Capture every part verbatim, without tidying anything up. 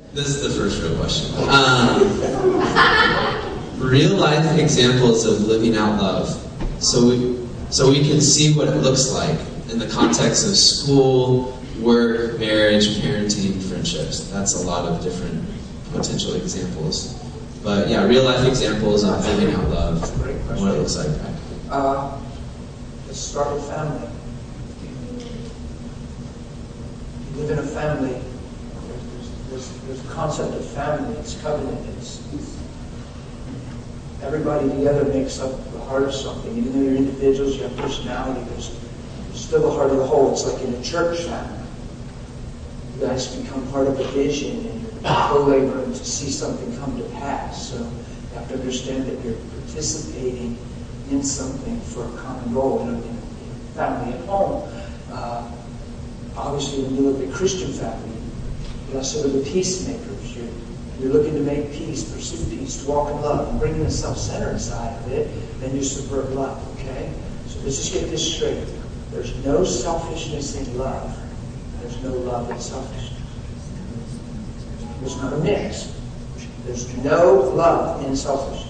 This is the first real question. Um, real life examples of living out love. So we, so we can see what it looks like in the context of school, work, marriage, parenting, friendships. That's a lot of different potential examples. But yeah, real life examples of living out love, what it looks like. Uh, let's start with family. You live in a family. There's, there's a concept of family. It's covenant. It's, everybody together makes up the heart of something. Even though you're individuals, you have personality. There's, there's still the heart of the whole. It's like in a church family. You guys become part of a vision, and you're co-laboring to see something come to pass. So you have to understand that you're participating in something for a common goal in a, in a family at home. Uh, obviously, when you look at Christian family, blessed are the peacemakers. You're, you're looking to make peace, pursue peace, to walk in love, and bringing the self-centered side of it, then you subvert love, okay? So let's just get this straight. There's no selfishness in love. There's no love in selfishness. There's not a mix. There's no love in selfishness.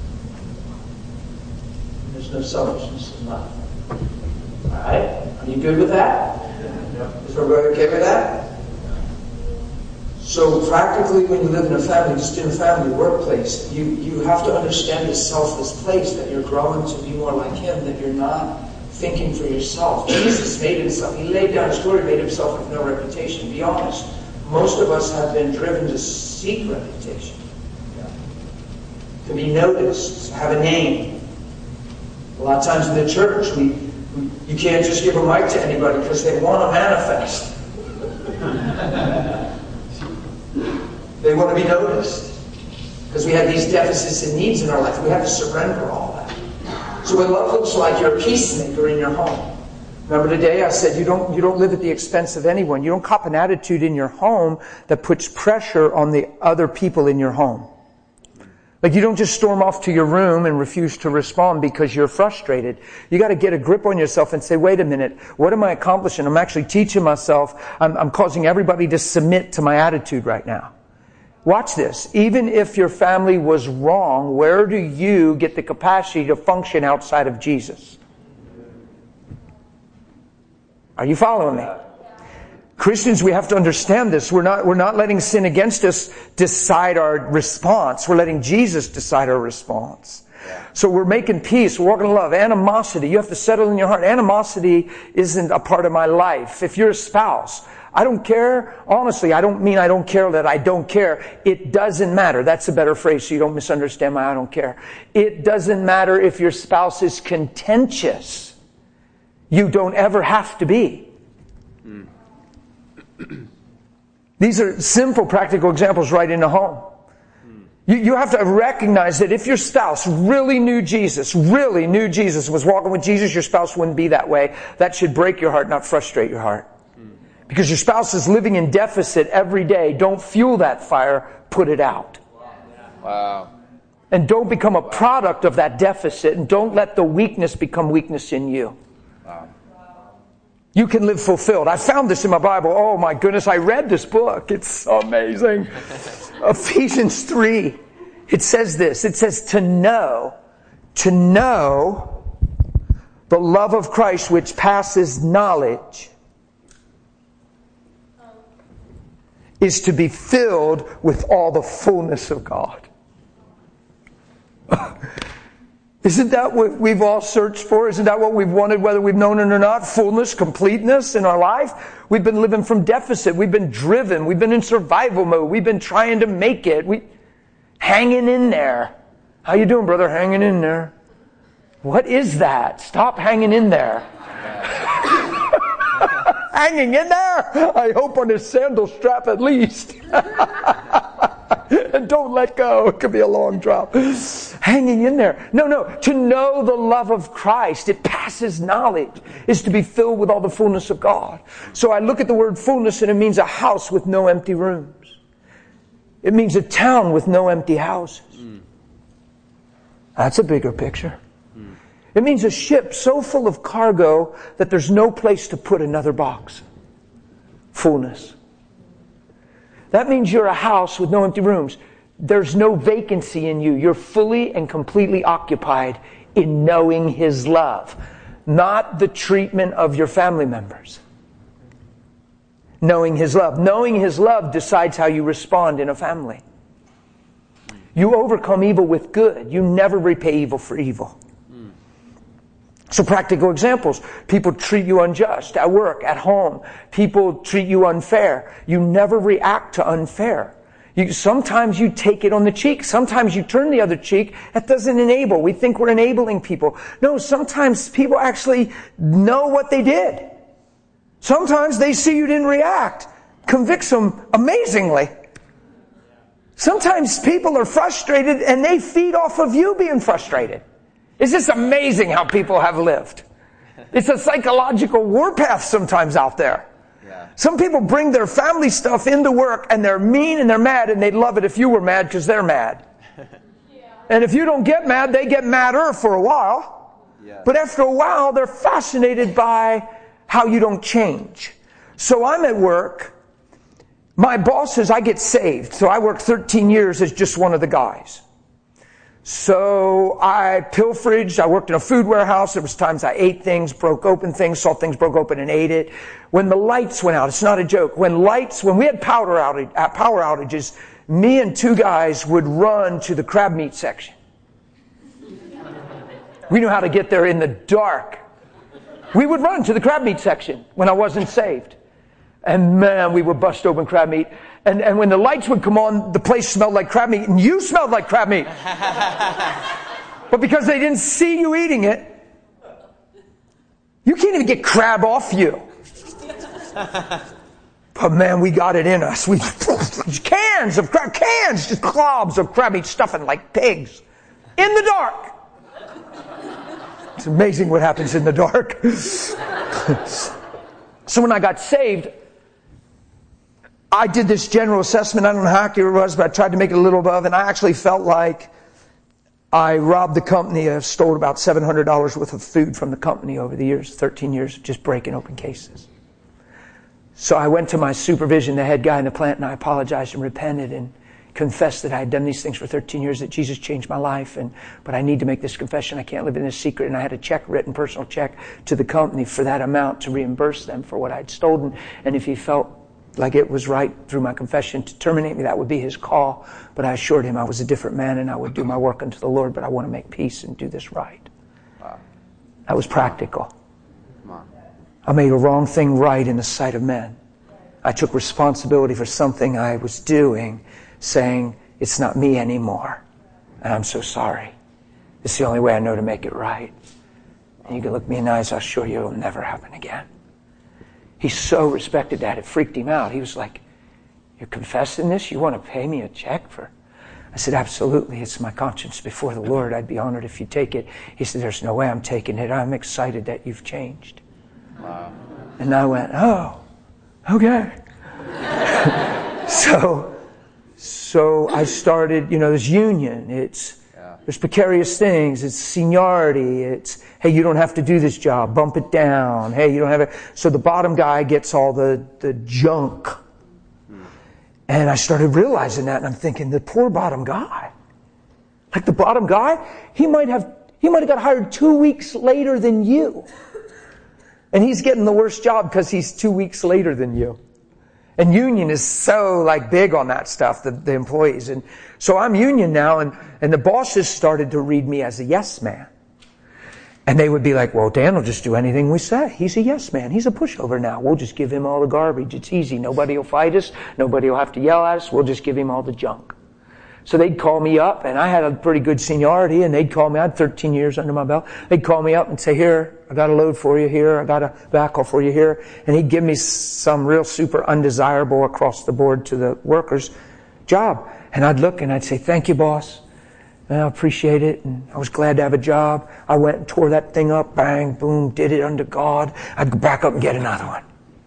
There's no selfishness in love. All right? Are you good with that? Is everybody okay with that? So practically, when you live in a family, just in a family workplace, you, you have to understand this selfless place, that you're growing to be more like Him, that you're not thinking for yourself. Jesus made Himself. He laid down His glory, made Himself with no reputation. Be honest. Most of us have been driven to seek reputation. To be noticed, to have a name. A lot of times in the church, we, we you can't just give a mic to anybody because they want to manifest. They want to be noticed. Because we have these deficits and needs in our life. We have to surrender all that. So what love looks like, you're a peacemaker in your home. Remember today I said you don't you don't live at the expense of anyone. You don't cop an attitude in your home that puts pressure on the other people in your home. Like you don't just storm off to your room and refuse to respond because you're frustrated. You got to get a grip on yourself and say, wait a minute, what am I accomplishing? I'm actually teaching myself. I'm, I'm causing everybody to submit to my attitude right now. Watch this. Even if your family was wrong, where do you get the capacity to function outside of Jesus? Are you following me? Christians, we have to understand this. We're not, we're not letting sin against us decide our response. We're letting Jesus decide our response. So we're making peace. We're walking in love. Animosity, you have to settle in your heart. Animosity isn't a part of my life. If you're a spouse, I don't care. Honestly, I don't mean I don't care that I don't care. It doesn't matter. That's a better phrase so you don't misunderstand my I don't care. It doesn't matter if your spouse is contentious. You don't ever have to be. These are simple, practical examples right in the home. You, you have to recognize that if your spouse really knew Jesus, really knew Jesus, was walking with Jesus, your spouse wouldn't be that way. That should break your heart, not frustrate your heart. Because your spouse is living in deficit every day. Don't fuel that fire, put it out. Wow. And don't become a product of that deficit, and don't let the weakness become weakness in you. Wow. You can live fulfilled. I found this in my Bible. Oh my goodness, I read this book. It's so amazing. Ephesians three. It says this. It says to know, to know the love of Christ which passes knowledge is to be filled with all the fullness of God. Isn't that what we've all searched for? Isn't that what we've wanted, whether we've known it or not? Fullness, completeness in our life. We've been living from deficit. We've been driven. We've been in survival mode. We've been trying to make it. We hanging in there. How you doing, brother? Hanging in there. What is that? Stop hanging in there. Hanging in there? I hope on his sandal strap at least. And don't let go. It could be a long drop. Hanging in there. No, no. To know the love of Christ, it passes knowledge, is to be filled with all the fullness of God. So I look at the word fullness and it means a house with no empty rooms. It means a town with no empty houses. Mm. That's a bigger picture. Mm. It means a ship so full of cargo that there's no place to put another box. Fullness. That means you're a house with no empty rooms. There's no vacancy in you. You're fully and completely occupied in knowing His love, not the treatment of your family members. Knowing His love. Knowing His love decides how you respond in a family. You overcome evil with good. You never repay evil for evil. So practical examples. People treat you unjust at work, at home. People treat you unfair. You never react to unfair. You, sometimes you take it on the cheek. Sometimes you turn the other cheek. That doesn't enable. We think we're enabling people. No, sometimes people actually know what they did. Sometimes they see you didn't react. Convicts them amazingly. Sometimes people are frustrated and they feed off of you being frustrated. It's just amazing how people have lived. It's a psychological warpath sometimes out there. Yeah. Some people bring their family stuff into work and they're mean and they're mad, and they'd love it if you were mad because they're mad. Yeah. And if you don't get mad, they get madder for a while. Yeah. But after a while, they're fascinated by how you don't change. So I'm at work. My boss says I get saved. So I worked thirteen years as just one of the guys. So I pilferaged. I worked in a food warehouse. There was times I ate things, broke open things, saw things broke open and ate it. When the lights went out, it's not a joke. When lights, when we had power outage, uh, power outages, me and two guys would run to the crab meat section. We knew how to get there in the dark. We would run to the crab meat section when I wasn't saved. And man, we would bust open crab meat. And, and when the lights would come on, the place smelled like crab meat, and you smelled like crab meat. But because they didn't see you eating it, you can't even get crab off you. But man, we got it in us. We cans of crab, cans, just globs of crab meat stuffing like pigs in the dark. It's amazing what happens in the dark. So when I got saved, I did this general assessment. I don't know how accurate it was, but I tried to make it a little above, and I actually felt like I robbed the company. I stole about seven hundred dollars worth of food from the company over the years, thirteen years of just breaking open cases. So I went to my supervision, the head guy in the plant, and I apologized and repented and confessed that I had done these things for thirteen years, that Jesus changed my life, and but I need to make this confession. I can't live in this secret. And I had a check written, personal check to the company for that amount to reimburse them for what I'd stolen. And if he felt like it was right through my confession to terminate me, that would be his call. But I assured him I was a different man and I would do my work unto the Lord, but I want to make peace and do this right. Wow. That was practical. Come on. I made a wrong thing right in the sight of men. I took responsibility for something I was doing, saying, it's not me anymore, and I'm so sorry. It's the only way I know to make it right. And you can look me in the eyes, I'll assure you it'll never happen again. He so respected that, it freaked him out. He was like, you're confessing this? You want to pay me a check for? I said, absolutely, it's my conscience before the Lord. I'd be honored if you take it. He said, there's no way I'm taking it. I'm excited that you've changed. Wow. And I went, oh, okay. so, so I started, you know, there's union. It's, yeah. There's precarious things. It's seniority. It's, hey, you don't have to do this job. Bump it down. Hey, you don't have it. So the bottom guy gets all the, the junk. Hmm. And I started realizing that, and I'm thinking, the poor bottom guy. Like the bottom guy, he might have, he might have got hired two weeks later than you. And he's getting the worst job because he's two weeks later than you. And union is so like big on that stuff, the, the employees. And so I'm union now, and, and the bosses started to read me as a yes man. And they would be like, well, Dan will just do anything we say. He's a yes man. He's a pushover now. We'll just give him all the garbage. It's easy. Nobody will fight us. Nobody will have to yell at us. We'll just give him all the junk. So they'd call me up, and I had a pretty good seniority, and they'd call me. I had thirteen years under my belt. They'd call me up and say, here, I got a load for you here. I got a backhaul for you here. And he'd give me some real super undesirable across the board to the workers job. And I'd look and I'd say, thank you, boss. And I appreciate it. And I was glad to have a job. I went and tore that thing up. Bang, boom, did it under God. I'd go back up and get another one.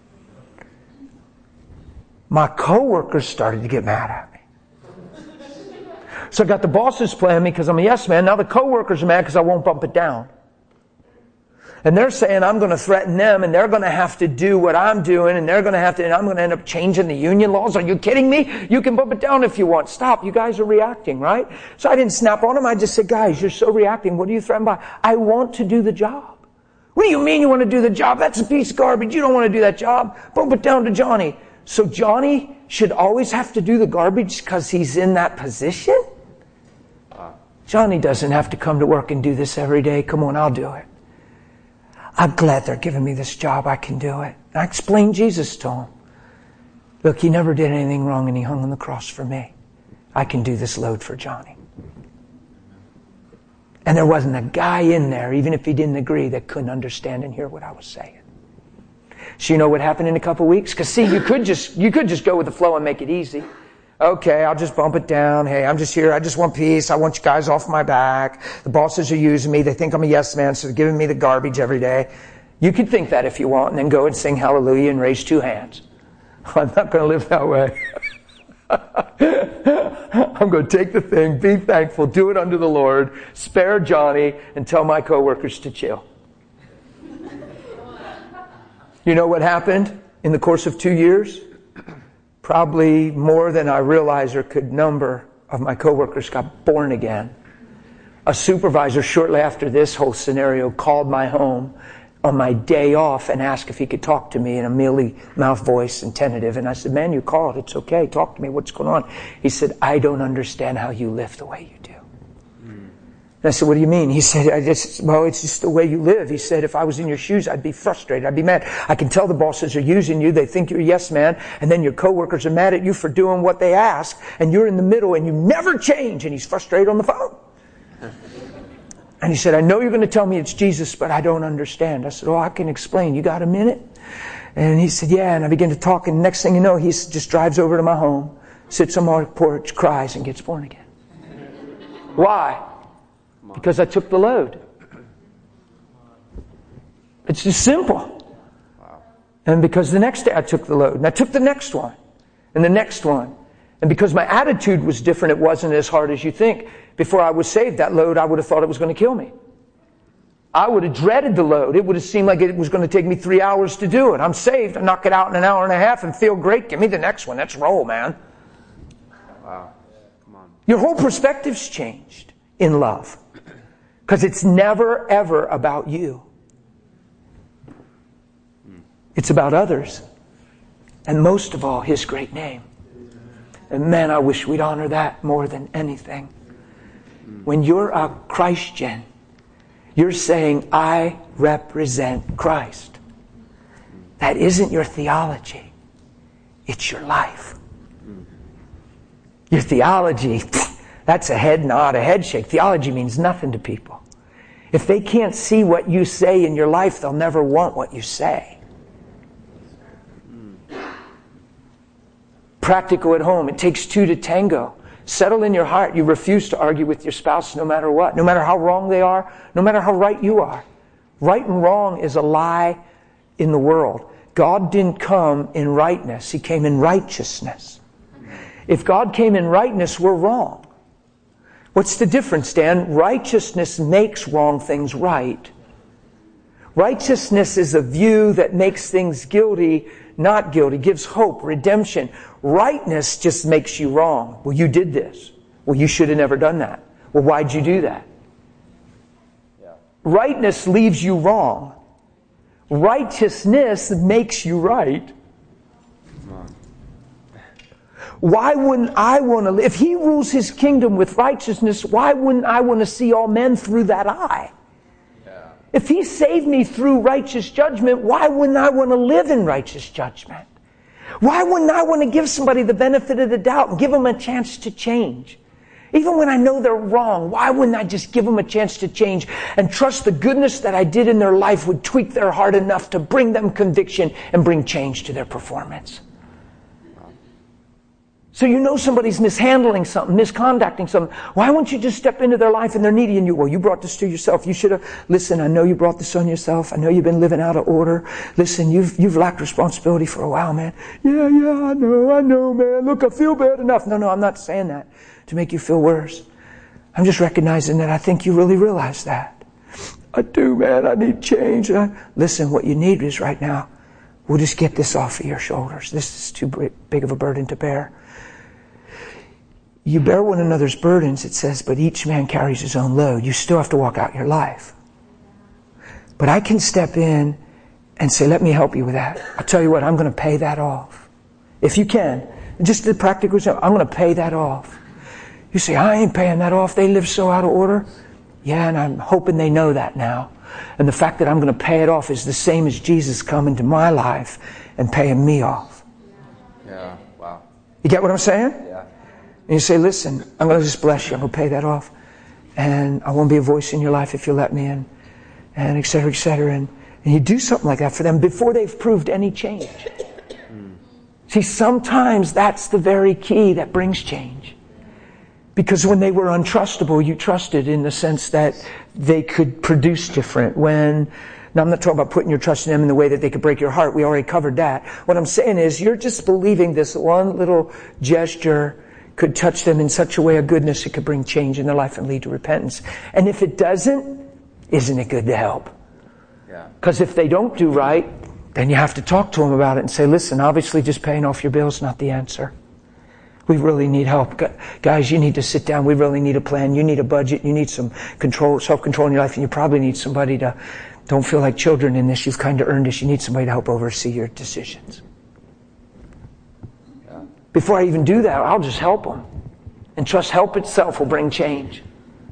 My coworkers started to get mad at me. So I got the bosses playing me because I'm a yes man. Now the coworkers are mad because I won't bump it down. And they're saying I'm going to threaten them and they're going to have to do what I'm doing and they're going to have to, and I'm going to end up changing the union laws. Are you kidding me? You can bump it down if you want. Stop. You guys are reacting, right? So I didn't snap on them. I just said, guys, you're so reacting. What are you threatened by? I want to do the job. What do you mean you want to do the job? That's a piece of garbage. You don't want to do that job. Bump it down to Johnny. So Johnny should always have to do the garbage because he's in that position? Johnny doesn't have to come to work and do this every day. Come on, I'll do it. I'm glad they're giving me this job. I can do it. I explained Jesus to him. Look, he never did anything wrong and he hung on the cross for me. I can do this load for Johnny. And there wasn't a guy in there, even if he didn't agree, that couldn't understand and hear what I was saying. So you know what happened in a couple weeks? Because see, you could just you could just go with the flow and make it easy. Okay, I'll just bump it down. Hey, I'm just here. I just want peace. I want you guys off my back. The bosses are using me. They think I'm a yes man, so they're giving me the garbage every day. You could think that if you want, and then go and sing hallelujah and raise two hands. I'm not going to live that way. I'm going to take the thing, be thankful, do it unto the Lord, spare Johnny, and tell my coworkers to chill. You know what happened in the course of two years? Probably more than I realized or could number of my coworkers got born again. A supervisor shortly after this whole scenario called my home on my day off and asked if he could talk to me in a mealy mouth voice and tentative. And I said, man, you called. It's okay. Talk to me. What's going on? He said, I don't understand how you live the way you do. And I said, what do you mean? He said, I just, well, it's just the way you live. He said, if I was in your shoes, I'd be frustrated. I'd be mad. I can tell the bosses are using you. They think you're a yes man. And then your coworkers are mad at you for doing what they ask. And you're in the middle and you never change. And he's frustrated on the phone. And he said, I know you're going to tell me it's Jesus, but I don't understand. I said, oh, I can explain. You got a minute? And he said, yeah. And I began to talk. And next thing you know, he just drives over to my home, sits on my porch, cries, and gets born again. Why? Because I took the load. It's just simple. And because the next day I took the load. And I took the next one. And the next one. And because my attitude was different, it wasn't as hard as you think. Before I was saved, that load, I would have thought it was going to kill me. I would have dreaded the load. It would have seemed like it was going to take me three hours to do it. I'm saved. I knock it out in an hour and a half and feel great. Give me the next one. Let's roll, man. Wow. Come on. Your whole perspective's changed in love. Because it's never, ever about you. It's about others. And most of all, His great name. And man, I wish we'd honor that more than anything. When you're a Christian, you're saying, I represent Christ. That isn't your theology. It's your life. Your theology, that's a head nod, a head shake. Theology means nothing to people. If they can't see what you say in your life, they'll never want what you say. Practical at home. It takes two to tango. Settle in your heart. You refuse to argue with your spouse no matter what. No matter how wrong they are. No matter how right you are. Right and wrong is a lie in the world. God didn't come in rightness. He came in righteousness. If God came in rightness, we're wrong. What's the difference, Dan? Righteousness makes wrong things right. Righteousness is a view that makes things guilty, not guilty, gives hope, redemption. Rightness just makes you wrong. Well, you did this. Well, you should have never done that. Well, why'd you do that? Yeah. Rightness leaves you wrong. Righteousness makes you right. Why wouldn't I want to live? If He rules His kingdom with righteousness, why wouldn't I want to see all men through that eye? Yeah. If He saved me through righteous judgment, why wouldn't I want to live in righteous judgment? Why wouldn't I want to give somebody the benefit of the doubt and give them a chance to change? Even when I know they're wrong, why wouldn't I just give them a chance to change and trust the goodness that I did in their life would tweak their heart enough to bring them conviction and bring change to their performance? So you know somebody's mishandling something, misconducting something. Why won't you just step into their life and they're needy and you, well, you brought this to yourself. You should have, listen, I know you brought this on yourself. I know you've been living out of order. Listen, you've, you've lacked responsibility for a while, man. Yeah, yeah, I know, I know, man. Look, I feel bad enough. No, no, I'm not saying that to make you feel worse. I'm just recognizing that I think you really realize that. I do, man. I need change. And I, listen, what you need is right now, we'll just get this off of your shoulders. This is too big of a burden to bear. You bear one another's burdens, it says, but each man carries his own load. You still have to walk out your life. But I can step in and say, let me help you with that. I'll tell you what, I'm going to pay that off. If you can. Just the practical example, I'm going to pay that off. You say, I ain't paying that off. They live so out of order. Yeah, and I'm hoping they know that now. And the fact that I'm going to pay it off is the same as Jesus coming to my life and paying me off. Yeah, wow. You get what I'm saying? Yeah. And you say, listen, I'm going to just bless you. I'm going to pay that off. And I want to be a voice in your life if you let me in. And et cetera, et cetera. And, and you do something like that for them before they've proved any change. Mm. See, sometimes that's the very key that brings change. Because when they were untrustable, you trusted in the sense that they could produce different. When, now I'm not talking about putting your trust in them in the way that they could break your heart. We already covered that. What I'm saying is you're just believing this one little gesture could touch them in such a way of goodness it could bring change in their life and lead to repentance. And if it doesn't, isn't it good to help? Yeah. Because if they don't do right, then you have to talk to them about it and say, listen, obviously just paying off your bills is not the answer. We really need help. Guys, you need to sit down. We really need a plan. You need a budget. You need some control, self-control in your life. And you probably need somebody to, don't feel like children in this. You've kind of earned this. You need somebody to help oversee your decisions. Yeah. Before I even do that, I'll just help them. And trust help itself will bring change.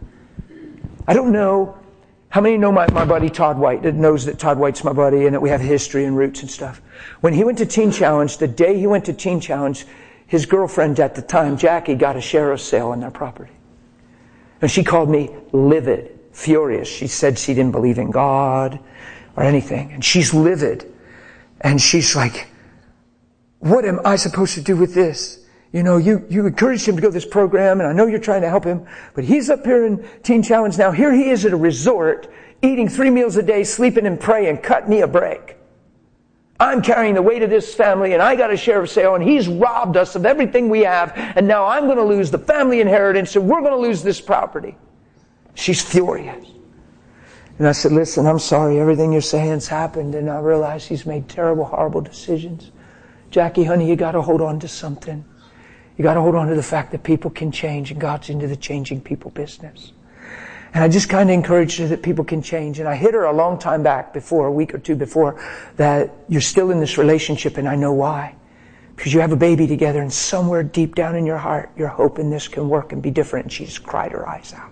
I don't know. How many know my, my buddy Todd White, that knows that Todd White's my buddy and that we have history and roots and stuff? When he went to Teen Challenge, the day he went to Teen Challenge, his girlfriend at the time, Jackie, got a sheriff's sale on their property. And she called me livid, furious. She said she didn't believe in God or anything. And she's livid. And she's like, what am I supposed to do with this? You know, you, you encouraged him to go to this program, and I know you're trying to help him, but he's up here in Teen Challenge now. Here he is at a resort, eating three meals a day, sleeping and praying. Cut me a break. I'm carrying the weight of this family, and I got a sheriff's sale, and he's robbed us of everything we have, and now I'm going to lose the family inheritance, and we're going to lose this property. She's furious. And I said, listen, I'm sorry, everything you're saying's happened, and I realize he's made terrible, horrible decisions. Jackie, honey, you got to hold on to something. You got to hold on to the fact that people can change, and God's into the changing people business. And I just kind of encouraged her that people can change. And I hit her a long time back before, a week or two before, that you're still in this relationship, and I know why. Because you have a baby together, and somewhere deep down in your heart, you're hoping this can work and be different. And she just cried her eyes out.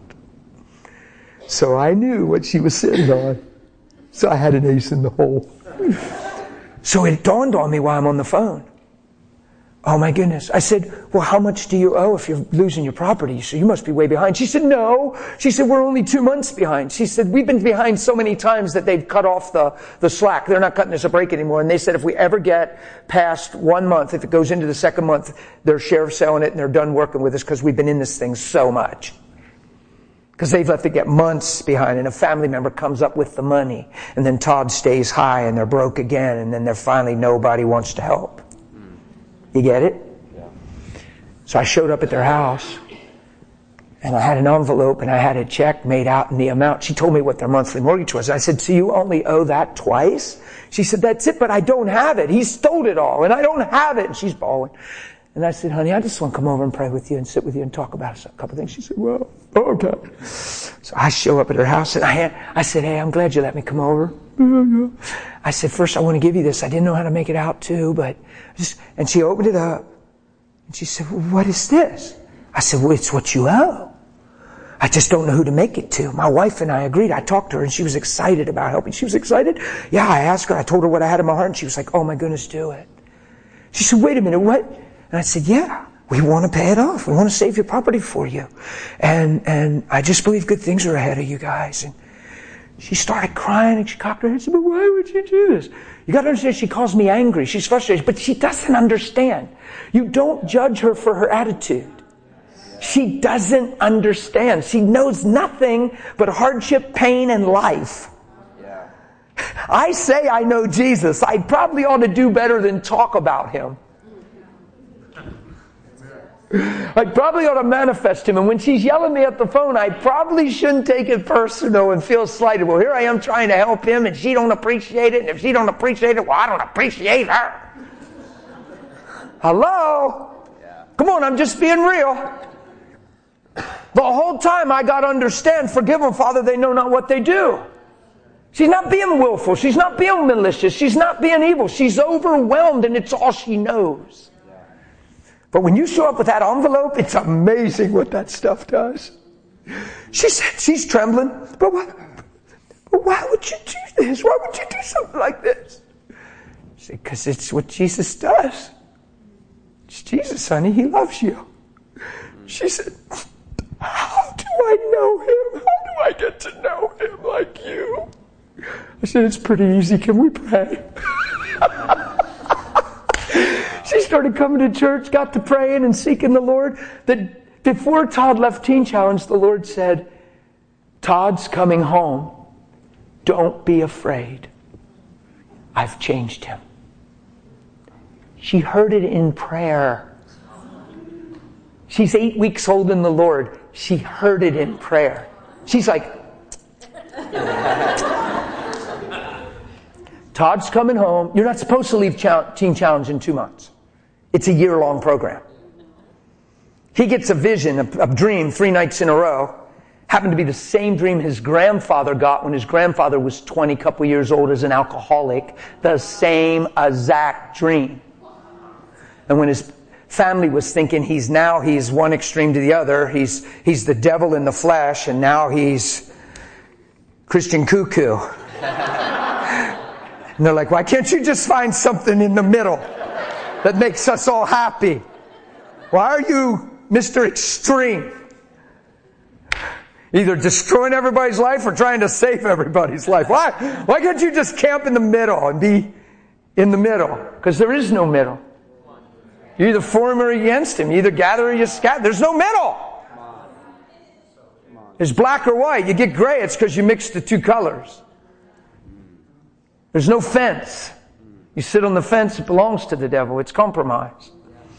So I knew what she was sitting on. So I had an ace in the hole. So it dawned on me while I'm on the phone. Oh my goodness. I said, well, how much do you owe if you're losing your property? So you must be way behind. She said, no. She said, we're only two months behind. She said, we've been behind so many times that they've cut off the, the slack. They're not cutting us a break anymore. And they said if we ever get past one month, if it goes into the second month, they're sheriff selling it and they're done working with us because we've been in this thing so much. Because they've let it get months behind, and a family member comes up with the money, and then Todd stays high and they're broke again, and then they're finally nobody wants to help. You get it? Yeah. So I showed up at their house, and I had an envelope, and I had a check made out in the amount. She told me what their monthly mortgage was. I said, so you only owe that twice? She said, that's it, but I don't have it. He stole it all, and I don't have it. And she's bawling. And I said, honey, I just want to come over and pray with you and sit with you and talk about a couple of things. She said, well, okay. So I show up at her house, and I, had, I said, hey, I'm glad you let me come over. I said, first, I want to give you this. I didn't know how to make it out, too, but just, and she opened it up, and she said, well, what is this? I said, well, it's what you owe. I just don't know who to make it to. My wife and I agreed. I talked to her, and she was excited about helping. She was excited. Yeah, I asked her. I told her what I had in my heart, and she was like, oh, my goodness, do it. She said, wait a minute, what? And I said, yeah, we want to pay it off. We want to save your property for you. And and I just believe good things are ahead of you guys. And she started crying, and she cocked her head and said, but why would you do this? You got to understand, she calls me angry. She's frustrated, but she doesn't understand. You don't judge her for her attitude. She doesn't understand. She knows nothing but hardship, pain, and life. Yeah. I say I know Jesus. I probably ought to do better than talk about him. I probably ought to manifest him. And when she's yelling me at the phone, I probably shouldn't take it personal and feel slighted. Well, here I am trying to help him and she don't appreciate it. And if she don't appreciate it, well, I don't appreciate her. Hello? Yeah. Come on, I'm just being real. The whole time I got to understand, forgive them, Father, they know not what they do. She's not being willful. She's not being malicious. She's not being evil. She's overwhelmed and it's all she knows. But when you show up with that envelope, it's amazing what that stuff does. She said she's trembling. But why, but why would you do this? Why would you do something like this? She said, because it's what Jesus does. It's Jesus, honey. He loves you. She said, how do I know him? How do I get to know him like you? I said, it's pretty easy. Can we pray? She started coming to church, got to praying and seeking the Lord. That before Todd left Teen Challenge, the Lord said, Todd's coming home. Don't be afraid. I've changed him. She heard it in prayer. She's eight weeks old in the Lord. She heard it in prayer. She's like, Todd's coming home. You're not supposed to leave Teen Challenge in two months. It's a year-long program. He gets a vision, a, a dream, three nights in a row. Happened to be the same dream his grandfather got when his grandfather was twenty, couple years old as an alcoholic. The same exact dream. And when his family was thinking he's now, he's one extreme to the other. He's, he's the devil in the flesh, and now he's Christian cuckoo. And they're like, why can't you just find something in the middle that makes us all happy? Why are you Mister Extreme? Either destroying everybody's life or trying to save everybody's life. Why? Why can't you just camp in the middle and be in the middle? Because there is no middle. You're either for him or against him. You either gather or you scatter. There's no middle. There's black or white. You get gray, it's because you mix the two colors. There's no fence. You sit on the fence, it belongs to the devil. It's compromise.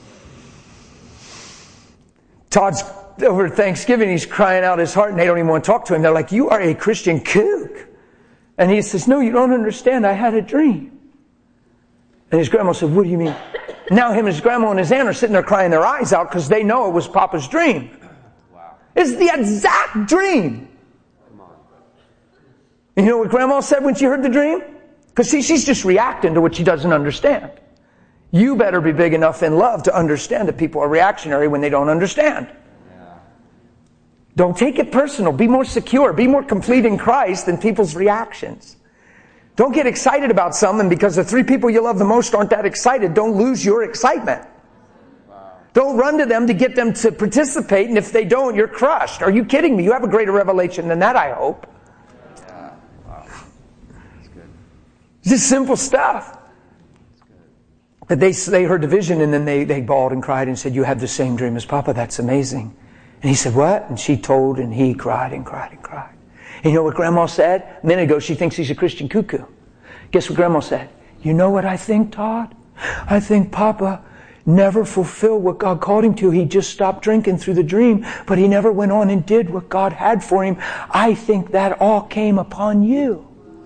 Todd's over Thanksgiving, he's crying out his heart and they don't even want to talk to him. They're like, you are a Christian kook. And he says, no, you don't understand. I had a dream. And his grandma said, what do you mean? Now him and his grandma and his aunt are sitting there crying their eyes out because they know it was Papa's dream. Wow. It's the exact dream. Come on. And you know what grandma said when she heard the dream? Because see, she's just reacting to what she doesn't understand. You better be big enough in love to understand that people are reactionary when they don't understand. Yeah. Don't take it personal. Be more secure. Be more complete in Christ than people's reactions. Don't get excited about something because the three people you love the most aren't that excited. Don't lose your excitement. Wow. Don't run to them to get them to participate, and if they don't, you're crushed. Are you kidding me? You have a greater revelation than that, I hope. Yeah. Wow. That's good. It's just simple stuff. But they, they heard the vision, and then they, they bawled and cried and said, you have the same dream as Papa. That's amazing. And he said, what? And she told, and he cried and cried and cried. And you know what Grandma said? A minute ago, she thinks he's a Christian cuckoo. Guess what Grandma said? You know what I think, Todd? I think Papa never fulfilled what God called him to. He just stopped drinking through the dream, but he never went on and did what God had for him. I think that all came upon you.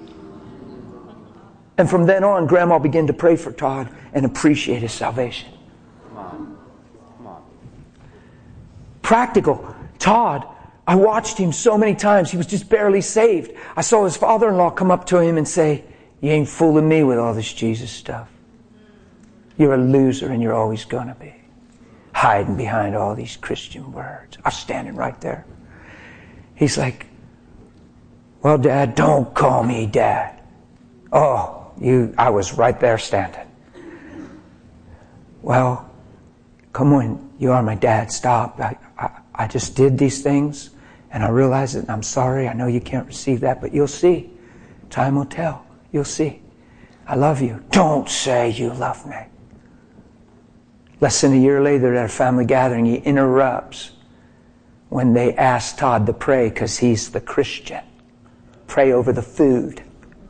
And from then on, Grandma began to pray for Todd and appreciate his salvation. Come on. Come on. Practical. Todd, I watched him so many times. He was just barely saved. I saw his father-in-law come up to him and say, you ain't fooling me with all this Jesus stuff. You're a loser and you're always going to be. Hiding behind all these Christian words. I was standing right there. He's like, well, Dad, don't call me Dad. Oh, you, I was right there standing. Well, come on, you are my dad. Stop. I, I, I just did these things and I realize it and I'm sorry. I know you can't receive that, but you'll see. Time will tell. You'll see. I love you. Don't say you love me. Less than a year later at a family gathering, he interrupts when they ask Todd to pray because he's the Christian. Pray over the food.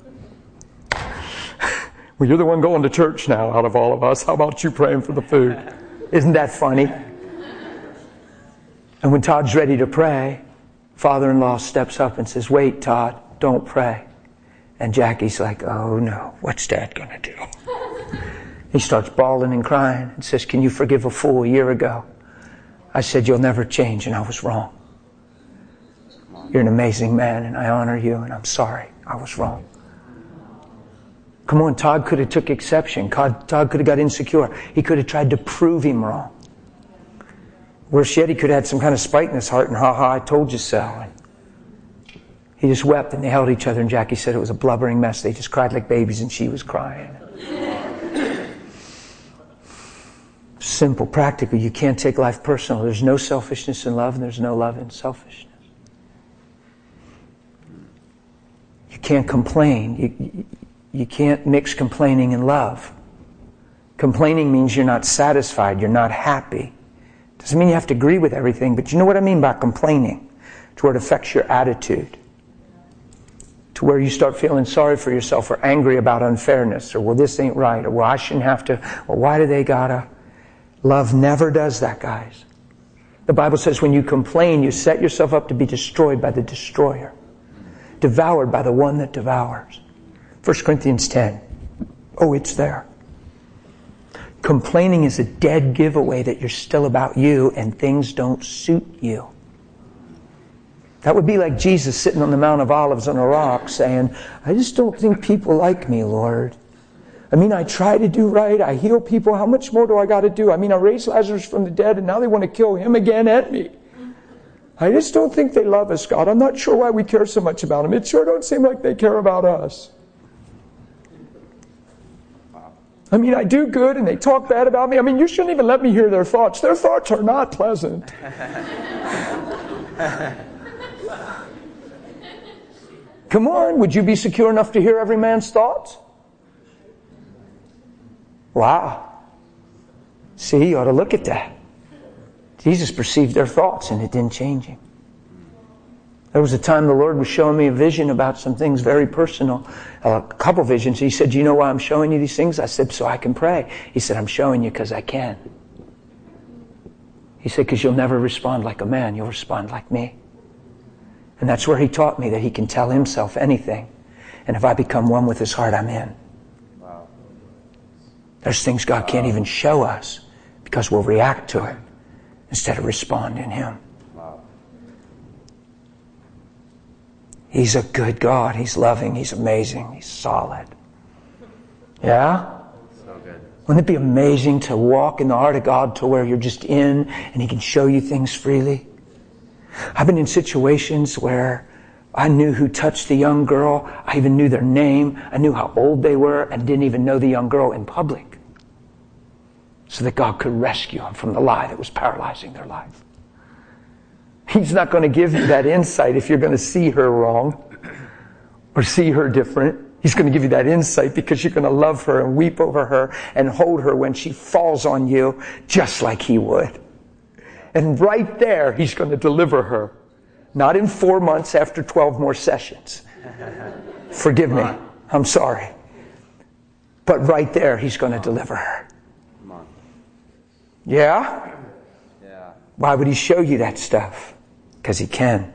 Well, you're the one going to church now out of all of us. How about you praying for the food? Isn't that funny? And when Todd's ready to pray, father-in-law steps up and says, wait, Todd, don't pray. And Jackie's like, oh no, what's Dad going to do? He starts bawling and crying and says, can you forgive a fool a year ago? I said, you'll never change, and I was wrong. You're an amazing man, and I honor you, and I'm sorry. I was wrong. Come on, Todd could have took exception. Todd, Todd could have got insecure. He could have tried to prove him wrong. Worse yet, he could have had some kind of spite in his heart, and ha ha, I told you so. And he just wept, and they held each other, and Jackie said it was a blubbering mess. They just cried like babies, and she was crying. Simple, practical. You can't take life personal. There's no selfishness in love, and there's no love in selfishness. You can't complain. You, you, you can't mix complaining and love. Complaining means you're not satisfied, you're not happy. Doesn't mean you have to agree with everything, but you know what I mean by complaining? To where it affects your attitude. To where you start feeling sorry for yourself or angry about unfairness, or well, this ain't right, or well, I shouldn't have to, or why do they gotta? Love never does that, guys. The Bible says when you complain, you set yourself up to be destroyed by the destroyer. Devoured by the one that devours. First Corinthians ten. Oh, it's there. Complaining is a dead giveaway that you're still about you and things don't suit you. That would be like Jesus sitting on the Mount of Olives on a rock saying, I just don't think people like me, Lord. I mean, I try to do right. I heal people. How much more do I got to do? I mean, I raised Lazarus from the dead and now they want to kill him again and me. I just don't think they love us, God. I'm not sure why we care so much about them. It sure don't seem like they care about us. I mean, I do good and they talk bad about me. I mean, you shouldn't even let me hear their thoughts. Their thoughts are not pleasant. Come on, would you be secure enough to hear every man's thoughts? Wow. See, you ought to look at that. Jesus perceived their thoughts and it didn't change him. There was a time the Lord was showing me a vision about some things very personal. A couple visions. He said, do you know why I'm showing you these things? I said, so I can pray. He said, I'm showing you because I can. He said, because you'll never respond like a man. You'll respond like me. And that's where he taught me that he can tell himself anything. And if I become one with his heart, I'm in. Wow. There's things God can't even show us because we'll react to it instead of respond in him. Wow. He's a good God. He's loving. He's amazing. He's solid. Yeah? So good. Wouldn't it be amazing to walk in the heart of God to where you're just in and he can show you things freely? I've been in situations where I knew who touched the young girl. I even knew their name. I knew how old they were and didn't even know the young girl in public. So that God could rescue them from the lie that was paralyzing their life. He's not going to give you that insight if you're going to see her wrong or see her different. He's going to give you that insight because you're going to love her and weep over her and hold her when she falls on you just like he would. And right there, he's going to deliver her. Not in four months after twelve more sessions. Forgive me. I'm sorry. But right there, he's going to deliver her. Yeah? Yeah. Why would he show you that stuff? Because he can.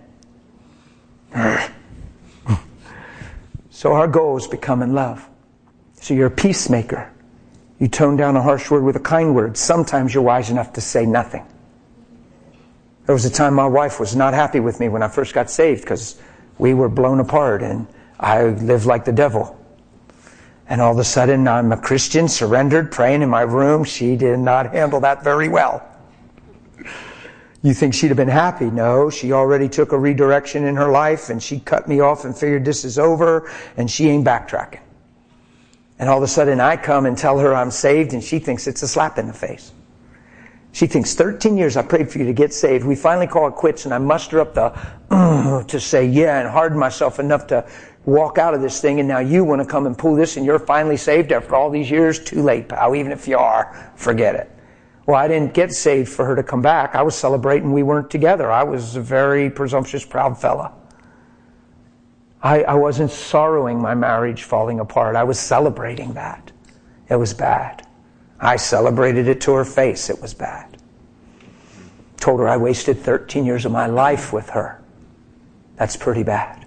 So our goal is become in love. So you're a peacemaker. You tone down a harsh word with a kind word. Sometimes you're wise enough to say nothing. There was a time my wife was not happy with me when I first got saved because we were blown apart and I lived like the devil. And all of a sudden I'm a Christian, surrendered, praying in my room. She did not handle that very well. You think she'd have been happy? No, she already took a redirection in her life and she cut me off and figured this is over and she ain't backtracking. And all of a sudden I come and tell her I'm saved and she thinks it's a slap in the face. She thinks thirteen years I prayed for you to get saved. We finally call it quits and I muster up the uh, to say yeah and harden myself enough to walk out of this thing, and now you want to come and pull this and you're finally saved after all these years? Too late, pal. Even if you are, forget it. Well, I didn't get saved for her to come back. I was celebrating we weren't together. I was a very presumptuous, proud fella. I, I wasn't sorrowing my marriage falling apart. I was celebrating that. It was bad. I celebrated it to her face. It was bad. told her I wasted thirteen years of my life with her. That's pretty bad.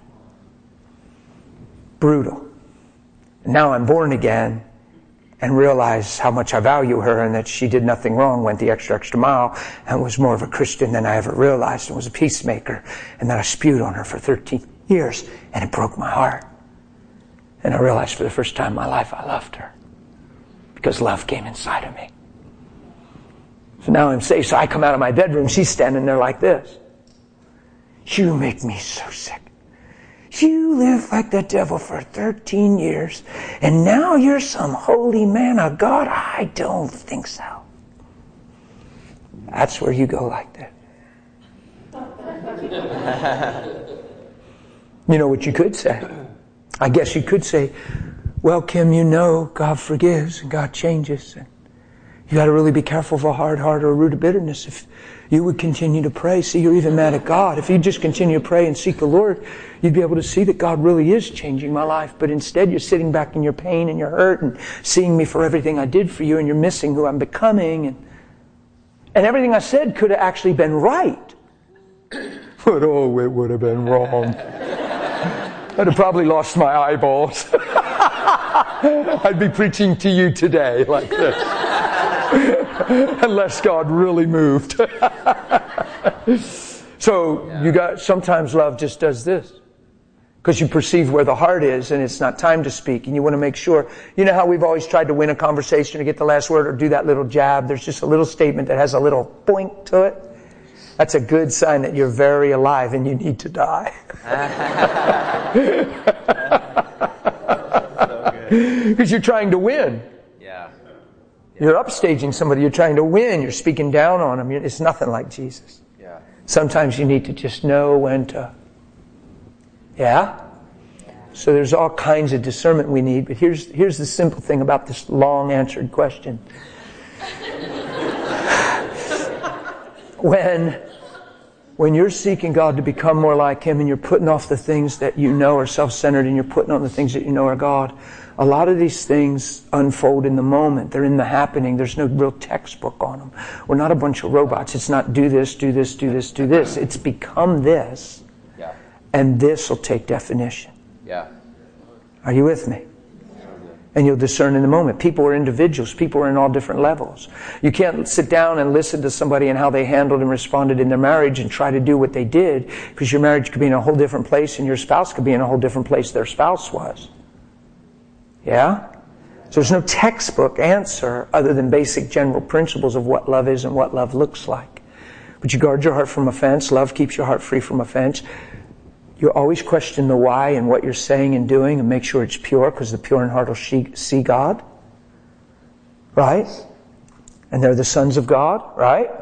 Brutal. And now I'm born again and realize how much I value her and that she did nothing wrong, went the extra, extra mile, and was more of a Christian than I ever realized and was a peacemaker, and that I spewed on her for thirteen years, and it broke my heart. And I realized for the first time in my life I loved her because love came inside of me. So now I'm safe. So I come out of my bedroom, she's standing there like this. You make me so sick. You lived like the devil for thirteen years, and now you're some holy man of God? I don't think so. That's where you go like that. You know what you could say? I guess you could say, well, Kim, you know God forgives and God changes. And you got to really be careful of a hard heart or a root of bitterness. If you would continue to pray, see, you're even mad at God. If you just continue to pray and seek the Lord, you'd be able to see that God really is changing my life. But instead, you're sitting back in your pain and your hurt and seeing me for everything I did for you, and you're missing who I'm becoming. And, and everything I said could have actually been right. But oh, it would have been wrong. I'd have probably lost my eyeballs. I'd be preaching to you today like this. Unless God really moved. So yeah. you got sometimes love just does this. Because you perceive where the heart is and it's not time to speak, and you want to make sure. You know how we've always tried to win a conversation to get the last word or do that little jab? There's just a little statement that has a little point to it. That's a good sign that you're very alive and you need to die. Because you're trying to win. Yeah. Yeah. You're upstaging somebody. You're trying to win. You're speaking down on them. It's nothing like Jesus. Yeah. Sometimes you need to just know when to. Yeah? So there's all kinds of discernment we need. But here's, here's the simple thing about this long answered question. When, when you're seeking God to become more like Him and you're putting off the things that you know are self-centered and you're putting on the things that you know are God, a lot of these things unfold in the moment. They're in the happening. There's no real textbook on them. We're not a bunch of robots. It's not do this, do this, do this, do this. It's become this. Yeah. And this will take definition. Yeah. Are you with me? And you'll discern in the moment. People are individuals. People are in all different levels. You can't sit down and listen to somebody and how they handled and responded in their marriage and try to do what they did, because your marriage could be in a whole different place and your spouse could be in a whole different place their spouse was. Yeah? So there's no textbook answer other than basic general principles of what love is and what love looks like. But you guard your heart from offense. Love keeps your heart free from offense. You always question the why and what you're saying and doing and make sure it's pure, because the pure in heart will see God. Right? And they're the sons of God. Right?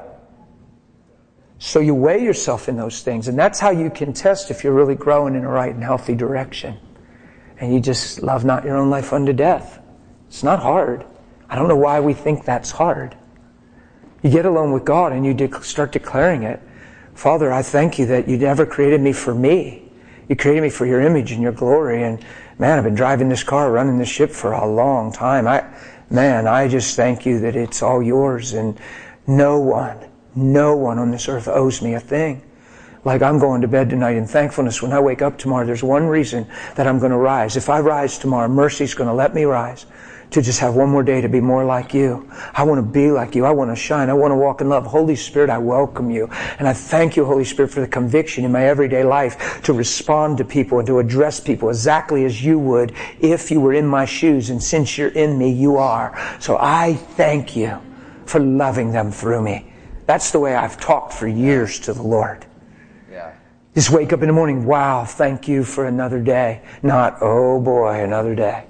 So you weigh yourself in those things. And that's how you can test if you're really growing in a right and healthy direction. And you just love not your own life unto death. It's not hard. I don't know why we think that's hard. You get alone with God and you de- start declaring it. Father, I thank you that you never created me for me. You created me for your image and your glory. And man, I've been driving this car, running this ship for a long time. I, man, I just thank you that it's all yours, and no one, no one on this earth owes me a thing. Like I'm going to bed tonight in thankfulness. When I wake up tomorrow, there's one reason that I'm going to rise. If I rise tomorrow, mercy's going to let me rise. To just have one more day to be more like you. I want to be like you. I want to shine. I want to walk in love. Holy Spirit, I welcome you. And I thank you, Holy Spirit, for the conviction in my everyday life to respond to people and to address people exactly as you would if you were in my shoes. And since you're in me, you are. So I thank you for loving them through me. That's the way I've talked for years to the Lord. Yeah. Just wake up in the morning, wow, thank you for another day. Not, oh boy, another day.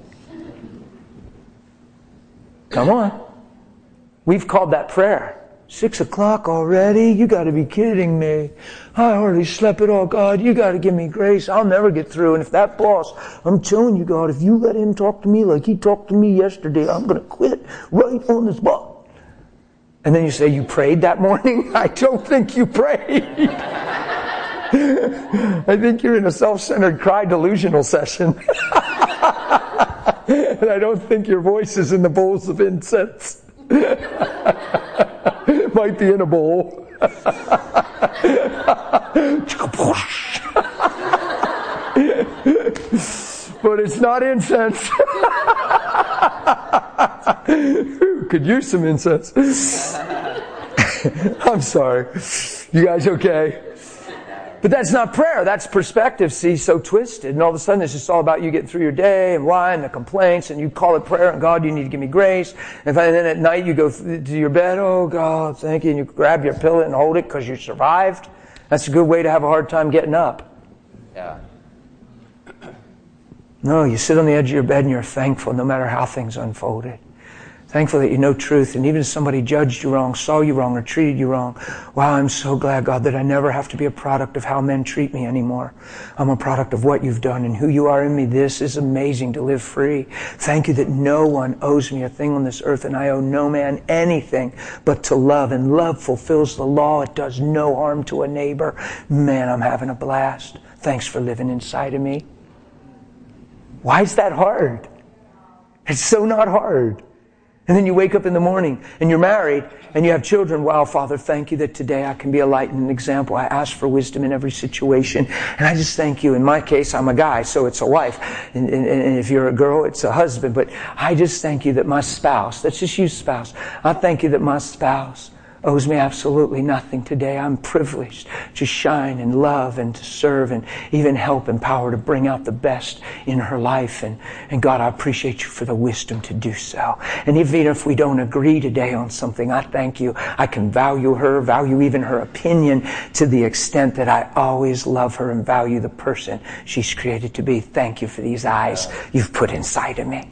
Come on. We've called that prayer. Six o'clock already? You got to be kidding me. I hardly slept at all. God, you got to give me grace. I'll never get through. And if that boss, I'm telling you, God, if you let him talk to me like he talked to me yesterday, I'm going to quit right on the spot. And then you say, you prayed that morning? I don't think you prayed. I think you're in a self-centered cry delusional session. And I don't think your voice is in the bowls of incense. My might be in a bowl. But it's not incense. Could use some incense. I'm sorry. You guys okay? But that's not prayer. That's perspective. See, so twisted. And all of a sudden it's just all about you getting through your day and why and the complaints. And you call it prayer. And God, you need to give me grace. And then at night you go to your bed. Oh, God, thank you. And you grab your pillow and hold it because you survived. That's a good way to have a hard time getting up. Yeah. No, you sit on the edge of your bed and you're thankful no matter how things unfolded. Thankful that you know truth, and even if somebody judged you wrong, saw you wrong, or treated you wrong, wow, I'm so glad, God, that I never have to be a product of how men treat me anymore. I'm a product of what you've done and who you are in me. This is amazing to live free. Thank you that no one owes me a thing on this earth, and I owe no man anything but to love, and love fulfills the law. It does no harm to a neighbor. Man, I'm having a blast. Thanks for living inside of me. Why is that hard? It's so not hard. And then you wake up in the morning and you're married and you have children. Wow, Father, thank you that today I can be a light and an example. I ask for wisdom in every situation. And I just thank you. In my case, I'm a guy, so it's a wife. And, and, and if you're a girl, it's a husband. But I just thank you that my spouse, let's just use spouse. I thank you that my spouse owes me absolutely nothing today. I'm privileged to shine and love and to serve and even help and power to bring out the best in her life. And, and God, I appreciate you for the wisdom to do so. And even if we don't agree today on something, I thank you. I can value her, value even her opinion to the extent that I always love her and value the person she's created to be. Thank you for these eyes you've put inside of me.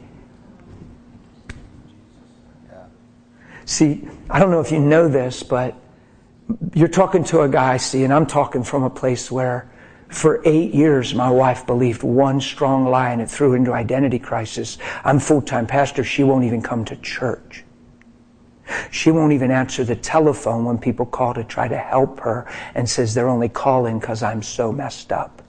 See, I don't know if you know this, but you're talking to a guy, see, and I'm talking from a place where for eight years my wife believed one strong lie and it threw her into identity crisis. I'm full-time pastor. She won't even come to church. She won't even answer the telephone when people call to try to help her, and says they're only calling because I'm so messed up.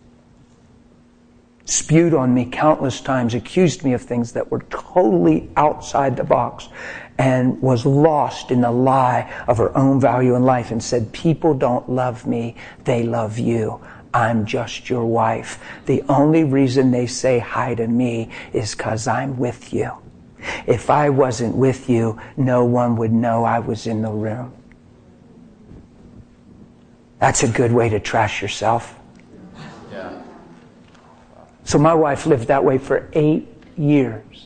Spewed on me countless times, accused me of things that were totally outside the box, and was lost in the lie of her own value in life, and said, people don't love me, they love you. I'm just your wife. The only reason they say hi to me is because I'm with you. If I wasn't with you, no one would know I was in the room. That's a good way to trash yourself. Yeah. So my wife lived that way for eight years.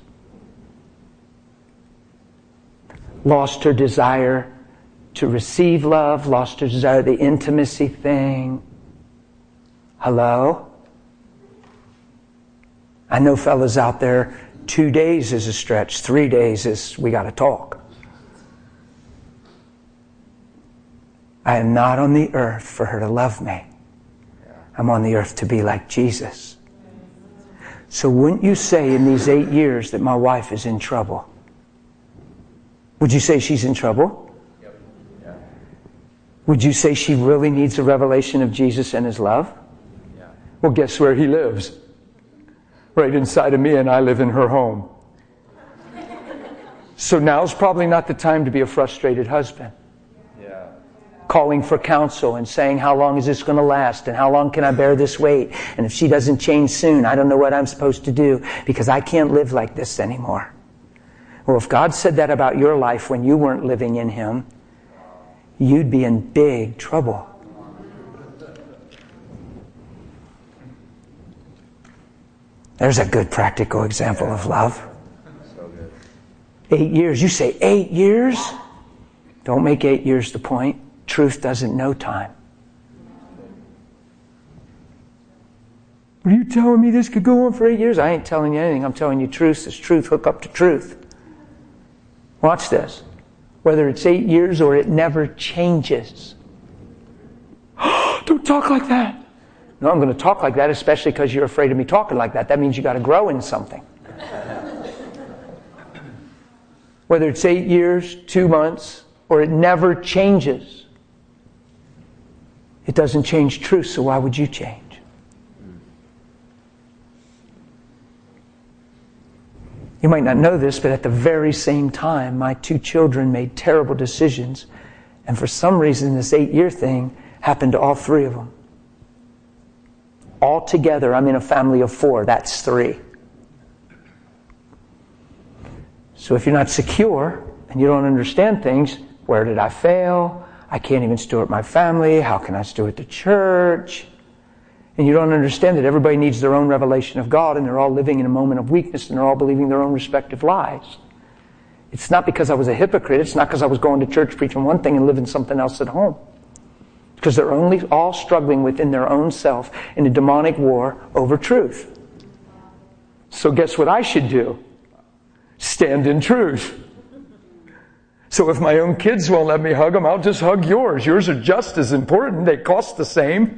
Lost her desire to receive love, lost her desire, the intimacy thing. Hello? I know fellas out there, two days is a stretch, three days is we got to talk. I am not on the earth for her to love me. I'm on the earth to be like Jesus. So wouldn't you say in these eight years that my wife is in trouble? Would you say she's in trouble? Yep. Yeah. Would you say she really needs a revelation of Jesus and His love? Yeah. Well, guess where He lives? Right inside of me, and I live in her home. So now's probably not the time to be a frustrated husband. Yeah. Calling for counsel and saying, how long is this going to last? And how long can I bear this weight? And if she doesn't change soon, I don't know what I'm supposed to do, because I can't live like this anymore. Well, if God said that about your life when you weren't living in Him, you'd be in big trouble. There's a good practical example of love. So good. Eight years. You say eight years? Don't make eight years the point. Truth doesn't know time. Are you telling me this could go on for eight years? I ain't telling you anything. I'm telling you truth is truth. Hook up to truth. Watch this. Whether it's eight years or it never changes. Don't talk like that. No, I'm going to talk like that, especially because you're afraid of me talking like that. That means you got to grow in something. Whether it's eight years, two months, or it never changes. It doesn't change truth, so why would you change? You might not know this, but at the very same time, my two children made terrible decisions And for some reason, this eight-year thing happened to all three of them. All together, I'm in a family of four. That's three. So if you're not secure and you don't understand things, where did I fail? I can't even steward my family. How can I steward the church? And you don't understand that everybody needs their own revelation of God, and they're all living in a moment of weakness, and they're all believing their own respective lies. It's not because I was a hypocrite. It's not because I was going to church preaching one thing and living something else at home. Because they're only all struggling within their own self in a demonic war over truth. So guess what I should do? Stand in truth. So if my own kids won't let me hug them, I'll just hug yours. Yours are just as important. They cost the same.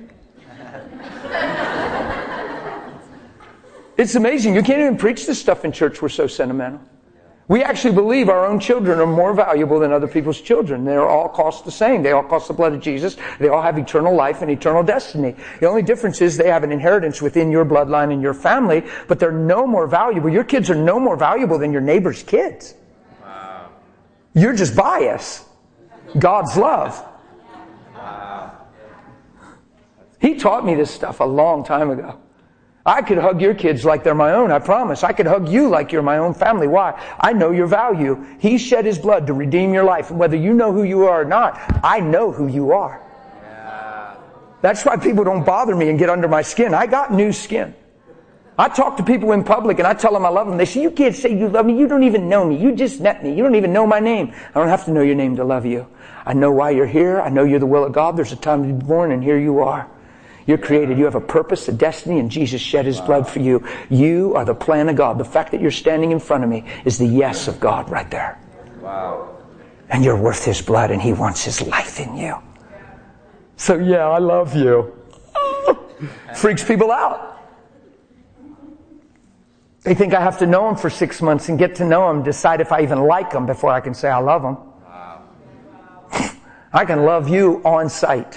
It's amazing. You can't even preach this stuff in church. We're so sentimental. We actually believe our own children are more valuable than other people's children. They all cost the same. They all cost the blood of Jesus. They all have eternal life and eternal destiny. The only difference is they have an inheritance within your bloodline and your family, but they're no more valuable. Your kids are no more valuable than your neighbor's kids. Wow. You're just biased. God's love. Wow. He taught me this stuff a long time ago. I could hug your kids like they're my own, I promise. I could hug you like you're my own family. Why? I know your value. He shed His blood to redeem your life. And whether you know who you are or not, I know who you are. Yeah. That's why people don't bother me and get under my skin. I got new skin. I talk to people in public and I tell them I love them. They say, you can't say you love me. You don't even know me. You just met me. You don't even know my name. I don't have to know your name to love you. I know why you're here. I know you're the will of God. There's a time to be born, and here you are. You're created. You have a purpose, a destiny, and Jesus shed His wow. blood for you. You are the plan of God. The fact that you're standing in front of me is the yes of God right there. Wow. And you're worth His blood, and He wants His life in you. So yeah, I love you. Freaks people out. They think I have to know Him for six months and get to know Him, decide if I even like Him before I can say I love Him. Wow. I can love you on sight.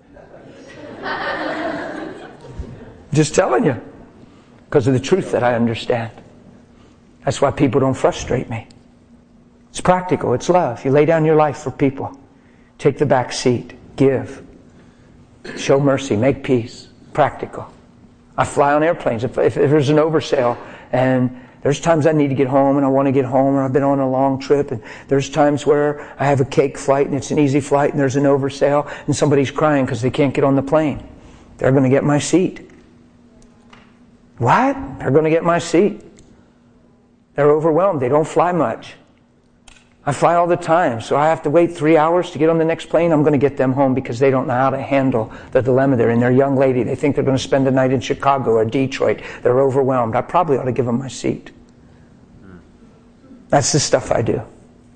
Just telling you. Because of the truth that I understand. That's why people don't frustrate me. It's practical. It's love. You lay down your life for people. Take the back seat. Give. Show mercy. Make peace. Practical. I fly on airplanes. If, if, if there's an oversale and there's times I need to get home and I want to get home, or I've been on a long trip, and there's times where I have a cake flight and it's an easy flight and there's an oversale and somebody's crying because they can't get on the plane. They're going to get my seat. What? They're going to get my seat. They're overwhelmed. They don't fly much. I fly all the time, so I have to wait three hours to get on the next plane. I'm going to get them home because they don't know how to handle the dilemma they're in. They're a young lady. They think they're going to spend the night in Chicago or Detroit. They're overwhelmed. I probably ought to give them my seat. That's the stuff I do.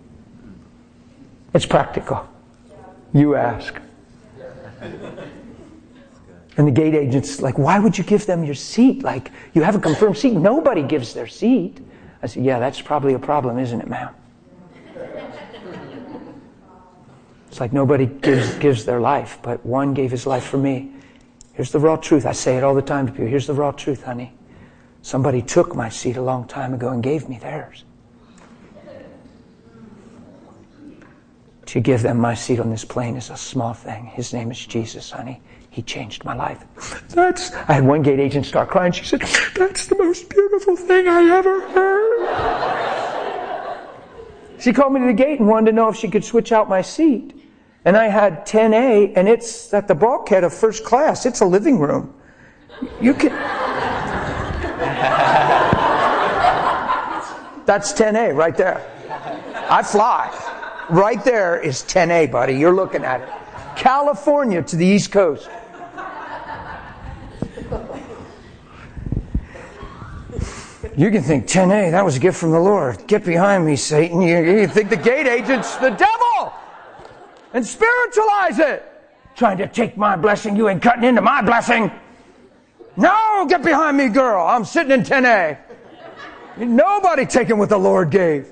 It's practical. You ask. And the gate agent's like, why would you give them your seat? Like, you have a confirmed seat. Nobody gives their seat. I said, yeah, that's probably a problem, isn't it, ma'am? It's like nobody gives, gives their life, but one gave his life for me. Here's the raw truth. I say it all the time to people. Here's the raw truth, honey. Somebody took my seat a long time ago and gave me theirs. To give them my seat on this plane is a small thing. His name is Jesus, honey. He changed my life. That's, I had one gate agent start crying. She said, that's the most beautiful thing I ever heard. She called me to the gate and wanted to know if she could switch out my seat. And I had ten A, and it's at the bulkhead of first class. It's a living room. You can... That's ten A right there. I fly. Right there is ten A, buddy. You're looking at it. California to the East Coast. You can think, ten A, that was a gift from the Lord. Get behind me, Satan. You, you think the gate agent's the devil. And spiritualize it. Trying to take my blessing. You ain't cutting into my blessing. No, get behind me, girl. I'm sitting in ten A. Nobody taking what the Lord gave.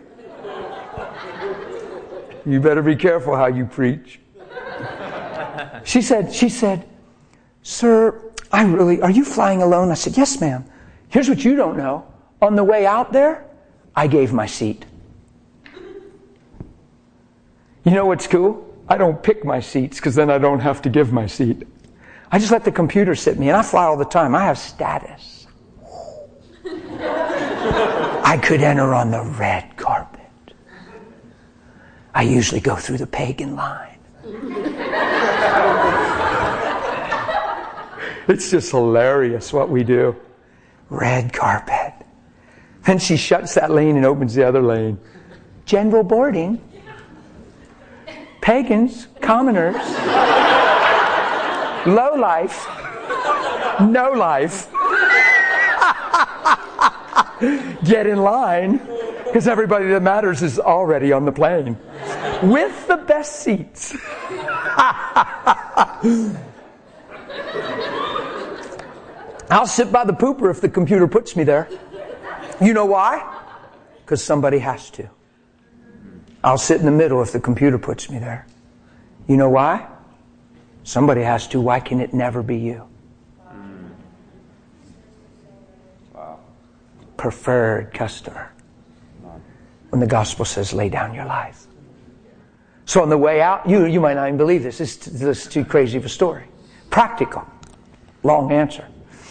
You better be careful how you preach. She said, she said, sir, I really, are you flying alone? I said, yes, ma'am. Here's what you don't know. On the way out there, I gave my seat. You know what's cool? I don't pick my seats because then I don't have to give my seat. I just let the computer sit me, and I fly all the time. I have status. I could enter on the red carpet. I usually go through the pagan line. It's just hilarious what we do. Red carpet. Then she shuts that lane and opens the other lane. General boarding. Pagans, commoners, low life, no life. Get in line, because everybody that matters is already on the plane with the best seats. I'll sit by the pooper if the computer puts me there. You know why? Because somebody has to. I'll sit in the middle if the computer puts me there. You know why? Somebody has to. Why can it never be you? Wow. Preferred customer. When the gospel says, lay down your life. So on the way out, you, you might not even believe this. This, this is too crazy of a story. Practical. Long answer.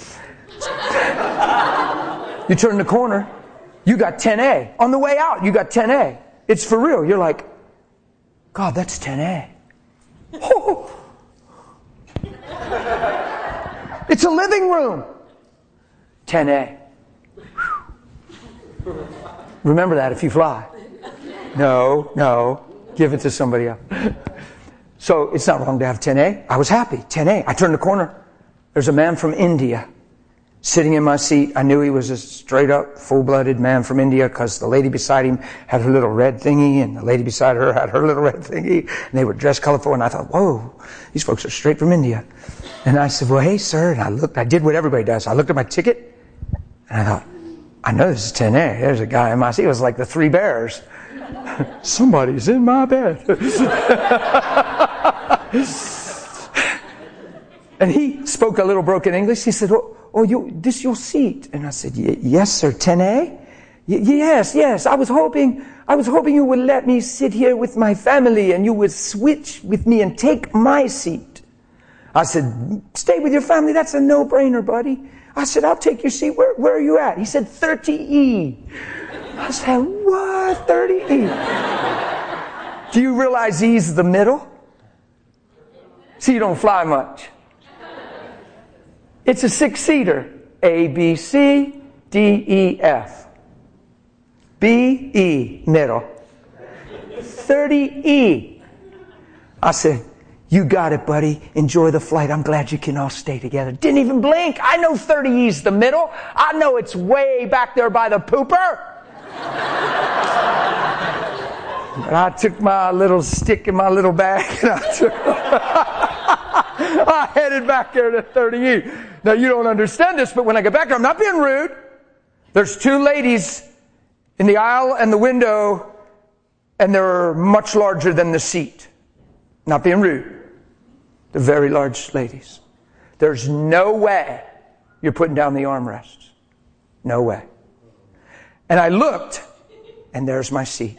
You turn the corner, you got ten A. On the way out, you got ten A. It's for real. You're like, God, that's ten A. Oh. It's a living room. ten A. Remember that if you fly. No, no. Give it to somebody else. So it's not wrong to have ten A. I was happy. ten A. I turned the corner. There's a man from India sitting in my seat. I knew he was a straight-up, full-blooded man from India because the lady beside him had her little red thingy, and the lady beside her had her little red thingy, and they were dressed colorful, and I thought, whoa, these folks are straight from India. And I said, well, hey, sir, and I looked, I did what everybody does. I looked at my ticket, and I thought, I know this is ten A. There's a guy in my seat. It was like the Three Bears. Somebody's in my bed. And he spoke a little broken English. He said, oh, oh you, this your seat? And I said, yes, sir, ten A? Y- yes, yes. I was hoping, I was hoping you would let me sit here with my family and you would switch with me and take my seat. I said, stay with your family. That's a no-brainer, buddy. I said, I'll take your seat. Where, where are you at? He said, thirty E. I said, what? thirty E? Do you realize E's the middle? See, you don't fly much. It's a six-seater. A, B, C, D, E, F. B, E, middle. thirty E. I said, you got it, buddy. Enjoy the flight. I'm glad you can all stay together. Didn't even blink. I know thirty E's the middle. I know it's way back there by the pooper. And I took my little stick in my little bag and I took I headed back there to thirty E. Now, you don't understand this, but when I get back there, I'm not being rude. There's two ladies in the aisle and the window, and they're much larger than the seat. Not being rude. They're very large ladies. There's no way you're putting down the armrests. No way. And I looked, and there's my seat.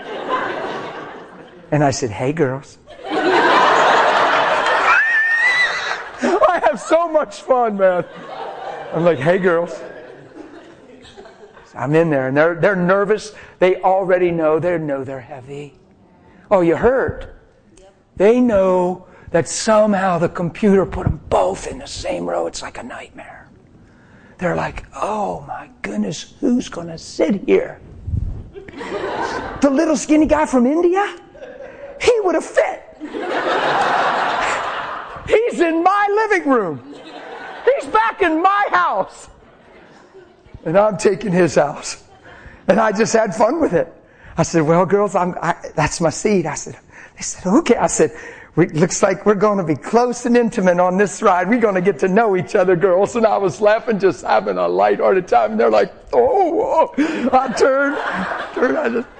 And I said, hey, girls. I have so much fun, man. I'm like, hey, girls. I'm in there, and they're, they're nervous. They already know. They know they're heavy. Oh, you heard? They know that somehow the computer put them both in the same row. It's like a nightmare. They're like, oh, my goodness, who's going to sit here? The little skinny guy from India? He would have fit. He's in my living room. He's back in my house. And I'm taking his house. And I just had fun with it. I said, well, girls, I'm, I, that's my seat. I said, they said, okay. I said, it looks like we're going to be close and intimate on this ride. We're going to get to know each other, girls. And I was laughing, just having a lighthearted time. And they're like, oh, oh. I turned, turned, I just,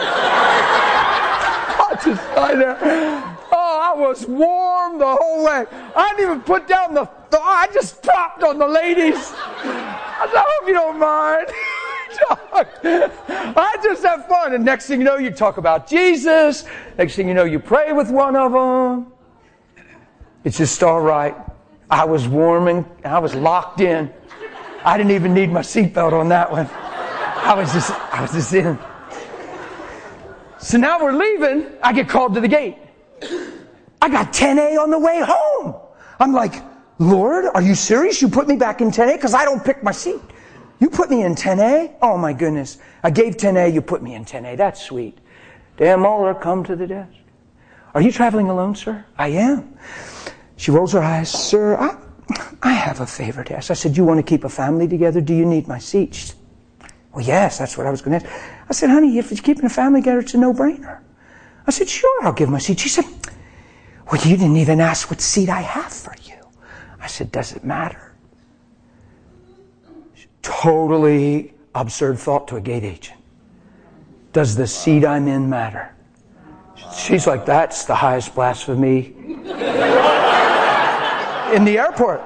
I just sat there. Oh, I was warm the whole way. I didn't even put down the, the I just dropped on the ladies. I said, I hope you don't mind. talk. I just have fun. And next thing you know, you talk about Jesus. Next thing you know, you pray with one of them. It's just all right. I was warming. I was locked in. I didn't even need my seatbelt on that one. I was just, I was just in. So now we're leaving. I get called to the gate. I got ten A on the way home. I'm like, Lord, are you serious? You put me back in ten A? Because I don't pick my seat. You put me in ten A? Oh my goodness. I gave ten A, you put me in ten A. That's sweet. Dan Muller, come to the desk. Are you traveling alone, sir? I am. She rolls her eyes. Sir, I, I have a favor to ask. I said, you want to keep a family together? Do you need my seat? She said, well, yes, that's what I was going to ask. I said, honey, if you're keeping a family together, it's a no-brainer. I said, sure, I'll give my seat. She said, well, you didn't even ask what seat I have for you. I said, does it matter? Totally absurd thought to a gate agent. Does the seat I'm in matter? She's like, that's the highest blasphemy in the airport.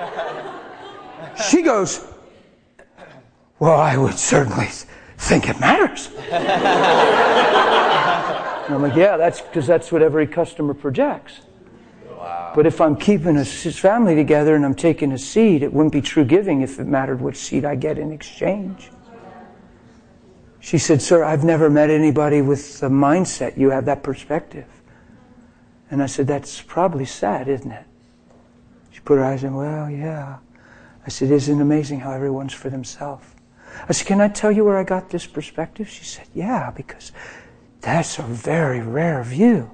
She goes, well, I would certainly think it matters. And I'm like, yeah, that's because that's what every customer projects. Wow. But if I'm keeping a family together and I'm taking a seat, it wouldn't be true giving if it mattered which seat I get in exchange. She said, sir, I've never met anybody with the mindset you have, that perspective. And I said, that's probably sad, isn't it? She put her eyes in, well, yeah. I said, isn't it amazing how everyone's for themselves? I said, can I tell you where I got this perspective? She said, yeah, because that's a very rare view.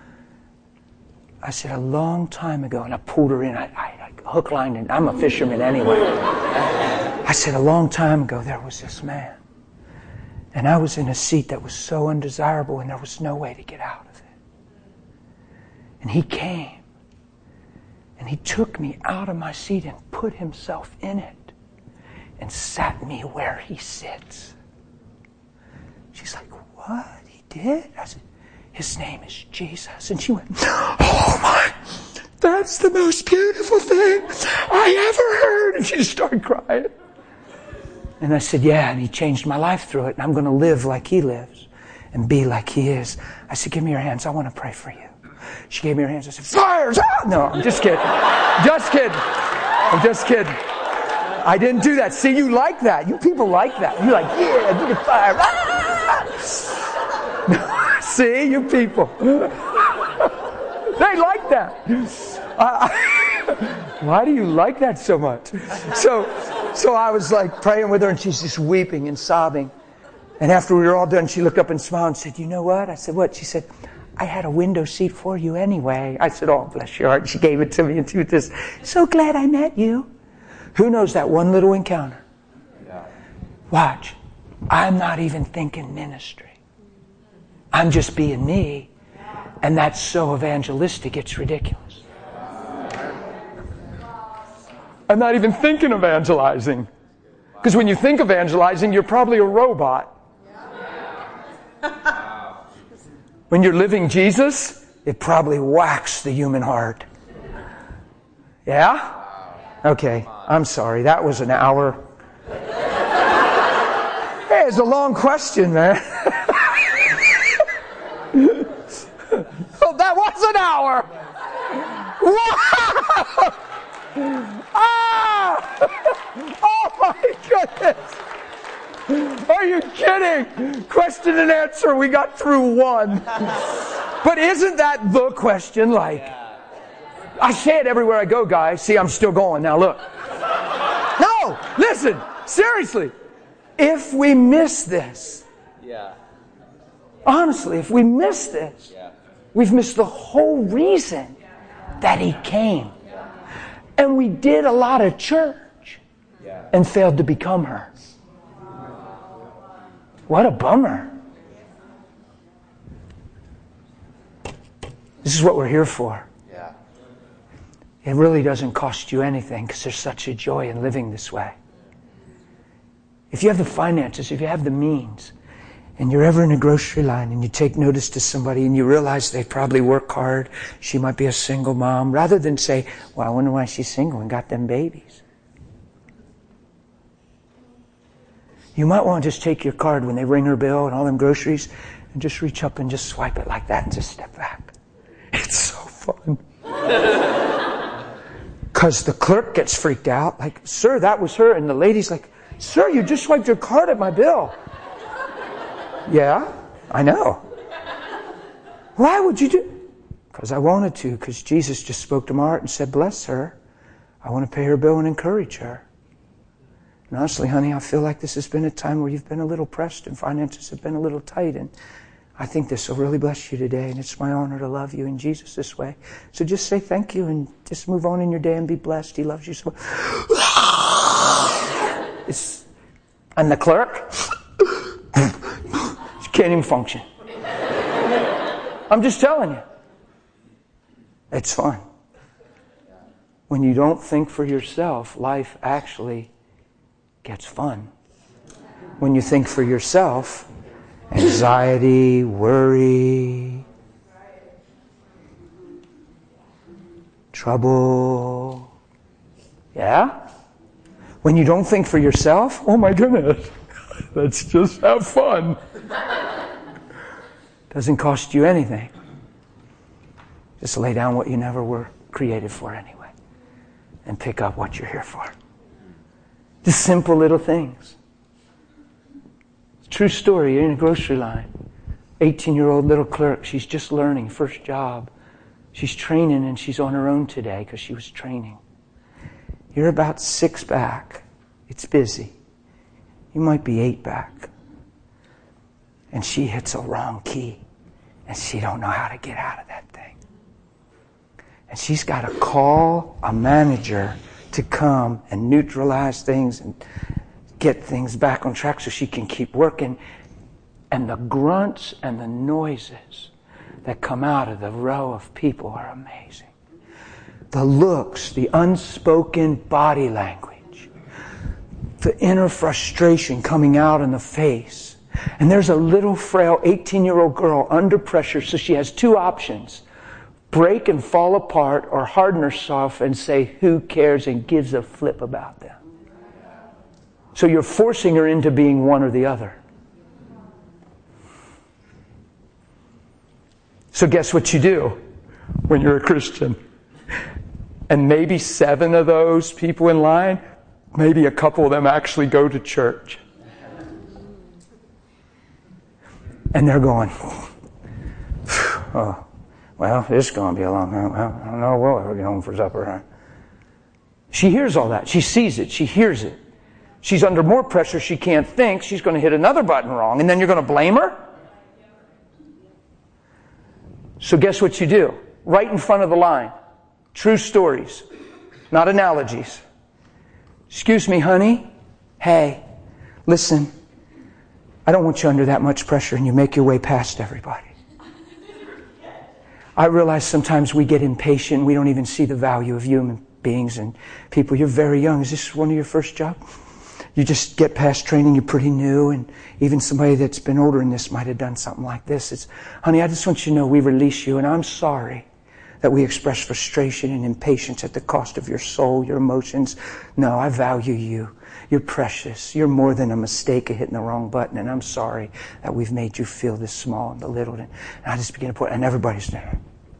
I said, a long time ago, and I pulled her in. I, I, I hook, line, and I'm a fisherman anyway. I said, a long time ago, there was this man. And I was in a seat that was so undesirable, and there was no way to get out of it. And he came, and he took me out of my seat and put himself in it and sat me where he sits. She's like, what? He did? I said, his name is Jesus. And she went, oh my, that's the most beautiful thing I ever heard. And she just started crying. And I said, yeah, and he changed my life through it. And I'm going to live like he lives and be like he is. I said, give me your hands. I want to pray for you. She gave me her hands. I said, fires! Ah! No, I'm just kidding. Just kidding. I'm just kidding. I didn't do that. See, you like that. You people like that. You're like, yeah, give me fire. Ah! See, you people. They like that. Uh, why do you like that so much? So, so I was like praying with her, and she's just weeping and sobbing. And after we were all done, she looked up and smiled and said, you know what? I said, what? She said, I had a window seat for you anyway. I said, oh, bless your heart. She gave it to me, and she was just, so glad I met you. Who knows that one little encounter? Yeah. Watch. I'm not even thinking ministry. I'm just being me. And that's so evangelistic, it's ridiculous. I'm not even thinking evangelizing. Because when you think evangelizing, you're probably a robot. When you're living Jesus, it probably whacks the human heart. Yeah? Okay, I'm sorry. That was an hour. Hey, it's a long question, man. Oh, that was an hour. Wow! Ah! Oh my goodness! Are you kidding? Question and answer. We got through one. But isn't that the question? Like, I say it everywhere I go, guys. See, I'm still going. Now look. No, listen. Seriously. If we miss this, Yeah. honestly, if we miss this, Yeah. we've missed the whole reason that he came. And we did a lot of church Yeah. and failed to become her. What a bummer. This is what we're here for. Yeah. It really doesn't cost you anything because there's such a joy in living this way. If you have the finances, if you have the means, and you're ever in a grocery line and you take notice to somebody and you realize they probably work hard, she might be a single mom, rather than say, well, I wonder why she's single and got them babies. You might want to just take your card when they ring her bill and all them groceries and just reach up and just swipe it like that and just step back. It's so fun. Because the clerk gets freaked out. Like, sir, that was her. And the lady's like, sir, you just swiped your card at my bill. Yeah, I know. Why would you do? Because I wanted to. Because Jesus just spoke to my heart and said, bless her. I want to pay her bill and encourage her. And honestly, honey, I feel like this has been a time where you've been a little pressed and finances have been a little tight. And I think this will really bless you today. And it's my honor to love you in Jesus this way. So just say thank you and just move on in your day and be blessed. He loves you so much. It's, and the clerk, she can't even function. I'm just telling you. It's fun. When you don't think for yourself, life actually gets fun. When you think for yourself, anxiety, worry, trouble. Yeah? When you don't think for yourself, oh my goodness, let's just have fun. Doesn't cost you anything. Just lay down what you never were created for anyway. And pick up what you're here for. Just simple little things. True story, you're in a grocery line. eighteen-year-old little clerk, she's just learning, first job. She's training and she's on her own today because she was training. You're about six back. It's busy. You might be eight back. And she hits a wrong key. And she don't know how to get out of that thing. And she's got to call a manager to come and neutralize things and get things back on track so she can keep working. And the grunts and the noises that come out of the row of people are amazing. The looks, the unspoken body language, the inner frustration coming out in the face. And there's a little frail eighteen-year-old girl under pressure, so she has two options. Break and fall apart, or harden herself and say, who cares, and gives a flip about them. So you're forcing her into being one or the other. So guess what you do when you're a Christian? And maybe seven of those people in line, maybe a couple of them actually go to church. And they're going, oh, well, this is going to be a long time. I don't know, we'll ever get home for supper. Huh? She hears all that. She sees it. She hears it. She's under more pressure. She can't think. She's going to hit another button wrong. And then you're going to blame her? So guess what you do? Right in front of the line. True stories. Not analogies. Excuse me, honey. Hey, listen. I don't want you under that much pressure and you make your way past everybody. I realize sometimes we get impatient. We don't even see the value of human beings and people. You're very young. Is this one of your first jobs? You just get past training. You're pretty new. And even somebody that's been older in this might have done something like this. It's, honey, I just want you to know we release you. And I'm sorry that we express frustration and impatience at the cost of your soul, your emotions. No, I value you. You're precious. You're more than a mistake of hitting the wrong button. And I'm sorry that we've made you feel this small and belittled. And I just begin to point, and everybody's there.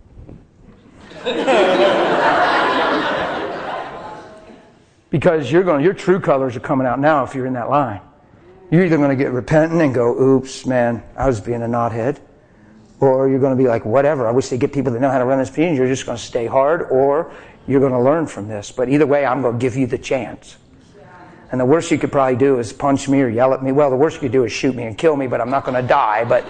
Because you're going, your true colors are coming out now if you're in that line. You're either going to get repentant and go, oops, man, I was being a knothead. Or you're going to be like, whatever, I wish they get people that know how to run this meeting. You're just going to stay hard, or you're going to learn from this. But either way, I'm going to give you the chance. And the worst you could probably do is punch me or yell at me. Well, the worst you could do is shoot me and kill me, but I'm not going to die. But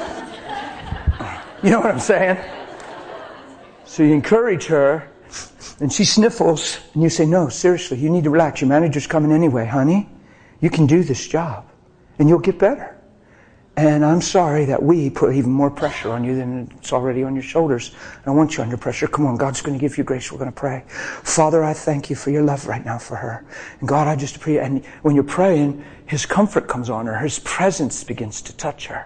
you know what I'm saying? So you encourage her, and she sniffles, and you say, no, seriously, you need to relax. Your manager's coming anyway, honey. You can do this job, and you'll get better. And I'm sorry that we put even more pressure on you than it's already on your shoulders. I don't want you under pressure. Come on, God's going to give you grace. We're going to pray. Father, I thank you for your love right now for her. And God, I just pray. And when you're praying, His comfort comes on her. His presence begins to touch her.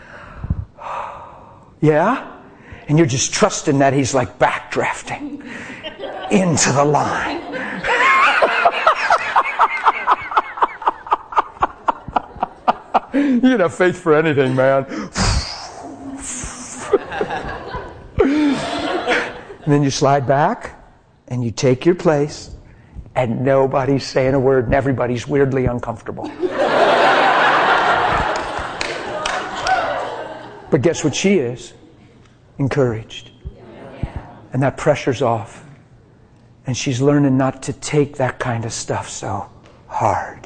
Yeah? And you're just trusting that He's like backdrafting into the line. You can have faith for anything, man. And then you slide back, and you take your place, and nobody's saying a word, and everybody's weirdly uncomfortable. But guess what she is? Encouraged. And that pressure's off. And she's learning not to take that kind of stuff so hard.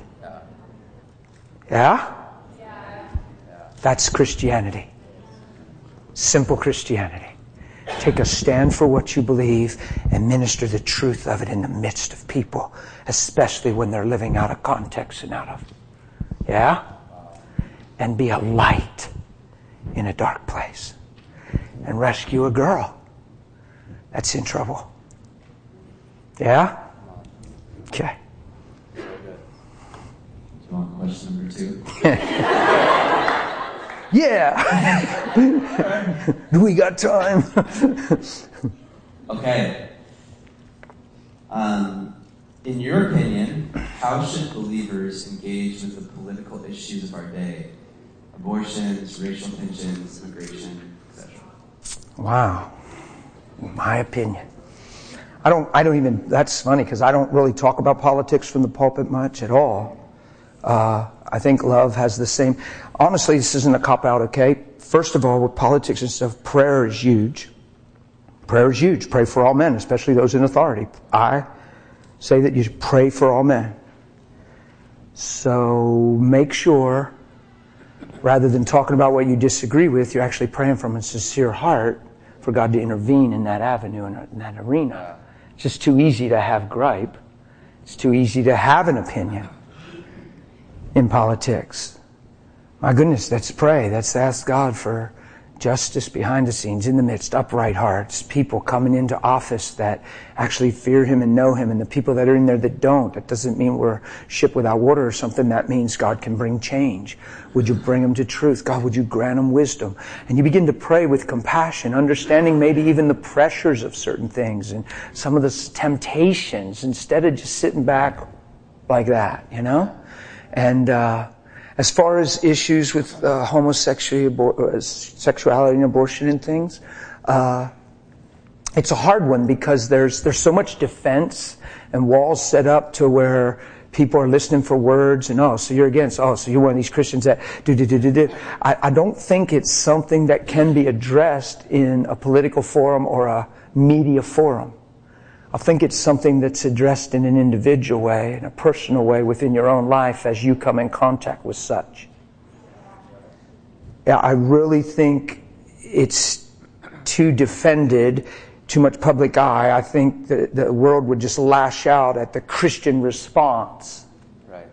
Yeah? That's Christianity. Simple Christianity. Take a stand for what you believe and minister the truth of it in the midst of people, especially when they're living out of context and out of. Yeah? And be a light in a dark place. And rescue a girl that's in trouble. Yeah? Okay. Do you want question number two? Yeah. Do we got time? Okay. Um, in your opinion, how should believers engage with the political issues of our day? Abortions, racial tensions, immigration, et cetera. Wow. My opinion. I don't, I don't even, that's funny because I don't really talk about politics from the pulpit much at all. Uh, I think love has the same. Honestly, this isn't a cop-out, okay? First of all, with politics and stuff, prayer is huge. Prayer is huge. Pray for all men, especially those in authority. I say that you should pray for all men. So make sure, rather than talking about what you disagree with, you're actually praying from a sincere heart for God to intervene in that avenue, in that arena. It's just too easy to have gripe. It's too easy to have an opinion in politics. My goodness, let's pray. Let's ask God for justice behind the scenes, in the midst, upright hearts, people coming into office that actually fear Him and know Him, and the people that are in there that don't. That doesn't mean we're a ship without water or something. That means God can bring change. Would you bring them to truth? God, would you grant them wisdom? And you begin to pray with compassion, understanding maybe even the pressures of certain things and some of the temptations, instead of just sitting back like that, you know? And uh as far as issues with uh, homosexuality abor- sexuality and abortion and things, uh, it's a hard one because there's there's so much defense and walls set up to where people are listening for words and, oh, so you're against, oh, so you're one of these Christians that do, do, do, do, do. I, I don't think it's something that can be addressed in a political forum or a media forum. I think it's something that's addressed in an individual way, in a personal way within your own life as you come in contact with such. Yeah, I really think it's too defended, too much public eye. I think the, the world would just lash out at the Christian response. Right.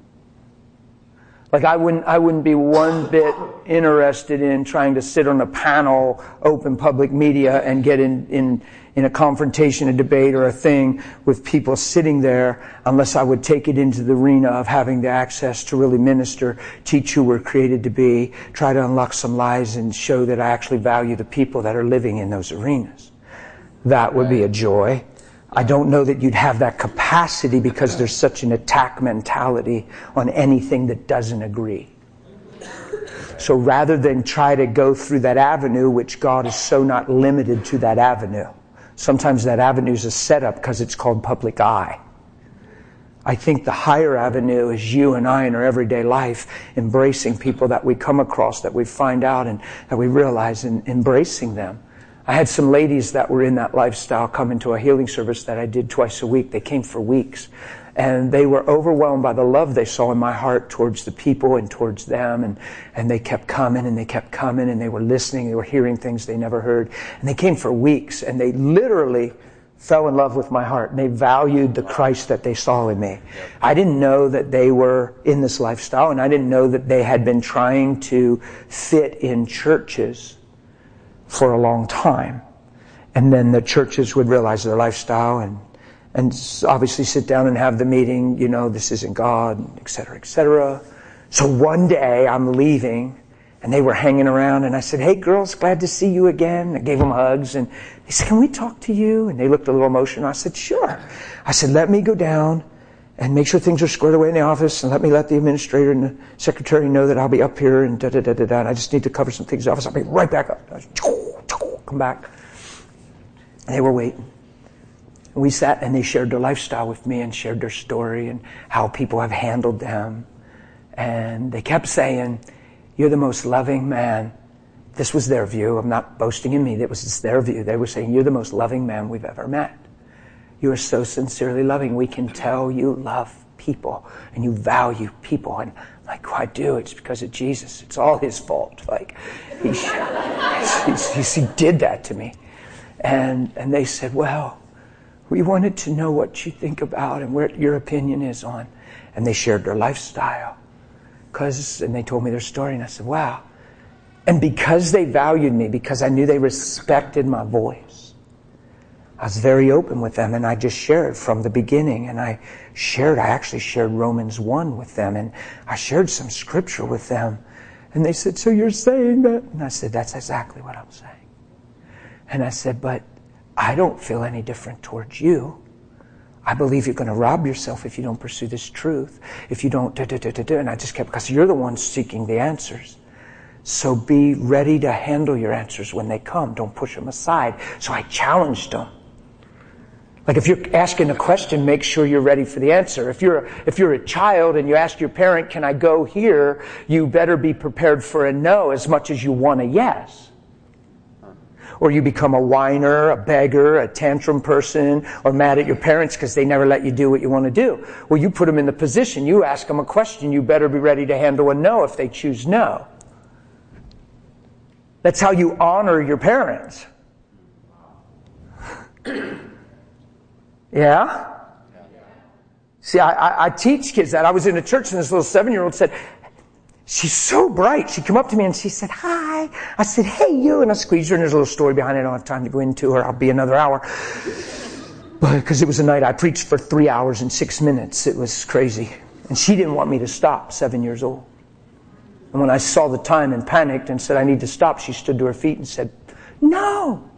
Like I wouldn't, I wouldn't be one bit interested in trying to sit on a panel, open public media, and get in, in, in a confrontation, a debate, or a thing with people sitting there, unless I would take it into the arena of having the access to really minister, teach who we're created to be, try to unlock some lies, and show that I actually value the people that are living in those arenas. That would be a joy. I don't know that you'd have that capacity because there's such an attack mentality on anything that doesn't agree. So rather than try to go through that avenue, which God is so not limited to that avenue, sometimes that avenue is a setup because it's called public eye. I think the higher avenue is you and I in our everyday life embracing people that we come across, that we find out and that we realize, and embracing them. I had some ladies that were in that lifestyle come into a healing service that I did twice a week. They came for weeks. And they were overwhelmed by the love they saw in my heart towards the people and towards them. And, and they kept coming and they kept coming and they were listening. They were hearing things they never heard. And they came for weeks and they literally fell in love with my heart. And they valued the Christ that they saw in me. I didn't know that they were in this lifestyle, and I didn't know that they had been trying to fit in churches for a long time. And then the churches would realize their lifestyle and and obviously sit down and have the meeting, you know, this isn't God, et cetera, et cetera. So one day I'm leaving and they were hanging around and I said, hey girls, glad to see you again. I gave them hugs and they said, can we talk to you? And they looked a little emotional. I said, sure. I said, let me go down and make sure things are squared away in the office, and let me let the administrator and the secretary know that I'll be up here, and da da da da da. And I just need to cover some things in the office. I'll be right back up. Come back. And they were waiting. And we sat, and they shared their lifestyle with me and shared their story and how people have handled them. And they kept saying, "You're the most loving man." This was their view. I'm not boasting in me. That was just their view. They were saying, "You're the most loving man we've ever met. You are so sincerely loving. We can tell you love people and you value people." And I'm like, "Oh, I do. It's because of Jesus. It's all his fault." Like, he, he, he did that to me. And, and they said, "Well, we wanted to know what you think about and what your opinion is on." And they shared their lifestyle. Cause, and they told me their story, and I said, "Wow." And because they valued me, because I knew they respected my voice, I was very open with them, and I just shared from the beginning. And I shared, I actually shared Romans one with them, and I shared some scripture with them. And they said, "So you're saying that?" And I said, "That's exactly what I'm saying." And I said, "But I don't feel any different towards you. I believe you're going to rob yourself if you don't pursue this truth. If you don't, da, da, da, da, da." And I just kept, because you're the one seeking the answers. So be ready to handle your answers when they come. Don't push them aside. So I challenged them. Like, if you're asking a question, make sure you're ready for the answer. If you're, if you're a child and you ask your parent, "Can I go here?" you better be prepared for a no as much as you want a yes. Or you become a whiner, a beggar, a tantrum person, or mad at your parents because they never let you do what you want to do. Well, you put them in the position. You ask them a question. You better be ready to handle a no if they choose no. That's how you honor your parents. Yeah? See, I, I, I teach kids that. I was in a church and this little seven-year-old said, she's so bright. She came up to me and she said, "Hi." I said, "Hey, you." And I squeezed her, and there's a little story behind it. I don't have time to go into her. I'll be another hour. But because it was a night I preached for three hours and six minutes. It was crazy. And she didn't want me to stop, seven years old. And when I saw the time and panicked and said, "I need to stop," she stood to her feet and said, "No."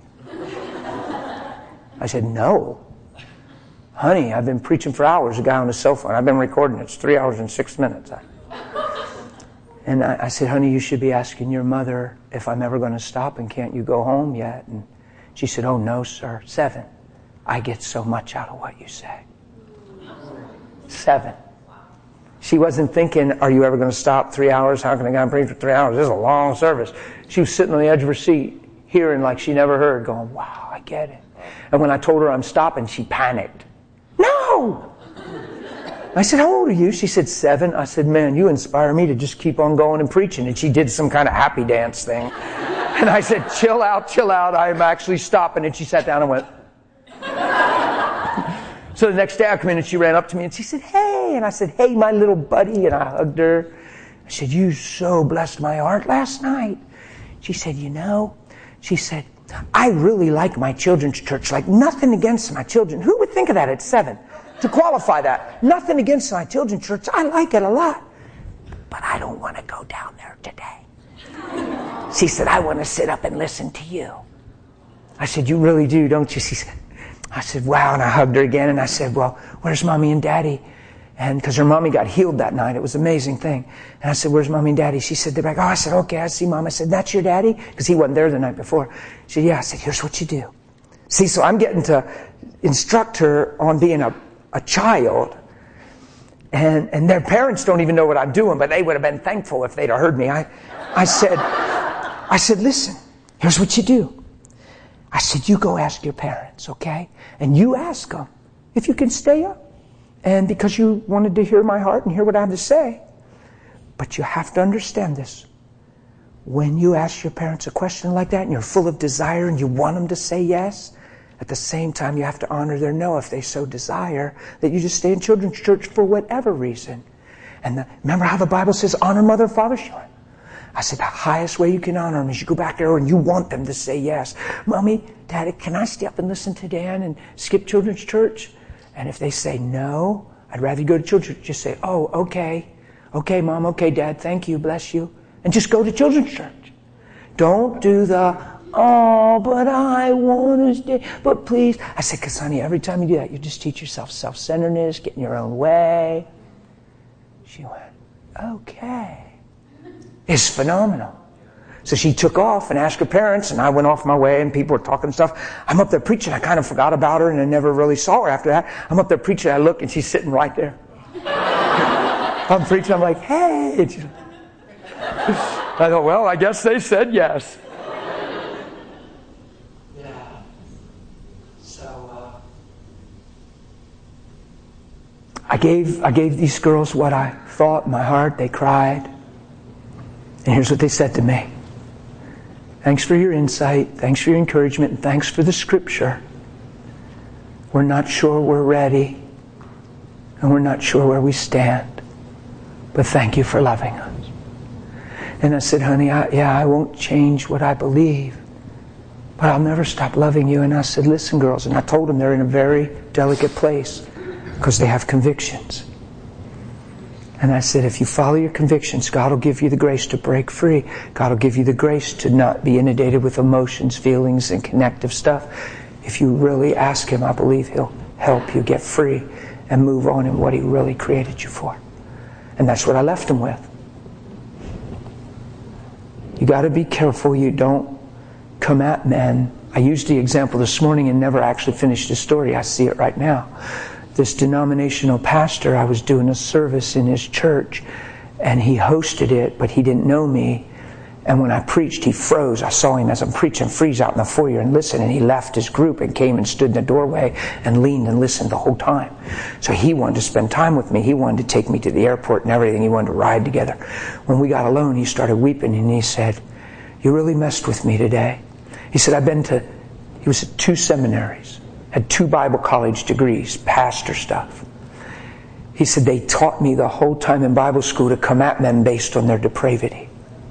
I said, "No. Honey, I've been preaching for hours, a guy on his cell phone. I've been recording it. It's three hours and six minutes. And I, I said, "Honey, you should be asking your mother if I'm ever going to stop, and can't you go home yet?" And she said, "Oh, no, sir. Seven. I get so much out of what you say." Seven. She wasn't thinking, "Are you ever going to stop three hours? How can I go and preach for three hours? This is a long service." She was sitting on the edge of her seat, hearing like she never heard, going, "Wow, I get it." And when I told her I'm stopping, she panicked. "No!" I said, "How old are you?" She said, "Seven." I said, "Man, you inspire me to just keep on going and preaching." And she did some kind of happy dance thing. And I said, "Chill out, chill out. I'm actually stopping." And she sat down and went. So the next day I come in and she ran up to me and she said, "Hey." And I said, "Hey, my little buddy." And I hugged her. I said, "You so blessed my heart last night." She said, "You know," she said, "I really like my children's church. Like, nothing against my children." Who would think of that at seven? To qualify that. Nothing against my children's church. I like it a lot. But I don't want to go down there today. She said, "I want to sit up and listen to you." I said, "You really do, don't you?" She said, I said, "Wow." And I hugged her again and I said, "Well, where's Mommy and Daddy?" And because her mommy got healed that night. It was an amazing thing. And I said, "Where's Mommy and Daddy?" She said, "They're back." Oh, I said, "Okay, I see Mom." I said, "That's your daddy?" Because he wasn't there the night before. She said, "Yeah." I said, "Here's what you do." See, so I'm getting to instruct her on being a, a child. And, and their parents don't even know what I'm doing, but they would have been thankful if they'd have heard me. I, I said, I said, "Listen, here's what you do." I said, "You go ask your parents, okay? And you ask them if you can stay up. And because you wanted to hear my heart and hear what I have to say. But you have to understand this. When you ask your parents a question like that and you're full of desire and you want them to say yes, at the same time you have to honor their no if they so desire, that you just stay in children's church for whatever reason. And the, remember how the Bible says, honor mother and father? Sure. I said, the highest way you can honor them is you go back there and you want them to say yes. "Mommy, Daddy, can I stay up and listen to Dan and skip children's church?" And if they say no, "I'd rather you go to children's church," just say, "Oh, okay. Okay, Mom. Okay, Dad. Thank you. Bless you." And just go to children's church. Don't do the, Oh, but I want to stay. But please. I said, because honey, every time you do that, you just teach yourself self-centeredness, get in your own way. She went, okay. It's phenomenal. So she took off and asked her parents, and I went off my way, and people were talking and stuff. I'm up there preaching. I kind of forgot about her, and I never really saw her after that. I'm up there preaching. I look, and she's sitting right there. I'm preaching. I'm like, hey. And she's, I thought, well, I guess they said yes. Yeah. So, uh... I gave I gave these girls what I thought in my heart. They cried. And here's what they said to me. Thanks for your insight. Thanks for your encouragement. And thanks for the scripture. We're not sure we're ready. And we're not sure where we stand. But thank you for loving us. And I said, honey, I, yeah, I won't change what I believe. But I'll never stop loving you. And I said, listen, girls. And I told them they're in a very delicate place. Because they have convictions. And I said, if you follow your convictions, God will give you the grace to break free. God will give you the grace to not be inundated with emotions, feelings, and connective stuff. If you really ask Him, I believe He'll help you get free and move on in what He really created you for. And that's what I left them with. You got to be careful you don't come at men. I used the example this morning and never actually finished the story. I see it right now. This denominational pastor, I was doing a service in his church, and he hosted it, but he didn't know me. And when I preached, he froze. I saw him as I'm preaching freeze out in the foyer and listen, and he left his group and came and stood in the doorway and leaned and listened the whole time. So he wanted to spend time with me. He wanted to take me to the airport and everything. He wanted to ride together. When we got alone, he started weeping, and he said, you really messed with me today. He said, I've been to, he was at two seminaries. Had two Bible college degrees, pastor stuff. He said, they taught me the whole time in Bible school to come at men based on their depravity.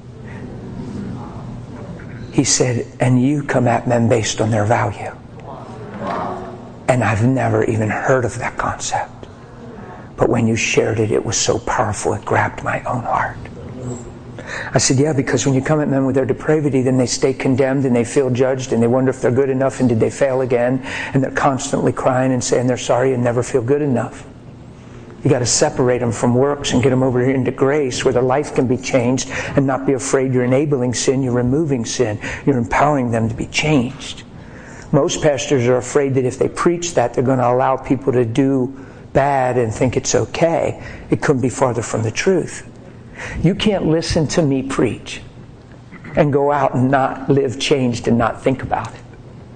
He said, and you come at men based on their value. And I've never even heard of that concept. But when you shared it, it was so powerful, it grabbed my own heart. I said, yeah, because when you come at men with their depravity, then they stay condemned and they feel judged and they wonder if they're good enough and did they fail again. And they're constantly crying and saying they're sorry and never feel good enough. You got to separate them from works and get them over here into grace where their life can be changed and not be afraid you're enabling sin, you're removing sin, you're empowering them to be changed. Most pastors are afraid that if they preach that, they're going to allow people to do bad and think it's okay. It couldn't be farther from the truth. You can't listen to me preach and go out and not live changed and not think about it.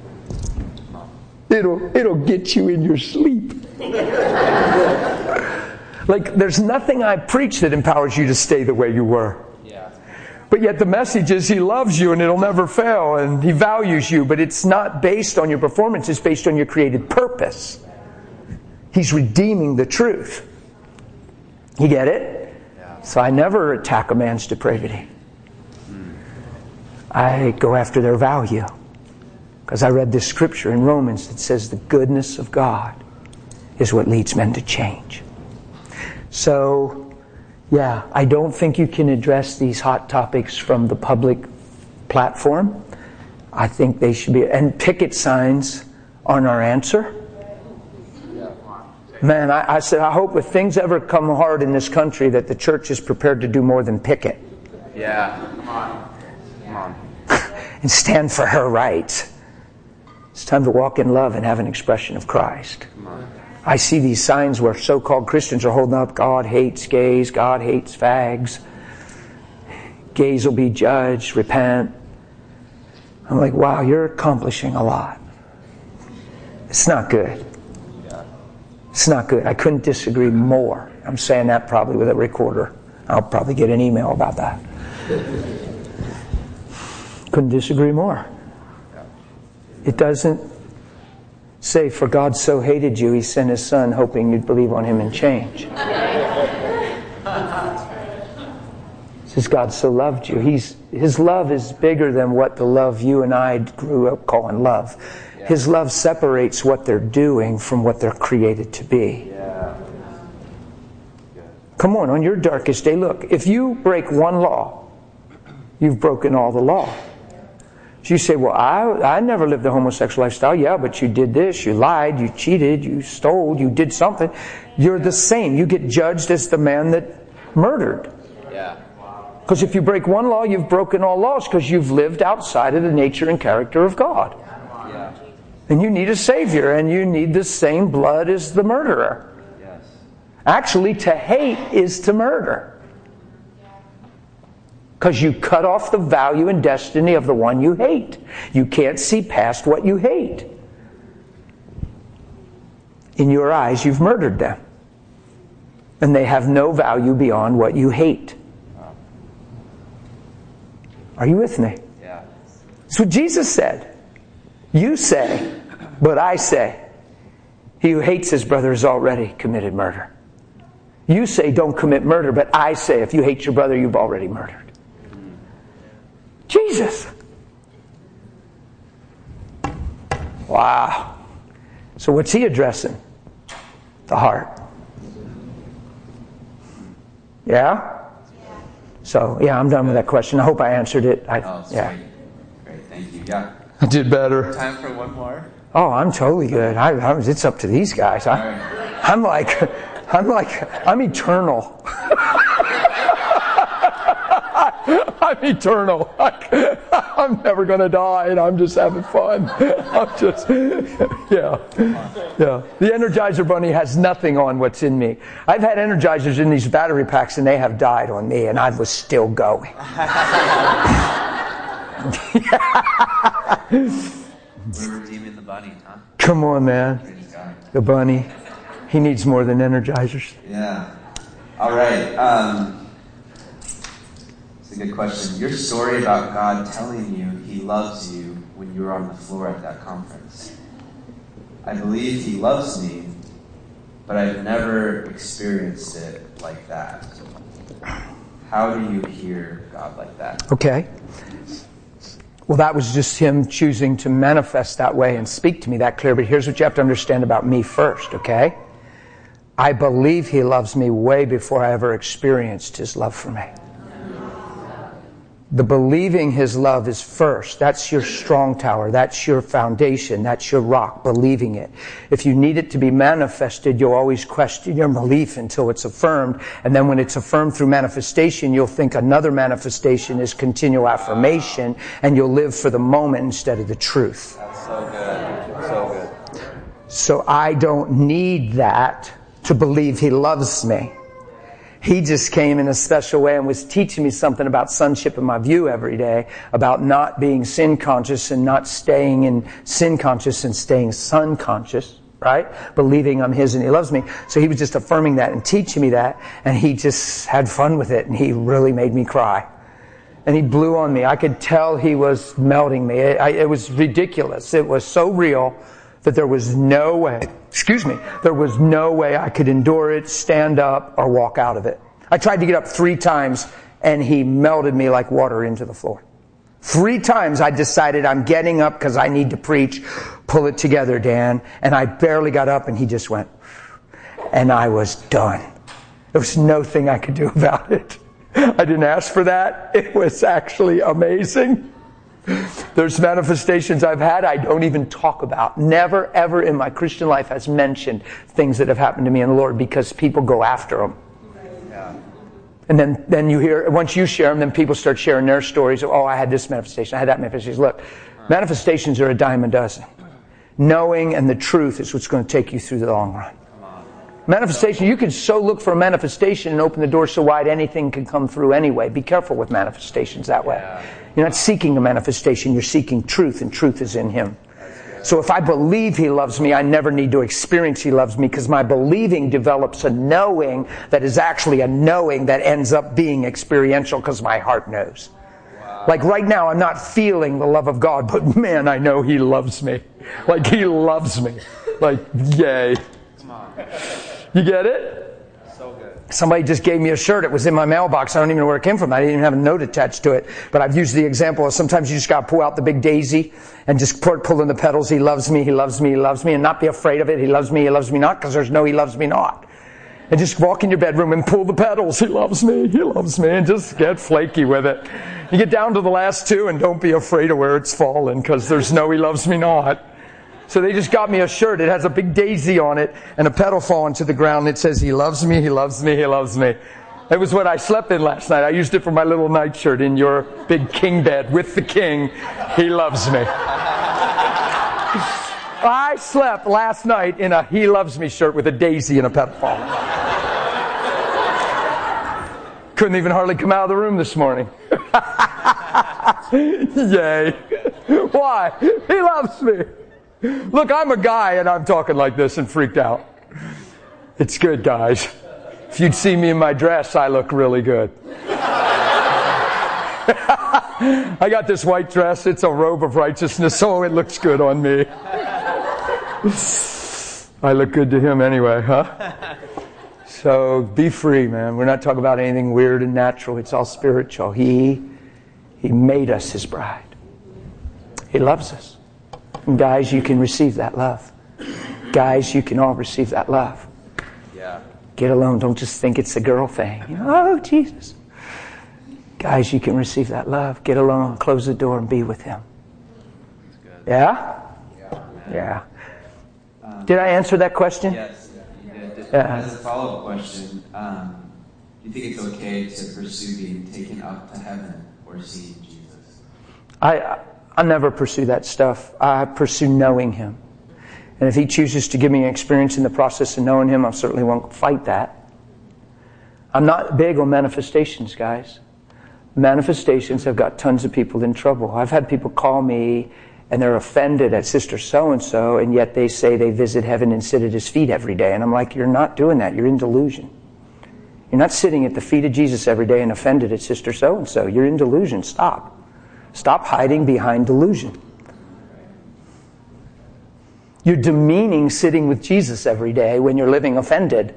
It'll, it'll get you in your sleep. Like, there's nothing I preach that empowers you to stay the way you were. Yeah. But yet the message is He loves you and it'll never fail and He values you, but it's not based on your performance, it's based on your created purpose. He's redeeming the truth. You get it? So I never attack a man's depravity. I go after their value. Because I read this scripture in Romans that says the goodness of God is what leads men to change. So, yeah, I don't think you can address these hot topics from the public platform. I think they should be, and picket signs aren't our answer. Man, I, I said, I hope if things ever come hard in this country that the church is prepared to do more than picket. Yeah, come on. Come on. And stand for her rights. It's time to walk in love and have an expression of Christ. Come on. I see these signs where so-called Christians are holding up, God hates gays, God hates fags. Gays will be judged, repent. I'm like, wow, you're accomplishing a lot. It's not good. It's not good. I couldn't disagree more. I'm saying that probably with a recorder. I'll probably get an email about that. Couldn't disagree more. It doesn't say, for God so hated you, He sent His Son hoping you'd believe on Him and change. It says God so loved you. He's, His love is bigger than what the love you and I grew up calling love. His love separates what they're doing from what they're created to be. Yeah. Come on, on your darkest day, look, if you break one law, you've broken all the law. So you say, well, I, I never lived a homosexual lifestyle. Yeah, but you did this, you lied, you cheated, you stole, you did something. You're the same. You get judged as the man that murdered. Yeah. Because if you break one law, you've broken all laws because you've lived outside of the nature and character of God. Yeah. And you need a Savior, and you need the same blood as the murderer. Yes. Actually, to hate is to murder. Because you cut off the value and destiny of the one you hate. You can't see past what you hate. In your eyes, you've murdered them. And they have no value beyond what you hate. Are you with me? Yeah. That's what Jesus said. You say, but I say, he who hates his brother has already committed murder. You say don't commit murder, but I say if you hate your brother, you've already murdered. Jesus. Wow. So what's he addressing? The heart. Yeah? So, yeah, I'm done with that question. I hope I answered it. I, Oh, sweet. yeah. Great, thank you. Yeah. I did better. Time for one more? Oh, I'm totally good. I, I, it's up to these guys. I, I'm like, I'm like, I'm eternal. I'm eternal. I'm never going to die, and I'm just having fun. I'm just, yeah, yeah. The Energizer Bunny has nothing on what's in me. I've had Energizers in these battery packs, and they have died on me, and I was still going. We're redeeming the bunny, huh? Come on, man. Praise God. The bunny. He needs more than Energizers. Yeah. All right. Um, it's a good question. Your story about God telling you He loves you when you were on the floor at that conference. I believe He loves me, but I've never experienced it like that. How do you hear God like that? Okay. Well, that was just Him choosing to manifest that way and speak to me that clear. But here's what you have to understand about me first, okay? I believe He loves me way before I ever experienced His love for me. The believing His love is first. That's your strong tower. That's your foundation. That's your rock, believing it. If you need it to be manifested, you'll always question your belief until it's affirmed. And then when it's affirmed through manifestation, you'll think another manifestation is continual affirmation, and you'll live for the moment instead of the truth. That's so good. So good. So I don't need that to believe He loves me. He just came in a special way and was teaching me something about sonship in my view every day, about not being sin conscious and not staying in sin conscious and staying son conscious, right? Believing I'm His and He loves me. So He was just affirming that and teaching me that, and He just had fun with it, and He really made me cry. And He blew on me. I could tell He was melting me. It, I, it was ridiculous. It was so real that there was no way, excuse me, there was no way I could endure it, stand up, or walk out of it. I tried to get up three times, and He melted me like water into the floor. Three times I decided I'm getting up because I need to preach. Pull it together, Dan. And I barely got up, and He just went, and I was done. There was no thing I could do about it. I didn't ask for that. It was actually amazing. There's manifestations I've had I don't even talk about. Never, ever in my Christian life has mentioned things that have happened to me in the Lord because people go after them. Yeah. And then, then you hear, once you share them, then people start sharing their stories of, oh, I had this manifestation, I had that manifestation. Look, manifestations are a dime a dozen. Knowing and the truth is what's going to take you through the long run. Manifestation, you can so look for a manifestation and open the door so wide anything can come through anyway. Be careful with manifestations that way. Yeah. You're not seeking a manifestation, you're seeking truth, and truth is in Him. So if I believe He loves me, I never need to experience He loves me, because my believing develops a knowing that is actually a knowing that ends up being experiential because my heart knows. Wow. Like right now, I'm not feeling the love of God, but man, I know He loves me. Like He loves me. Like, yay. Come on. You get it? So good. Somebody just gave me a shirt. It was in my mailbox. I don't even know where it came from. I didn't even have a note attached to it. But I've used the example of sometimes you just got to pull out the big daisy and just pull, pull in the petals. He loves me, He loves me, He loves me, and not be afraid of it. He loves me, He loves me not, because there's no He loves me not. And just walk in your bedroom and pull the pedals. He loves me. He loves me. And just get flaky with it. You get down to the last two and don't be afraid of where it's falling, because there's no he loves me not. So they just got me a shirt. It has a big daisy on it and a pedal falling to the ground. It says, he loves me, he loves me, he loves me. It was what I slept in last night. I used it for my little nightshirt in your big king bed with the king. He loves me. I slept last night in a he loves me shirt with a daisy and a pedal falling. Couldn't even hardly come out of the room this morning. Yay. Why? He loves me. Look, I'm a guy and I'm talking like this and freaked out. It's good, guys. If you'd see me in my dress, I look really good. I got this white dress. It's a robe of righteousness, so it looks good on me. I look good to him anyway, huh? So be free, man. We're not talking about anything weird and natural. It's all spiritual. He, he made us his bride. He loves us. And guys, you can receive that love. Guys, you can all receive that love. Yeah. Get alone. Don't just think it's a girl thing. You know, oh, Jesus. Guys, you can receive that love. Get alone. Close the door and be with him. That's good. Yeah? Yeah. Yeah. Um, Did I answer that question? Yes. You did. Just Yeah. As a follow-up question, um, do you think it's okay to pursue being taken up to heaven or seeing Jesus? I I never pursue that stuff. I pursue knowing him. And if he chooses to give me an experience in the process of knowing him, I certainly won't fight that. I'm not big on manifestations, guys. Manifestations have got tons of people in trouble. I've had people call me and they're offended at Sister so-and-so, and yet they say they visit heaven and sit at his feet every day. And I'm like, you're not doing that. You're in delusion. You're not sitting at the feet of Jesus every day and offended at Sister so-and-so. You're in delusion. Stop. Stop hiding behind delusion. You're demeaning sitting with Jesus every day when you're living offended.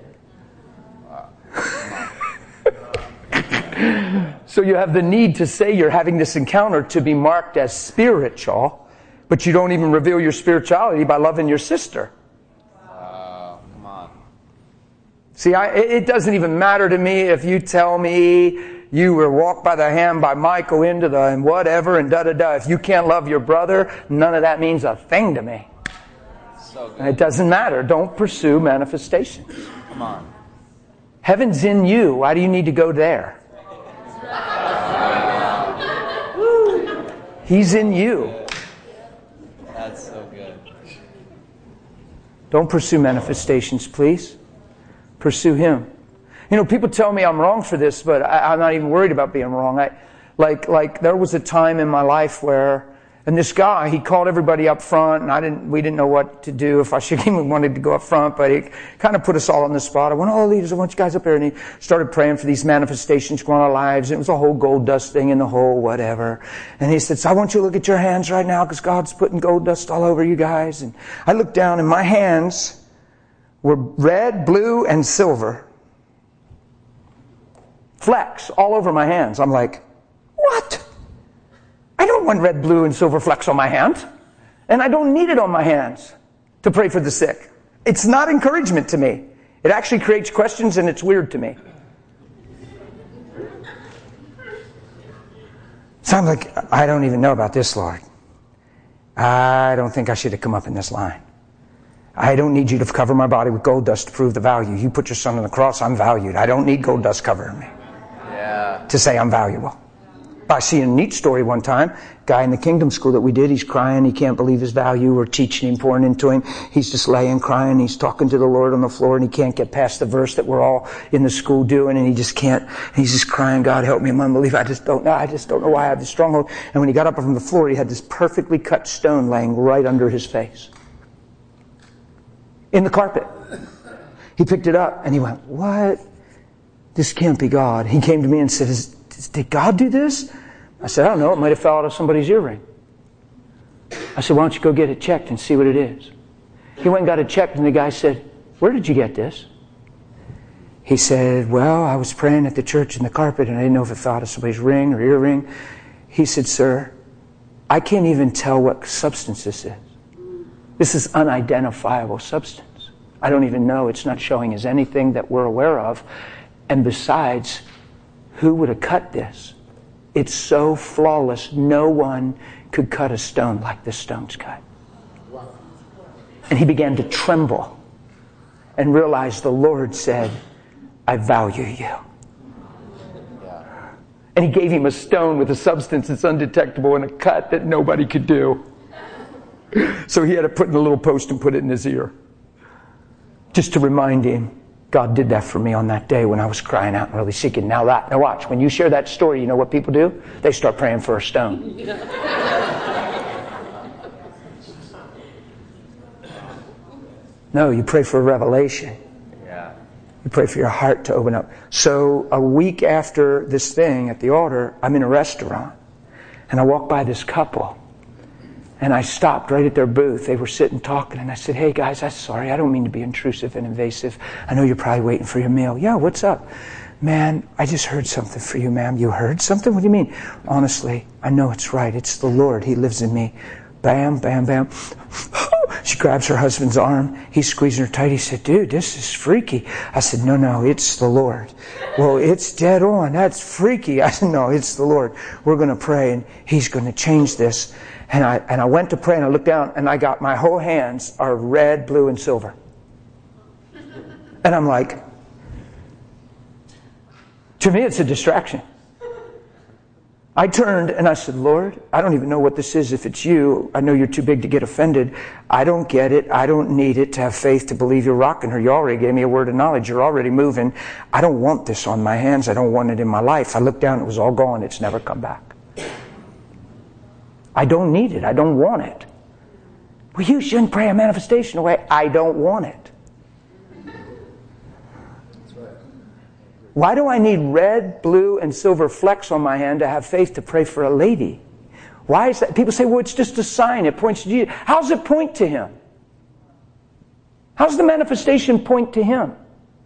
So you have the need to say you're having this encounter to be marked as spiritual, but you don't even reveal your spirituality by loving your sister. Uh, come on. See, I, it doesn't even matter to me if you tell me you were walked by the hand by Michael into the and whatever and da-da-da. If you can't love your brother, none of that means a thing to me. So good. And it doesn't matter. Don't pursue manifestations. Come on. Heaven's in you. Why do you need to go there? He's in you. That's so good. Don't pursue manifestations, please. Pursue him. You know, people tell me I'm wrong for this, but I, I'm not even worried about being wrong. I, like, like there was a time in my life where, and this guy, he called everybody up front, and I didn't, we didn't know what to do, if I should even wanted to go up front, but he kind of put us all on the spot. I went, oh, leaders, I want you guys up here, and he started praying for these manifestations to go on our lives. It was a whole gold dust thing in the whole whatever. And he said, so I want you to look at your hands right now, because God's putting gold dust all over you guys. And I looked down, and my hands were red, blue, and silver. Flecks all over my hands. I'm like, what? I don't want red, blue, and silver flecks on my hands. And I don't need it on my hands to pray for the sick. It's not encouragement to me. It actually creates questions, and it's weird to me. So I'm like, I don't even know about this, Lord. I don't think I should have come up in this line. I don't need you to cover my body with gold dust to prove the value. You put your son on the cross, I'm valued. I don't need gold dust covering me. Yeah. To say I'm valuable. I see a neat story one time. Guy in the Kingdom School that we did, he's crying. He can't believe his value. We're teaching him, pouring into him. He's just laying, crying. He's talking to the Lord on the floor, and he can't get past the verse that we're all in the school doing, and he just can't. He's just crying, God help me in my unbelief. I just don't know. I just don't know why I have this stronghold. And when he got up from the floor, he had this perfectly cut stone laying right under his face. In the carpet. He picked it up, and he went, what? This can't be God. He came to me and said, Is, did God do this? I said, I don't know. It might have fell out of somebody's earring. I said, why don't you go get it checked and see what it is? He went and got it checked, and the guy said, where did you get this? He said, well, I was praying at the church in the carpet, and I didn't know if it fell out of somebody's ring or earring. He said, sir, I can't even tell what substance this is. This is unidentifiable substance. I don't even know. It's not showing us anything that we're aware of. And besides, who would have cut this? It's so flawless. No one could cut a stone like this stone's cut. And he began to tremble and realized the Lord said, I value you. And he gave him a stone with a substance that's undetectable and a cut that nobody could do. So he had to put in a little post and put it in his ear. Just to remind him, God did that for me on that day when I was crying out and really seeking. Now that, now watch, when you share that story, you know what people do? They start praying for a stone. No, you pray for a revelation. You pray for your heart to open up. So a week after this thing at the altar, I'm in a restaurant. And I walked by this couple. And I stopped right at their booth. They were sitting talking. And I said, hey guys, I'm sorry. I don't mean to be intrusive and invasive. I know you're probably waiting for your meal. Yeah, what's up? Man, I just heard something for you, ma'am. You heard something? What do you mean? Honestly, I know it's right. It's the Lord. He lives in me. Bam, bam, bam. She grabs her husband's arm. He's squeezing her tight. He said, dude, this is freaky. I said, no, no, it's the Lord. Well, it's dead on. That's freaky. I said, no, it's the Lord. We're going to pray and he's going to change this. And I, and I went to pray and I looked down and I got my whole hands are red, blue, and silver. And I'm like, to me, it's a distraction. I turned and I said, Lord, I don't even know what this is. If it's you, I know you're too big to get offended. I don't get it. I don't need it to have faith to believe you're rocking her. You already gave me a word of knowledge. You're already moving. I don't want this on my hands. I don't want it in my life. I looked down. It was all gone. It's never come back. I don't need it. I don't want it. Well, you shouldn't pray a manifestation away. I don't want it. Why do I need red, blue, and silver flecks on my hand to have faith to pray for a lady? Why is that? People say, well, it's just a sign. It points to Jesus. How does it point to him? How does the manifestation point to him?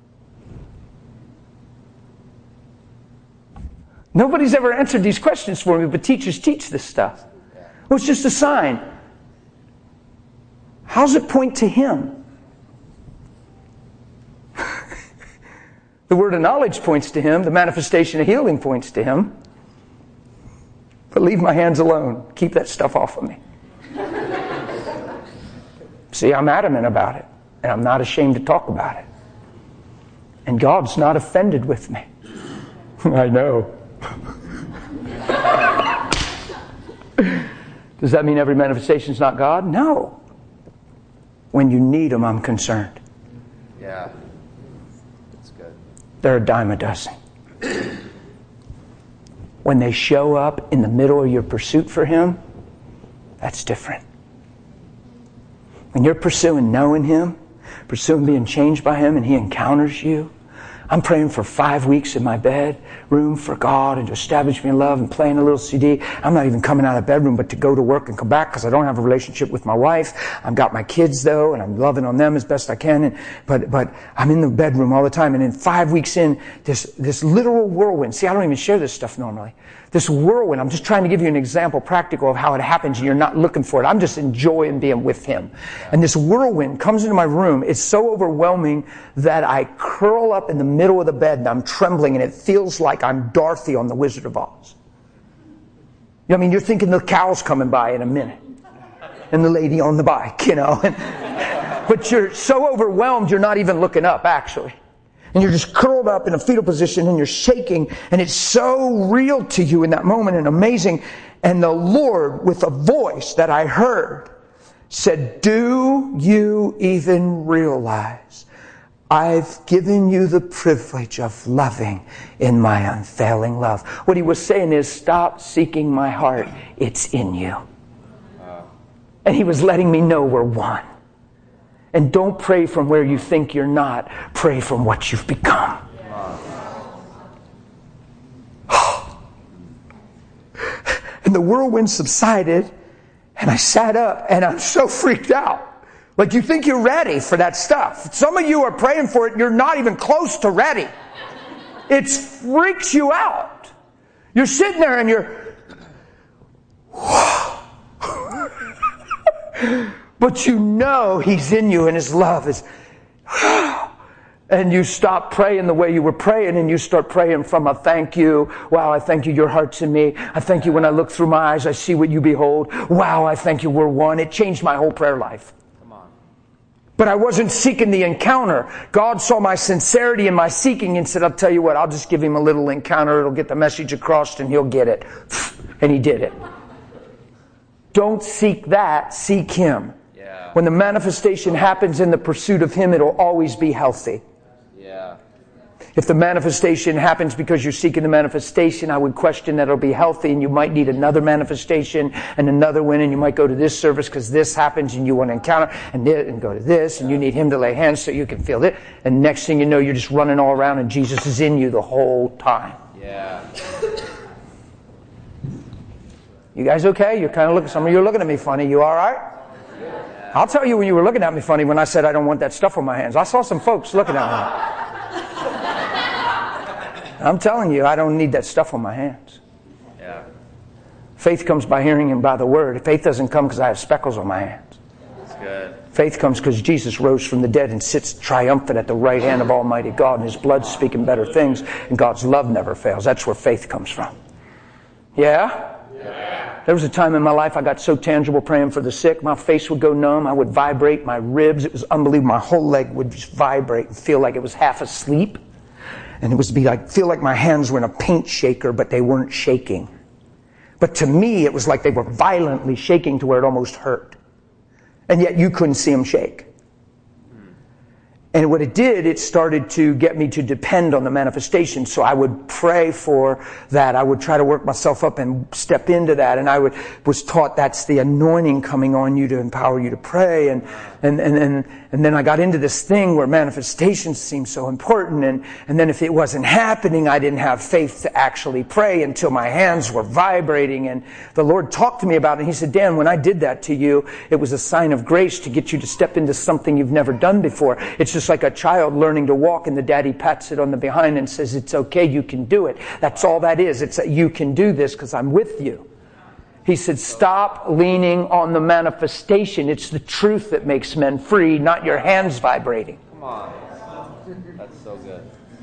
Nobody's ever answered these questions for me, but teachers teach this stuff. Well, it's just a sign. How does it point to him? The word of knowledge points to him. The manifestation of healing points to him. But leave my hands alone. Keep that stuff off of me. See, I'm adamant about it. And I'm not ashamed to talk about it. And God's not offended with me. I know. Does that mean every manifestation is not God? No. When you need them, I'm concerned. Yeah. They're a dime a dozen. When they show up in the middle of your pursuit for him, that's different. When you're pursuing knowing him, pursuing being changed by him, and he encounters you, I'm praying for five weeks in my bed, room for God and to establish me in love and playing a little C D. I'm not even coming out of the bedroom, but to go to work and come back because I don't have a relationship with my wife. I've got my kids though, and I'm loving on them as best I can. And, but, but I'm in the bedroom all the time. And then five weeks in, this, this literal whirlwind. See, I don't even share this stuff normally. This whirlwind, I'm just trying to give you an example practical of how it happens and you're not looking for it. I'm just enjoying being with him. And this whirlwind comes into my room. It's so overwhelming that I curl up in the middle of the bed and I'm trembling and it feels like I'm Dorothy on the Wizard of Oz. You know, I mean, you're thinking the cow's coming by in a minute. And the lady on the bike, you know. And, but you're so overwhelmed you're not even looking up, actually. And you're just curled up in a fetal position and you're shaking and it's so real to you in that moment and amazing. And the Lord, with a voice that I heard, said, do you even realize I've given you the privilege of loving in my unfailing love? What he was saying is, stop seeking my heart. It's in you. And he was letting me know we're one. And don't pray from where you think you're not. Pray from what you've become. And the whirlwind subsided, and I sat up, and I'm so freaked out. Like, you think you're ready for that stuff. Some of you are praying for it, you're not even close to ready. It freaks you out. You're sitting there and you're... But you know he's in you and his love is... And you stop praying the way you were praying and you start praying from a thank you. Wow, I thank you, your heart's in me. I thank you when I look through my eyes, I see what you behold. Wow, I thank you, we're one. It changed my whole prayer life. Come on. But I wasn't seeking the encounter. God saw my sincerity in my seeking and said, I'll tell you what, I'll just give him a little encounter. It'll get the message across and he'll get it. And he did it. Don't seek that, seek him. Yeah. When the manifestation happens in the pursuit of him, it'll always be healthy. Yeah. If the manifestation happens because you're seeking the manifestation, I would question that it'll be healthy and you might need another manifestation and another one, and you might go to this service because this happens and you want to encounter and, this, and go to this and you need him to lay hands so you can feel it. And next thing you know, you're just running all around and Jesus is in you the whole time. Yeah. You guys okay? You're kind of looking, some of you are looking at me funny. You all right? I'll tell you when you were looking at me funny when I said I don't want that stuff on my hands. I saw some folks looking at me. I'm telling you, I don't need that stuff on my hands. Yeah. Faith comes by hearing and by the word. Faith doesn't come because I have speckles on my hands. That's good. Faith comes because Jesus rose from the dead and sits triumphant at the right hand of Almighty God, and his blood's speaking better things, and God's love never fails. That's where faith comes from. Yeah? Yeah. There was a time in my life I got so tangible praying for the sick, my face would go numb, I would vibrate, my ribs, it was unbelievable. My whole leg would just vibrate and feel like it was half asleep. And it was be like, feel like my hands were in a paint shaker, but they weren't shaking. But to me, it was like they were violently shaking to where it almost hurt. And yet you couldn't see them shake. And what it did, it started to get me to depend on the manifestation. So I would pray for that. I would try to work myself up and step into that. And I would, was taught that's the anointing coming on you to empower you to pray. And, and, and, and, and then I got into this thing where manifestations seemed so important. And, and then if it wasn't happening, I didn't have faith to actually pray until my hands were vibrating. And the Lord talked to me about it. And he said, Dan, when I did that to you, it was a sign of grace to get you to step into something you've never done before. It's just like a child learning to walk and the daddy pats it on the behind and says, it's okay, you can do it. That's all that is. It's that you can do this because I'm with you. He said, stop leaning on the manifestation. It's the truth that makes men free, not your hands vibrating. Come on. That's so good.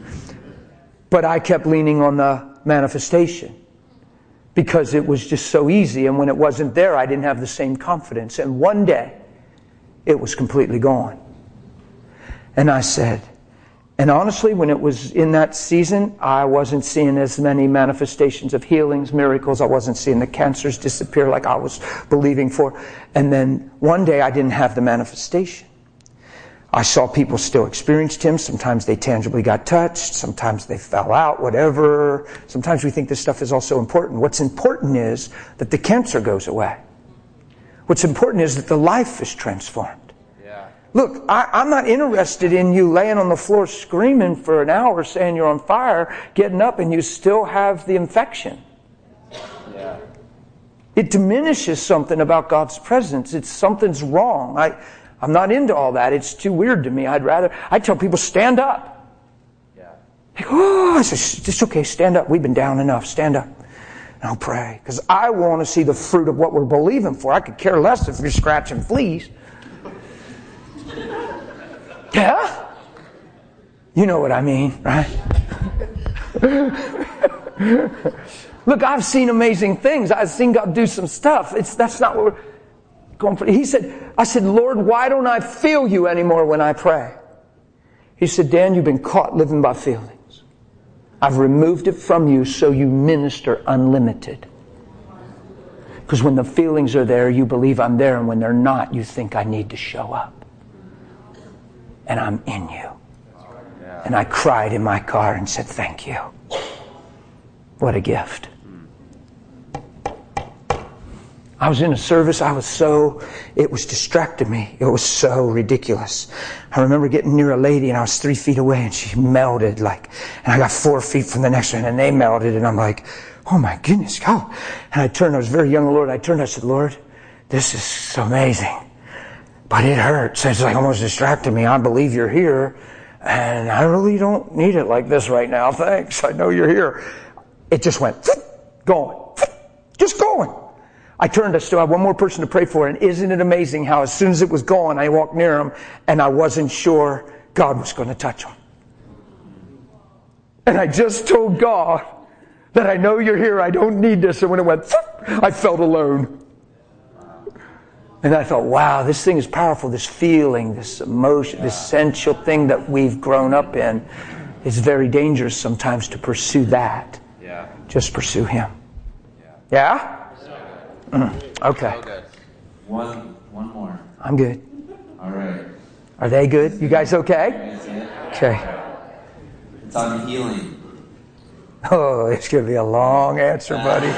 But I kept leaning on the manifestation because it was just so easy. And when it wasn't there, I didn't have the same confidence. And one day, it was completely gone. And I said, and honestly, when it was in that season, I wasn't seeing as many manifestations of healings, miracles. I wasn't seeing the cancers disappear like I was believing for. And then one day I didn't have the manifestation. I saw people still experienced him. Sometimes they tangibly got touched. Sometimes they fell out, whatever. Sometimes we think this stuff is also important. What's important is that the cancer goes away. What's important is that the life is transformed. Look, I, I'm not interested in you laying on the floor screaming for an hour saying you're on fire, getting up and you still have the infection. Yeah. It diminishes something about God's presence. It's something's wrong. I, I'm not into all that. It's too weird to me. I'd rather, I tell people, stand up. Yeah. They go, oh, I said, it's okay, stand up. We've been down enough. Stand up. And I'll pray. Because I want to see the fruit of what we're believing for. I could care less if you're scratching fleas. Yeah? You know what I mean, right? Look, I've seen amazing things. I've seen God do some stuff. It's that's not what we're going for. He said, I said, Lord, why don't I feel you anymore when I pray? He said, Dan, you've been caught living by feelings. I've removed it from you so you minister unlimited. Because when the feelings are there, you believe I'm there, and when they're not, you think I need to show up. And I'm in you. Yeah. And I cried in my car and said, thank you. What a gift. I was in a service, I was so, it was distracting me. It was so ridiculous. I remember getting near a lady and I was three feet away and she melted like, and I got four feet from the next one and they melted and I'm like, oh my goodness, God. And I turned, I was very young, Lord, I turned, I said, Lord, this is so amazing. But it hurts. It's like almost distracting me. I believe you're here. And I really don't need it like this right now. Thanks. I know you're here. It just went, going. Just going. I turned, I still had one more person to pray for. And isn't it amazing how as soon as it was gone, I walked near him and I wasn't sure God was going to touch him. And I just told God that I know you're here. I don't need this. And when it went, I felt alone. And I thought, wow, this thing is powerful. This feeling, this emotion, this sensual thing that we've grown up in is very dangerous sometimes to pursue that. Yeah. Just pursue Him. Yeah? Mm. Okay. Okay. One, one more. I'm good. All right. Are they good? You guys okay? Okay. It's on healing. Oh, it's going to be a long answer, buddy.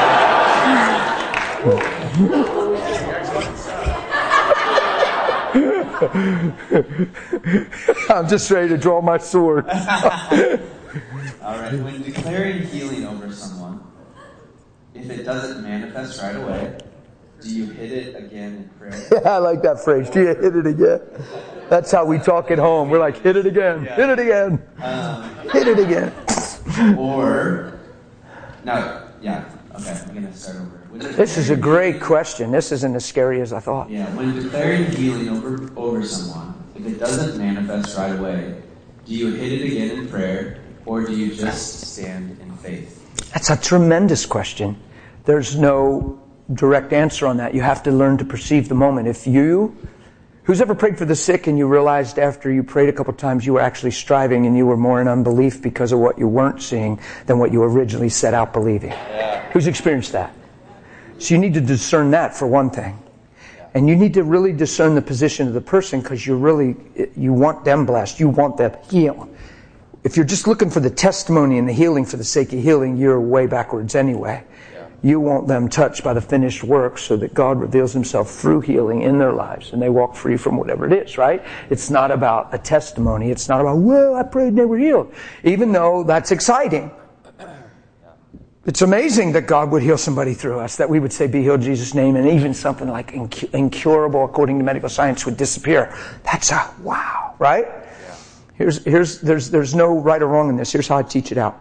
I'm just ready to draw my sword. All right. When declaring healing over someone, if it doesn't manifest right away, do you hit it again in prayer? Yeah, I like that phrase. Do you hit it again? That's how we talk at home. We're like, hit it again, Yeah. hit it again, Um, hit it again. or, no, yeah, okay, I'm going to start over. When This is a great question. This isn't as scary as I thought. Yeah, when declaring healing over, over someone, if it doesn't manifest right away, do you hit it again in prayer, or do you just stand in faith? That's a tremendous question. There's no direct answer on that. You have to learn to perceive the moment. If you, who's ever prayed for the sick and you realized after you prayed a couple times you were actually striving and you were more in unbelief because of what you weren't seeing than what you originally set out believing? Yeah. Who's experienced that? So you need to discern that for one thing. And you need to really discern the position of the person because you really, you want them blessed. You want them healed. If you're just looking for the testimony and the healing for the sake of healing, you're way backwards anyway. Yeah. You want them touched by the finished work so that God reveals Himself through healing in their lives and they walk free from whatever it is, right? It's not about a testimony. It's not about, well, I prayed and they were healed. Even though that's exciting. It's amazing that God would heal somebody through us, that we would say, be healed in Jesus' name, and even something like inc- incurable according to medical science would disappear. That's a wow, right? Yeah. Here's, here's, there's, there's no right or wrong in this. Here's how I teach it out.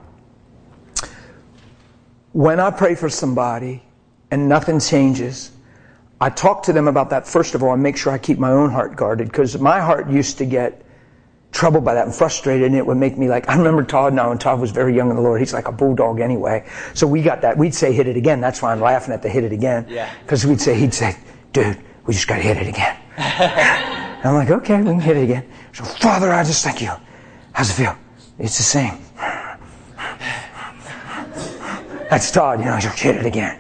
When I pray for somebody and nothing changes, I talk to them about that first of all and make sure I keep my own heart guarded, because my heart used to get troubled by that and frustrated, and it would make me like, I remember Todd now, and Todd was very young in the Lord. He's like a bulldog anyway. So we got that. We'd say, hit it again. That's why I'm laughing at the hit it again. Yeah. Because we'd say, he'd say, dude, we just got to hit it again. And I'm like, okay, we can hit it again. So, Father, I just thank you. How's it feel? It's the same. That's Todd, you know, just hit it again.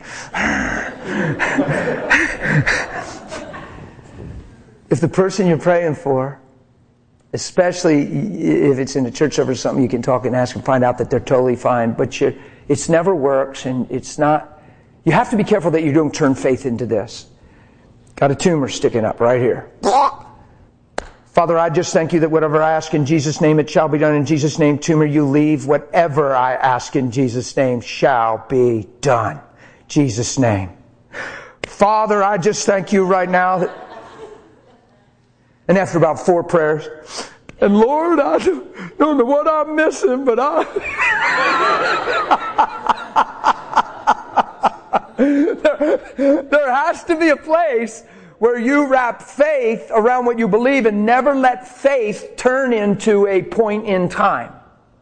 If the person you're praying for, especially if it's in a church service or something, you can talk and ask and find out that they're totally fine. But you, it's never works, and it's not. You have to be careful that you don't turn faith into this. Got a tumor sticking up right here. Father, I just thank you that whatever I ask in Jesus' name, it shall be done. In Jesus' name, tumor, you leave. Whatever I ask in Jesus' name shall be done. Jesus' name. Father, I just thank you right now that. And after about four prayers, and Lord, I don't know what I'm missing, but I... there, there has to be a place where you wrap faith around what you believe and never let faith turn into a point in time.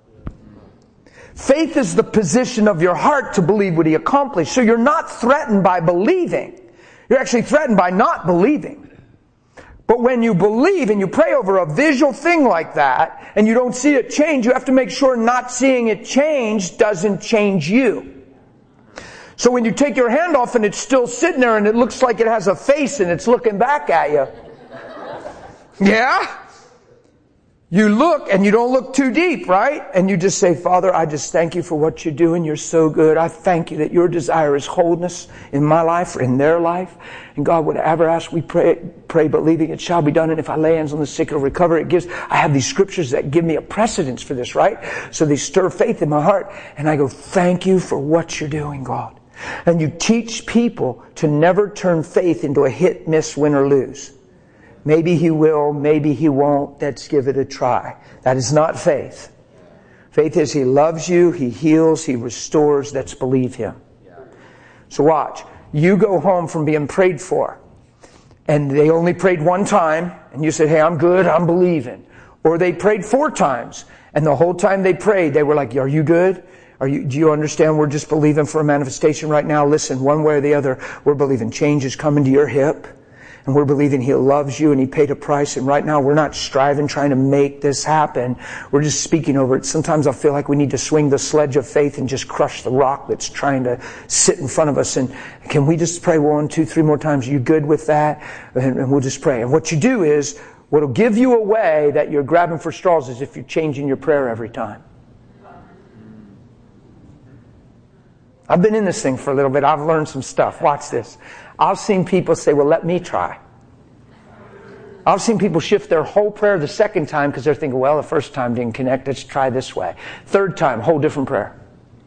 Faith is the position of your heart to believe what He accomplished. So you're not threatened by believing. You're actually threatened by not believing. But when you believe and you pray over a visual thing like that and you don't see it change, you have to make sure not seeing it change doesn't change you. So when you take your hand off and it's still sitting there and it looks like it has a face and it's looking back at you. Yeah? You look and you don't look too deep, right? And you just say, Father, I just thank you for what you're doing. You're so good. I thank you that your desire is wholeness in my life or in their life. And God, whatever ask we pray, pray believing it shall be done. And if I lay hands on the sick, it'll recover. It gives, I have these scriptures that give me a precedence for this, right? So they stir faith in my heart. And I go, thank you for what you're doing, God. And you teach people to never turn faith into a hit, miss, win, or lose. Maybe He will, maybe He won't. Let's give it a try. That is not faith. Faith is He loves you, He heals, He restores. Let's believe Him. So watch. You go home from being prayed for, and they only prayed one time, and you said, hey, I'm good, I'm believing. Or they prayed four times. And the whole time they prayed, they were like, are you good? Are you, do you understand we're just believing for a manifestation right now? Listen, one way or the other, we're believing change is coming to your hip. And we're believing He loves you and He paid a price. And right now we're not striving, trying to make this happen. We're just speaking over it. Sometimes I feel like we need to swing the sledge of faith and just crush the rock that's trying to sit in front of us. And can we just pray one, two, three more times? Are you good with that? And, and we'll just pray. And what you do is, what'll give you away that you're grabbing for straws is if you're changing your prayer every time. I've been in this thing for a little bit. I've learned some stuff. Watch this. I've seen people say, well, let me try. I've seen people shift their whole prayer the second time because they're thinking, well, the first time didn't connect. Let's try this way. Third time, whole different prayer.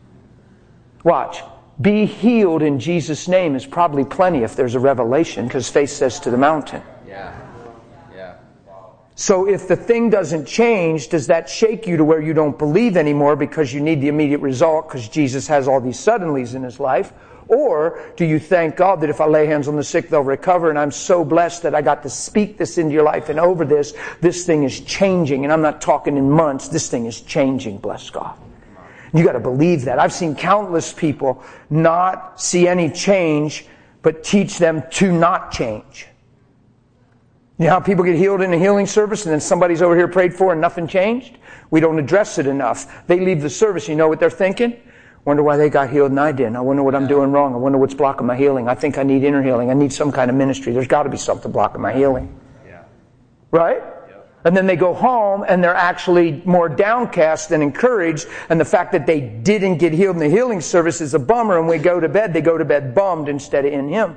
Watch. Be healed in Jesus' name is probably plenty if there's a revelation because faith says to the mountain. Yeah. Yeah. So if the thing doesn't change, does that shake you to where you don't believe anymore because you need the immediate result because Jesus has all these suddenlies in His life? Or do you thank God that if I lay hands on the sick, they'll recover, and I'm so blessed that I got to speak this into your life, and over this, this thing is changing, and I'm not talking in months, this thing is changing, bless God. You got to believe that. I've seen countless people not see any change, but teach them to not change. You know how people get healed in a healing service and then somebody's over here prayed for and nothing changed? We don't address it enough. They leave the service, you know what they're thinking? Wonder why they got healed and I didn't. I wonder what I'm doing wrong. I wonder what's blocking my healing. I think I need inner healing. I need some kind of ministry. There's got to be something blocking my healing. Yeah. Right? Yep. And then they go home and they're actually more downcast than encouraged. And the fact that they didn't get healed in the healing service is a bummer. And when we go to bed, they go to bed bummed instead of in Him.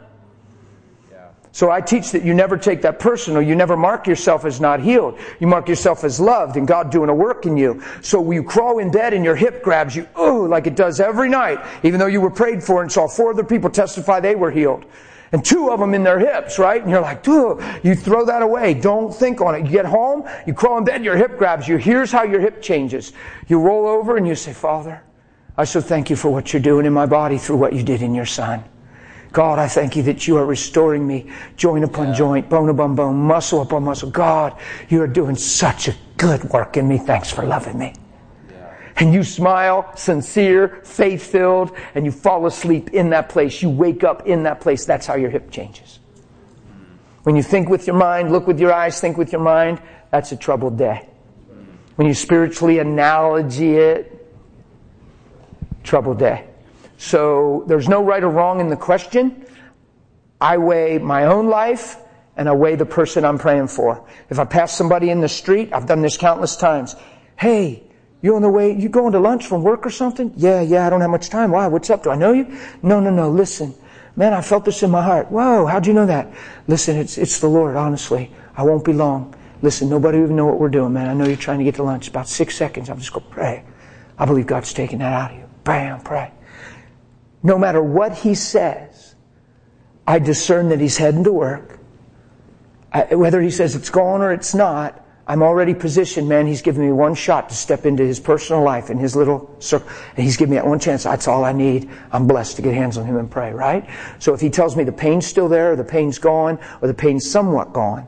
So I teach that you never take that personal. You never mark yourself as not healed. You mark yourself as loved and God doing a work in you. So when you crawl in bed and your hip grabs you, ooh, like it does every night, even though you were prayed for and saw four other people testify they were healed. And two of them in their hips, right? And you're like, dude, you throw that away. Don't think on it. You get home, you crawl in bed, your hip grabs you. Here's how your hip changes. You roll over and you say, Father, I so thank you for what you're doing in my body through what you did in your Son. God, I thank you that you are restoring me joint upon yeah. joint, bone upon bone, muscle upon muscle. God, you are doing such a good work in me. Thanks for loving me. Yeah. And you smile, sincere, faith-filled, and you fall asleep in that place. You wake up in that place. That's how your hip changes. When you think with your mind, look with your eyes, think with your mind, that's a troubled day. When you spiritually analogy it, troubled day. So there's no right or wrong in the question. I weigh my own life and I weigh the person I'm praying for. If I pass somebody in the street, I've done this countless times. Hey, you on the way, you going to lunch from work or something? Yeah, yeah, I don't have much time. Why? What's up? Do I know you? No, no, no, listen. Man, I felt this in my heart. Whoa, how'd you know that? Listen, it's it's the Lord, honestly. I won't be long. Listen, nobody even know what we're doing, man. I know you're trying to get to lunch. About six seconds, I'm just going to pray. I believe God's taking that out of you. Bam, pray. No matter what he says, I discern that he's heading to work. I, whether he says it's gone or it's not, I'm already positioned, man. He's given me one shot to step into his personal life in his little circle. And he's given me that one chance. That's all I need. I'm blessed to get hands on him and pray, right? So if he tells me the pain's still there, or the pain's gone, or the pain's somewhat gone,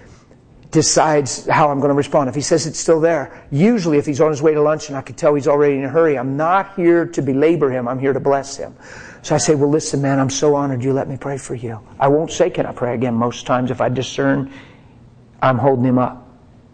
decides how I'm going to respond. If he says it's still there, usually if he's on his way to lunch and I can tell he's already in a hurry, I'm not here to belabor him. I'm here to bless him. So I say, well, listen, man, I'm so honored you let me pray for you. I won't say, can I pray again? Most times if I discern, I'm holding him up.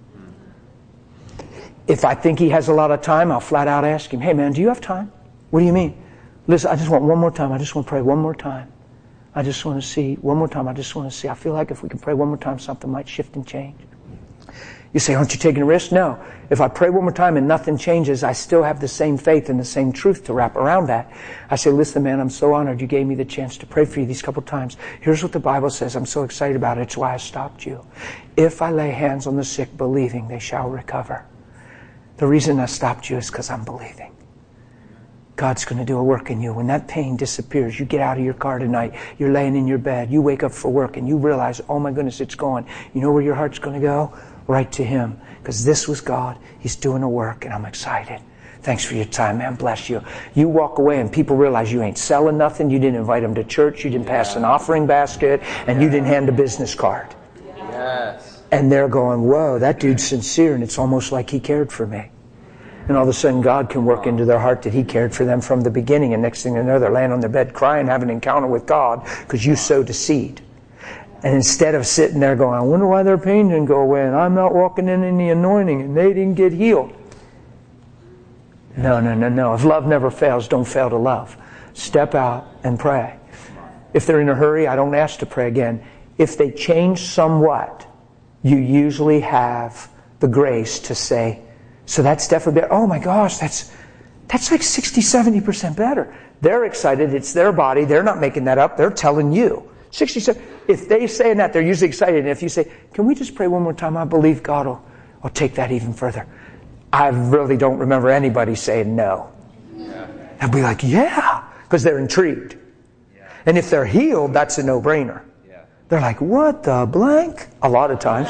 If I think he has a lot of time, I'll flat out ask him, hey, man, do you have time? What do you mean? Listen, I just want one more time. I just want to pray one more time. I just want to see, one more time, I just want to see. I feel like if we can pray one more time, something might shift and change. You say, aren't you taking a risk? No. If I pray one more time and nothing changes, I still have the same faith and the same truth to wrap around that. I say, listen, man, I'm so honored you gave me the chance to pray for you these couple times. Here's what the Bible says. I'm so excited about it. It's why I stopped you. If I lay hands on the sick, believing, they shall recover. The reason I stopped you is because I'm believing. God's going to do a work in you. When that pain disappears, you get out of your car tonight, you're laying in your bed, you wake up for work and you realize, oh my goodness, it's gone. You know where your heart's going to go? Right to Him. Because this was God. He's doing a work and I'm excited. Thanks for your time, man. Bless you. You walk away and people realize you ain't selling nothing. You didn't invite them to church. You didn't pass an offering basket and you didn't hand a business card. Yes. And they're going, whoa, that dude's sincere, and it's almost like he cared for me. And all of a sudden God can work into their heart that he cared for them from the beginning. And next thing they know, they're laying on their bed crying, having an encounter with God because you sowed a seed. And instead of sitting there going, I wonder why their pain didn't go away and I'm not walking in any anointing and they didn't get healed. No, no, no, no. If love never fails, don't fail to love. Step out and pray. If they're in a hurry, I don't ask to pray again. If they change somewhat, you usually have the grace to say, so that's definitely better. Oh my gosh, that's that's like sixty, seventy percent better. They're excited. It's their body. They're not making that up. They're telling you. sixty-seven. If they say that, they're usually excited. And if you say, can we just pray one more time? I believe God will, will take that even further. I really don't remember anybody saying no. Yeah. They'll be like, yeah, because they're intrigued. Yeah. And if they're healed, that's a no-brainer. Yeah. They're like, what the blank? A lot of times.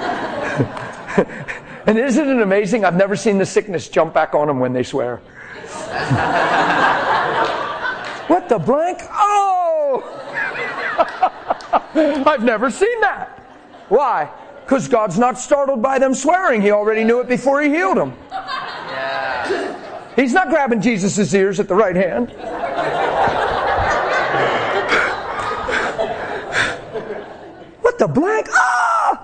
And isn't it amazing? I've never seen the sickness jump back on them when they swear. What the blank? Oh! I've never seen that. Why? Because God's not startled by them swearing. He already knew it before He healed them. Yeah. He's not grabbing Jesus' ears at the right hand. What the blank? Ah!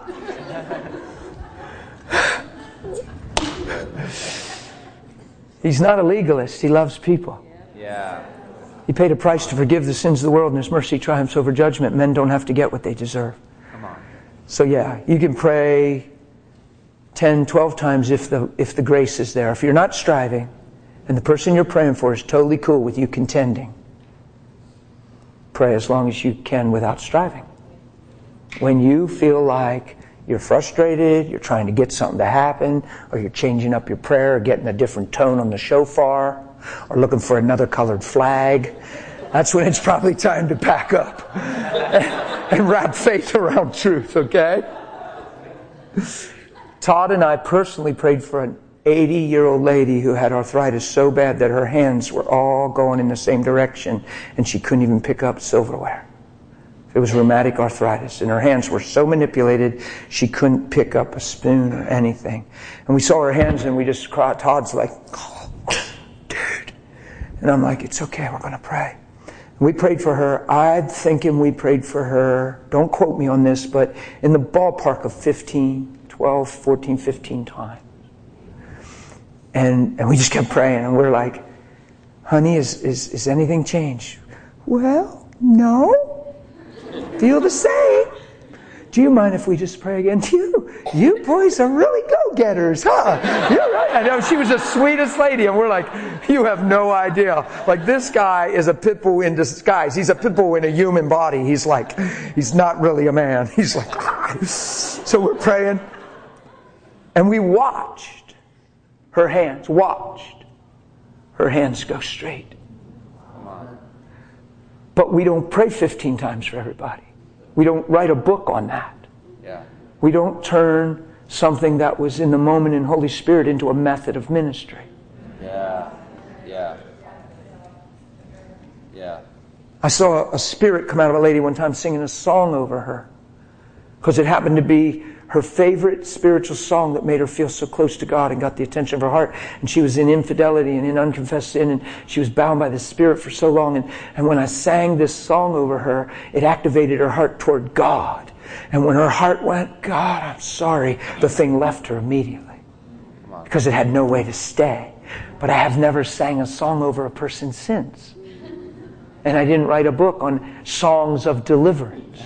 He's not a legalist. He loves people. Yeah. He paid a price to forgive the sins of the world, and His mercy triumphs over judgment. Men don't have to get what they deserve. Come on. So yeah, you can pray ten, twelve times if the if the grace is there. If you're not striving, and the person you're praying for is totally cool with you contending, pray as long as you can without striving. When you feel like you're frustrated, you're trying to get something to happen, or you're changing up your prayer, or getting a different tone on the shofar, or looking for another colored flag, that's when it's probably time to back up and, and wrap faith around truth, okay? Todd and I personally prayed for an eighty-year-old lady who had arthritis so bad that her hands were all going in the same direction and she couldn't even pick up silverware. It was rheumatic arthritis, and her hands were so manipulated she couldn't pick up a spoon or anything. And we saw her hands and we just cried. Todd's like, oh, dude. And I'm like, it's okay, we're going to pray. And we prayed for her. I'm thinking we prayed for her, don't quote me on this, but in the ballpark of fifteen, twelve, fourteen, fifteen times. And and we just kept praying, and we're like, honey, is, is, is anything changed? Well, no. Feel the same. Do you mind if we just pray again? You, you boys are really go-getters, huh? You're right. I know, she was the sweetest lady, and we're like, you have no idea. Like, this guy is a pit bull in disguise. He's a pit bull in a human body. He's like, he's not really a man. He's like, ah. So we're praying, and we watched her hands, watched her hands go straight. But we don't pray fifteen times for everybody. We don't write a book on that. Yeah. We don't turn something that was in the moment in Holy Spirit into a method of ministry. Yeah. Yeah. Yeah. I saw a spirit come out of a lady one time singing a song over her. Because it happened to be her favorite spiritual song that made her feel so close to God and got the attention of her heart. And she was in infidelity and in unconfessed sin, and she was bound by the Spirit for so long. And, and when I sang this song over her, it activated her heart toward God. And when her heart went, God, I'm sorry, the thing left her immediately. Because it had no way to stay. But I have never sang a song over a person since. And I didn't write a book on songs of deliverance.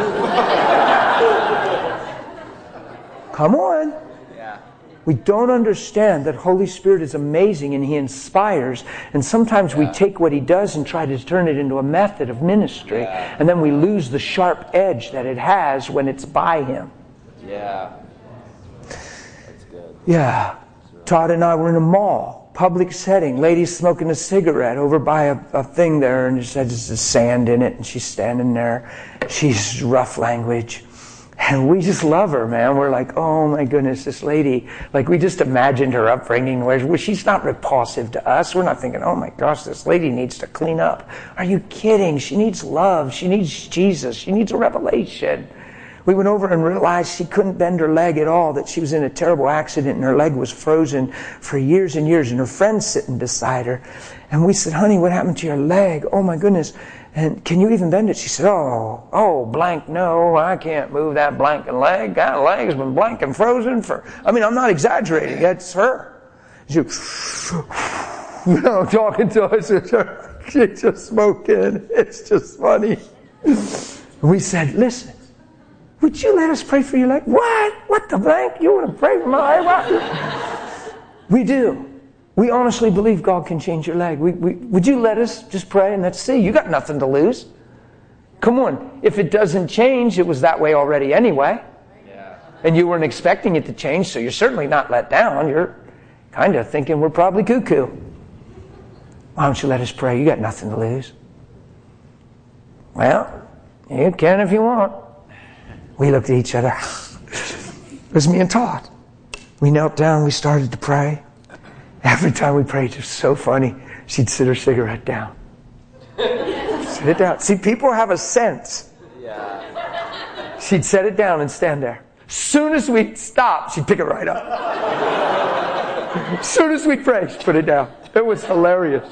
Come on. Yeah. We don't understand that Holy Spirit is amazing and He inspires. And sometimes yeah. we take what He does and try to turn it into a method of ministry. Yeah. And then we lose the sharp edge that it has when it's by Him. Yeah. That's good. Yeah. Todd and I were in a mall, public setting. Lady's smoking a cigarette over by a, a thing there, and it said there's sand in it, and she's standing there. She's rough language. And we just love her, man. We're like, oh my goodness, this lady. Like, we just imagined her upbringing where she's not repulsive to us. We're not thinking, oh my gosh, this lady needs to clean up. Are you kidding? She needs love. She needs Jesus. She needs a revelation. We went over and realized she couldn't bend her leg at all, that she was in a terrible accident and her leg was frozen for years and years, and her friend's sitting beside her. And we said, honey, what happened to your leg? Oh my goodness. And can you even bend it? She said, oh, oh, blank, no, I can't move that blanking leg. That leg's been blank and frozen for, I mean, I'm not exaggerating. That's her. She, you know, talking to us. She's just smoking. It's just funny. We said, listen, would you let us pray for your leg? What? What the blank? You want to pray for my leg? What? We do. We honestly believe God can change your leg. We, we, would you let us just pray and let's see? You got nothing to lose. Come on. If it doesn't change, it was that way already anyway. Yeah. And you weren't expecting it to change, so you're certainly not let down. You're kind of thinking we're probably cuckoo. Why don't you let us pray? You got nothing to lose. Well, you can if you want. We looked at each other. It was me and Todd. We knelt down. We started to pray. Every time we prayed, it was so funny. She'd sit her cigarette down. Sit it down. See, people have a sense. Yeah. She'd set it down and stand there. Soon as we'd stop, she'd pick it right up. As soon as we'd pray, she'd put it down. It was hilarious.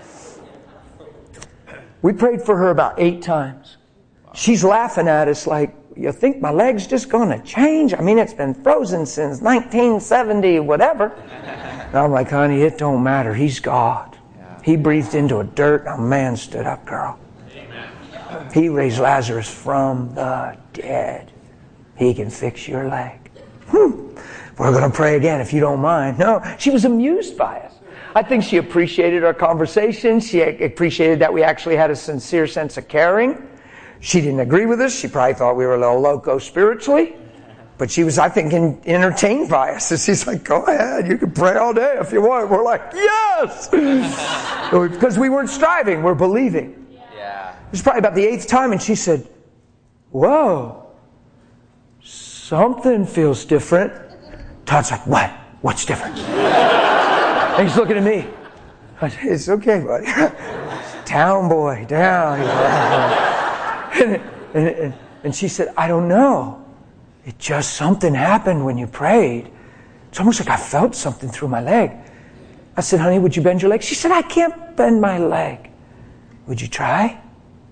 We prayed for her about eight times. She's laughing at us like, you think my leg's just going to change? I mean, it's been frozen since nineteen seventy, whatever. And I'm like, honey, it don't matter. He's God. Yeah. He breathed into a dirt, and a man stood up, girl. Amen. He raised Lazarus from the dead. He can fix your leg. Hmm. We're going to pray again, if you don't mind. No, she was amused by us. I think she appreciated our conversation. She appreciated that we actually had a sincere sense of caring. She didn't agree with us. She probably thought we were a little loco spiritually. But she was, I think, in, entertained by us. And she's like, go ahead. You can pray all day if you want. We're like, yes! Because we weren't striving. We're believing. Yeah. It was probably about the eighth time. And she said, whoa. Something feels different. Todd's like, what? What's different? And he's looking at me. I said, it's okay, buddy. Town boy, down. and, and, and, and she said, I don't know. It just, something happened when you prayed. It's almost like I felt something through my leg. I said, honey, would you bend your leg? She said, I can't bend my leg. Would you try?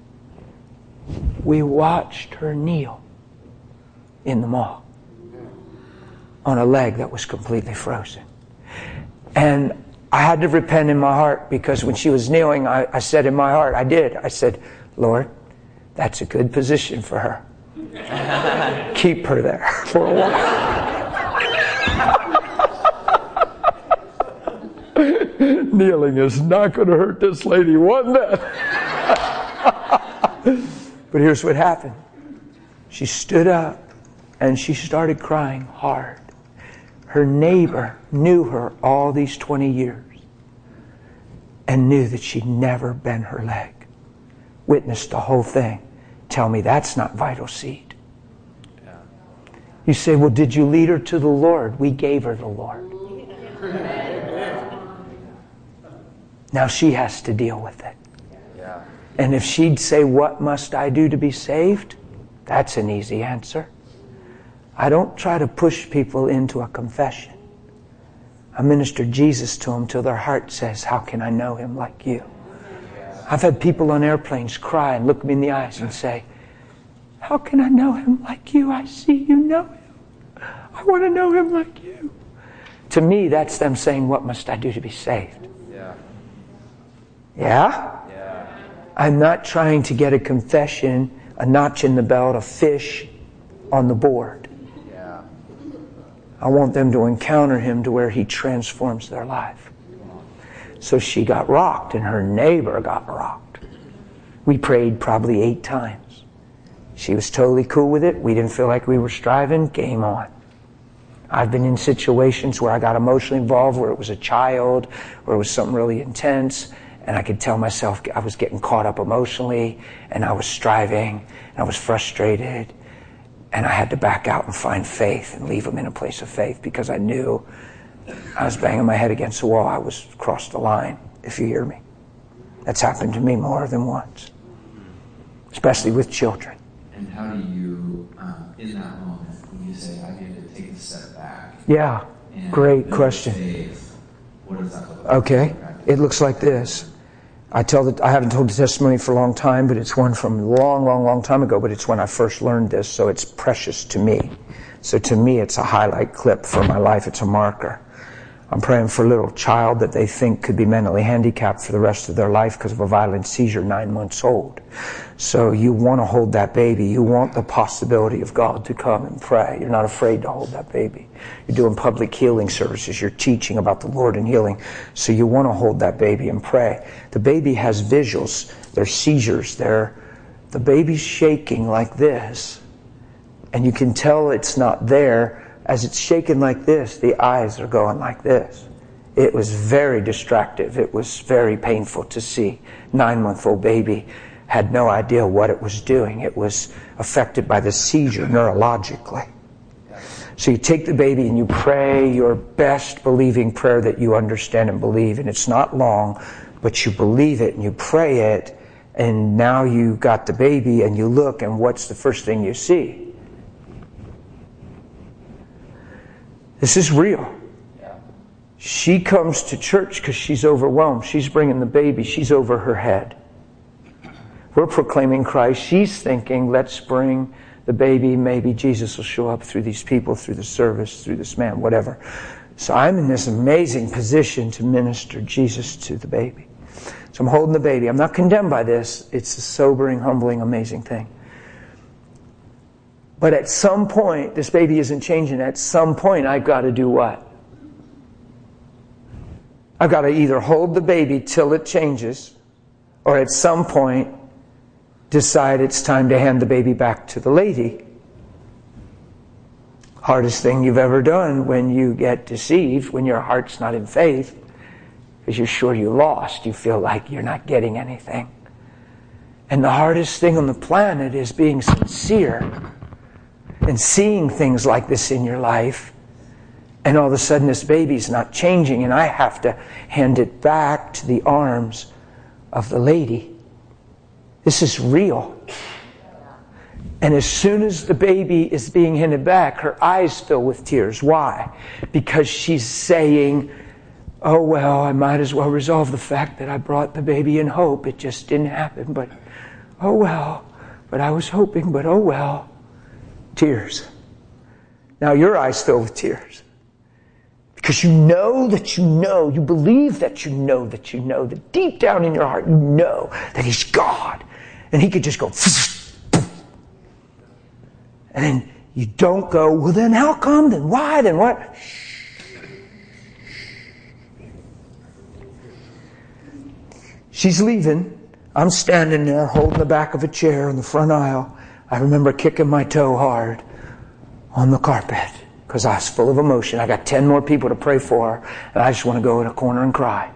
We watched her kneel in the mall on a leg that was completely frozen. And I had to repent in my heart, because when she was kneeling, I, I said in my heart, I did. I said, Lord, that's a good position for her. Keep her there for a while. Kneeling is not going to hurt this lady one bit. But here's what happened. She stood up and she started crying hard. Her neighbor knew her all these twenty years and knew that she'd never bent her leg. Witnessed the whole thing. Tell me that's not vital seed. Yeah. You say, well, did you lead her to the Lord? We gave her the Lord. Now she has to deal with it. Yeah. And if she'd say, what must I do to be saved? That's an easy answer. I don't try to push people into a confession. I minister Jesus to them till their heart says, how can I know Him like you? I've had people on airplanes cry and look me in the eyes and say, how can I know Him like you? I see you know Him. I want to know Him like you. To me, that's them saying, what must I do to be saved? Yeah? Yeah? Yeah. I'm not trying to get a confession, a notch in the belt, a fish on the board. Yeah. I want them to encounter Him to where He transforms their life. So she got rocked and her neighbor got rocked. We prayed probably eight times. She was totally cool with it. We didn't feel like we were striving. Game on. I've been in situations where I got emotionally involved, where it was a child, where it was something really intense, and I could tell myself I was getting caught up emotionally, and I was striving, and I was frustrated, and I had to back out and find faith and leave them in a place of faith, because I knew I was banging my head against the wall. I was crossed the line, if you hear me. That's happened to me more than once, especially with children. And how do you uh, in that moment when you say, I need to take a step back? Yeah, And great build question. Faith, what does that look like? Okay, it looks like this. I tell that I haven't told the testimony for a long time, but it's one from a long, long, long time ago, but it's when I first learned this, so it's precious to me. So to me, it's a highlight clip for my life. It's a marker. I'm praying for a little child that they think could be mentally handicapped for the rest of their life because of a violent seizure, nine months old. So you want to hold that baby. You want the possibility of God to come and pray. You're not afraid to hold that baby. You're doing public healing services. You're teaching about the Lord and healing. So you want to hold that baby and pray. The baby has visuals. There's seizures. They're, the baby's shaking like this. And you can tell it's not there. As it's shaking like this, the eyes are going like this. It was very distractive. It was very painful to see. Nine-month-old baby had no idea what it was doing. It was affected by the seizure neurologically. So you take the baby and you pray your best believing prayer that you understand and believe. And it's not long, but you believe it and you pray it. And now you got the baby and you look, and what's the first thing you see? This is real. She comes to church because she's overwhelmed. She's bringing the baby. She's over her head. We're proclaiming Christ. She's thinking, let's bring the baby. Maybe Jesus will show up through these people, through the service, through this man, whatever. So I'm in this amazing position to minister Jesus to the baby. So I'm holding the baby. I'm not condemned by this. It's a sobering, humbling, amazing thing. But at some point, this baby isn't changing. At some point, I've got to do what? I've got to either hold the baby till it changes, or at some point, decide it's time to hand the baby back to the lady. Hardest thing you've ever done when you get deceived, when your heart's not in faith, because you're sure you lost. You feel like you're not getting anything. And the hardest thing on the planet is being sincere. And seeing things like this in your life, and all of a sudden this baby's not changing, and I have to hand it back to the arms of the lady. This is real. And as soon as the baby is being handed back, her eyes fill with tears. Why? Because she's saying, oh well, I might as well resolve the fact that I brought the baby in hope. It just didn't happen, but oh well. But I was hoping, but oh well. Tears. Now your eyes fill with tears. Because you know that you know, you believe that you know that you know, that deep down in your heart you know that He's God. And He could just go, and then you don't go, well then how come, then why, then what? She's leaving. I'm standing there holding the back of a chair in the front aisle. I remember kicking my toe hard on the carpet because I was full of emotion. I got ten more people to pray for, and I just want to go in a corner and cry.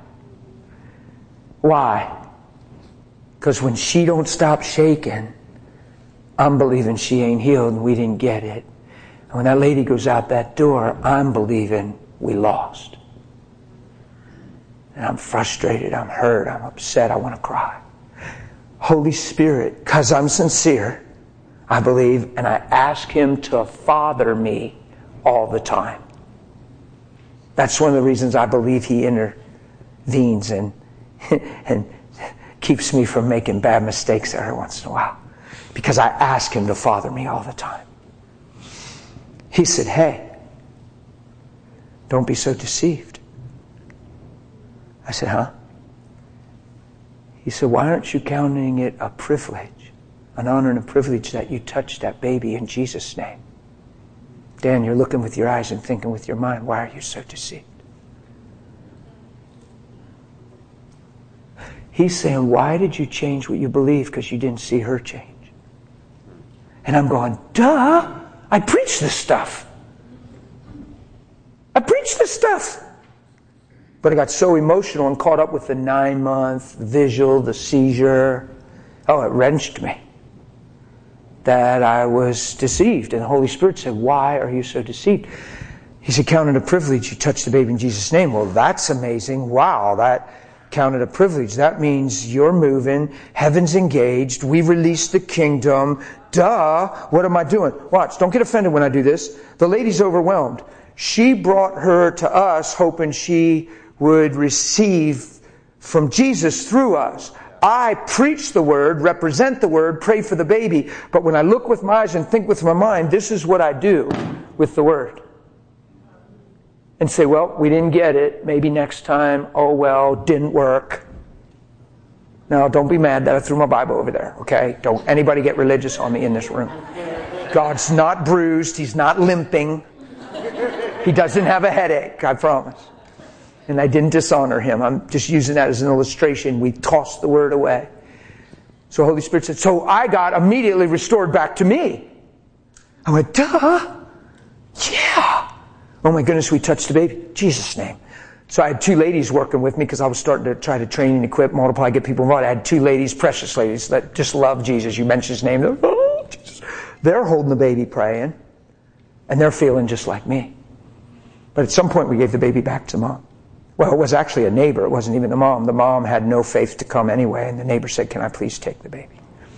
Why? Because when she don't stop shaking, I'm believing she ain't healed and we didn't get it. And when that lady goes out that door, I'm believing we lost. And I'm frustrated, I'm hurt, I'm upset, I want to cry. Holy Spirit, because I'm sincere, I believe, and I ask Him to father me all the time. That's one of the reasons I believe He intervenes and, and keeps me from making bad mistakes every once in a while. Because I ask Him to father me all the time. He said, hey, don't be so deceived. I said, huh? He said, why aren't you counting it a privilege? An honor and a privilege that you touched that baby in Jesus' name. Dan, you're looking with your eyes and thinking with your mind. Why are you so deceived? He's saying, why did you change what you believe? Because you didn't see her change. And I'm going, duh, I preach this stuff. I preach this stuff. But I got so emotional and caught up with the nine month visual, the seizure. Oh, it wrenched me. That I was deceived. And the Holy Spirit said, why are you so deceived? He said, count it a privilege. You touched the baby in Jesus' name. Well, that's amazing. Wow, that counted a privilege. That means you're moving. Heaven's engaged. We release the kingdom. duh, what am I doing? Watch, don't get offended when I do this. The lady's overwhelmed. She brought her to us hoping she would receive from Jesus through us. I preach the word, represent the word, pray for the baby. But when I look with my eyes and think with my mind, this is what I do with the word. And say, well, we didn't get it. Maybe next time. Oh, well, didn't work. Now, don't be mad that I threw my Bible over there, okay? Don't anybody get religious on me in this room. God's not bruised. He's not limping. He doesn't have a headache, I promise. And I didn't dishonor him. I'm just using that as an illustration. We tossed the word away. So Holy Spirit said, so I got immediately restored back to me. I went, duh. Yeah. Oh my goodness, we touched the baby. Jesus' name. So I had two ladies working with me because I was starting to try to train and equip, multiply, get people involved. I had two ladies, precious ladies, that just love Jesus. You mention his name. They're, oh, Jesus. They're holding the baby praying. And they're feeling just like me. But at some point we gave the baby back to mom. Well, it was actually a neighbor. It wasn't even the mom. The mom had no faith to come anyway. And the neighbor said, can I please take the baby?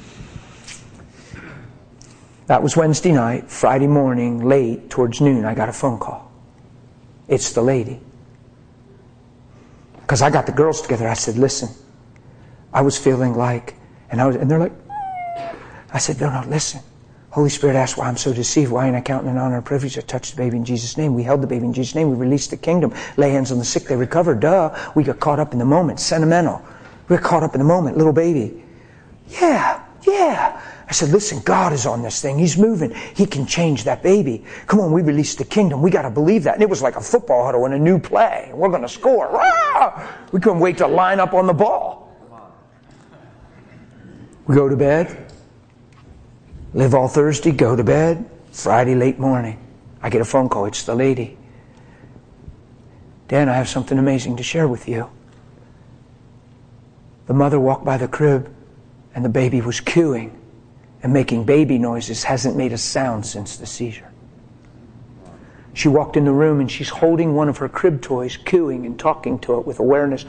That was Wednesday night. Friday morning, late, towards noon, I got a phone call. It's the lady. Because I got the girls together. I said, listen, I was feeling like, and I was, and they're like, I said, no, no, listen. Holy Spirit asked why I'm so deceived. Why ain't I counting an honor and privilege to touch the baby in Jesus' name? We held the baby in Jesus' name. We released the kingdom. Lay hands on the sick. They recovered. Duh. We got caught up in the moment. Sentimental. We got caught up in the moment. Little baby. Yeah. Yeah. I said, listen, God is on this thing. He's moving. He can change that baby. Come on, we released the kingdom. We got to believe that. And it was like a football huddle in a new play. We're going to score. Rah! We couldn't wait to line up on the ball. We go to bed. Live all Thursday, go to bed. Friday late morning, I get a phone call. It's the lady. Dan, I have something amazing to share with you. The mother walked by the crib and the baby was cooing and making baby noises, hasn't made a sound since the seizure. She walked in the room and she's holding one of her crib toys, cooing and talking to it with awareness.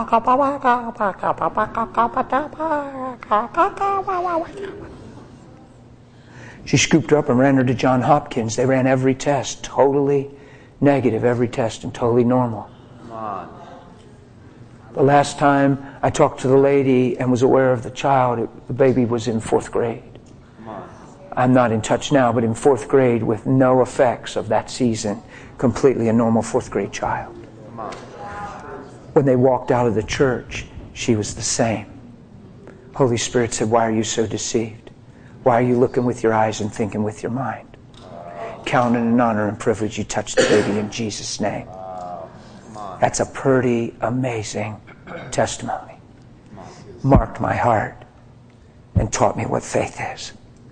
She scooped her up and ran her to John Hopkins. They ran every test, totally negative, every test, and totally normal. Come on. The last time I talked to the lady and was aware of the child, it, the baby was in fourth grade. Come on. I'm not in touch now, but in fourth grade with no effects of that season, completely a normal fourth grade child. Come on. When they walked out of the church, she was the same. Holy Spirit said, why are you so deceived? Why are you looking with your eyes and thinking with your mind? Count it an honor and privilege you touched the baby in Jesus' name. That's a pretty amazing testimony. Marked my heart and taught me what faith is.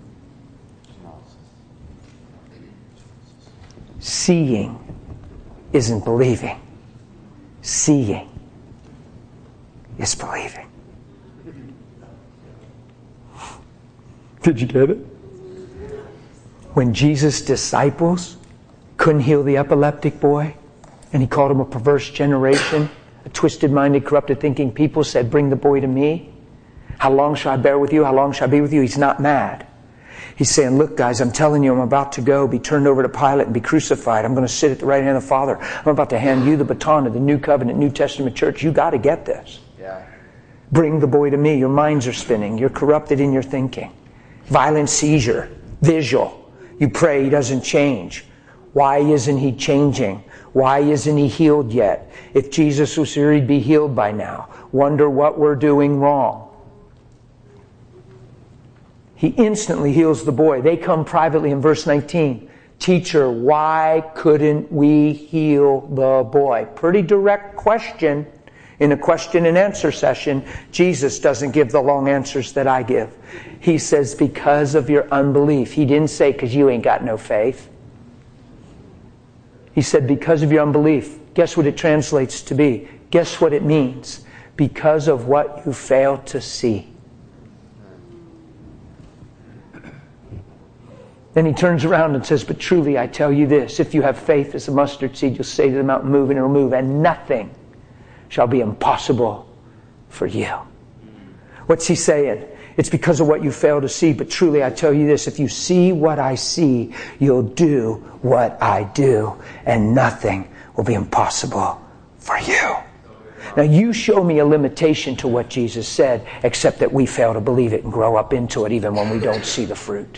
Seeing isn't believing. Seeing is believing. Did you get it? When Jesus' disciples couldn't heal the epileptic boy, and he called him a perverse generation, a twisted-minded, corrupted thinking people, said, bring the boy to me. How long shall I bear with you? How long shall I be with you? He's not mad. He's saying, look guys, I'm telling you, I'm about to go, be turned over to Pilate and be crucified. I'm going to sit at the right hand of the Father. I'm about to hand you the baton of the New Covenant, New Testament church. You got to get this. Yeah. Bring the boy to me. Your minds are spinning. You're corrupted in your thinking. Violent seizure. Visual. You pray, he doesn't change. Why isn't he changing? Why isn't he healed yet? If Jesus was here, he'd be healed by now. Wonder what we're doing wrong. He instantly heals the boy. They come privately in verse nineteen. Teacher, why couldn't we heal the boy? Pretty direct question. In a question and answer session, Jesus doesn't give the long answers that I give. He says, because of your unbelief. He didn't say, because you ain't got no faith. He said, because of your unbelief. Guess what it translates to be? Guess what it means? Because of what you fail to see. Then he turns around and says, but truly I tell you this, if you have faith as a mustard seed, you'll say to the mountain, move, and it'll move, and nothing shall be impossible for you. What's he saying? It's because of what you fail to see. But truly, I tell you this, if you see what I see, you'll do what I do, and nothing will be impossible for you. Now, you show me a limitation to what Jesus said, except that we fail to believe it and grow up into it even when we don't see the fruit.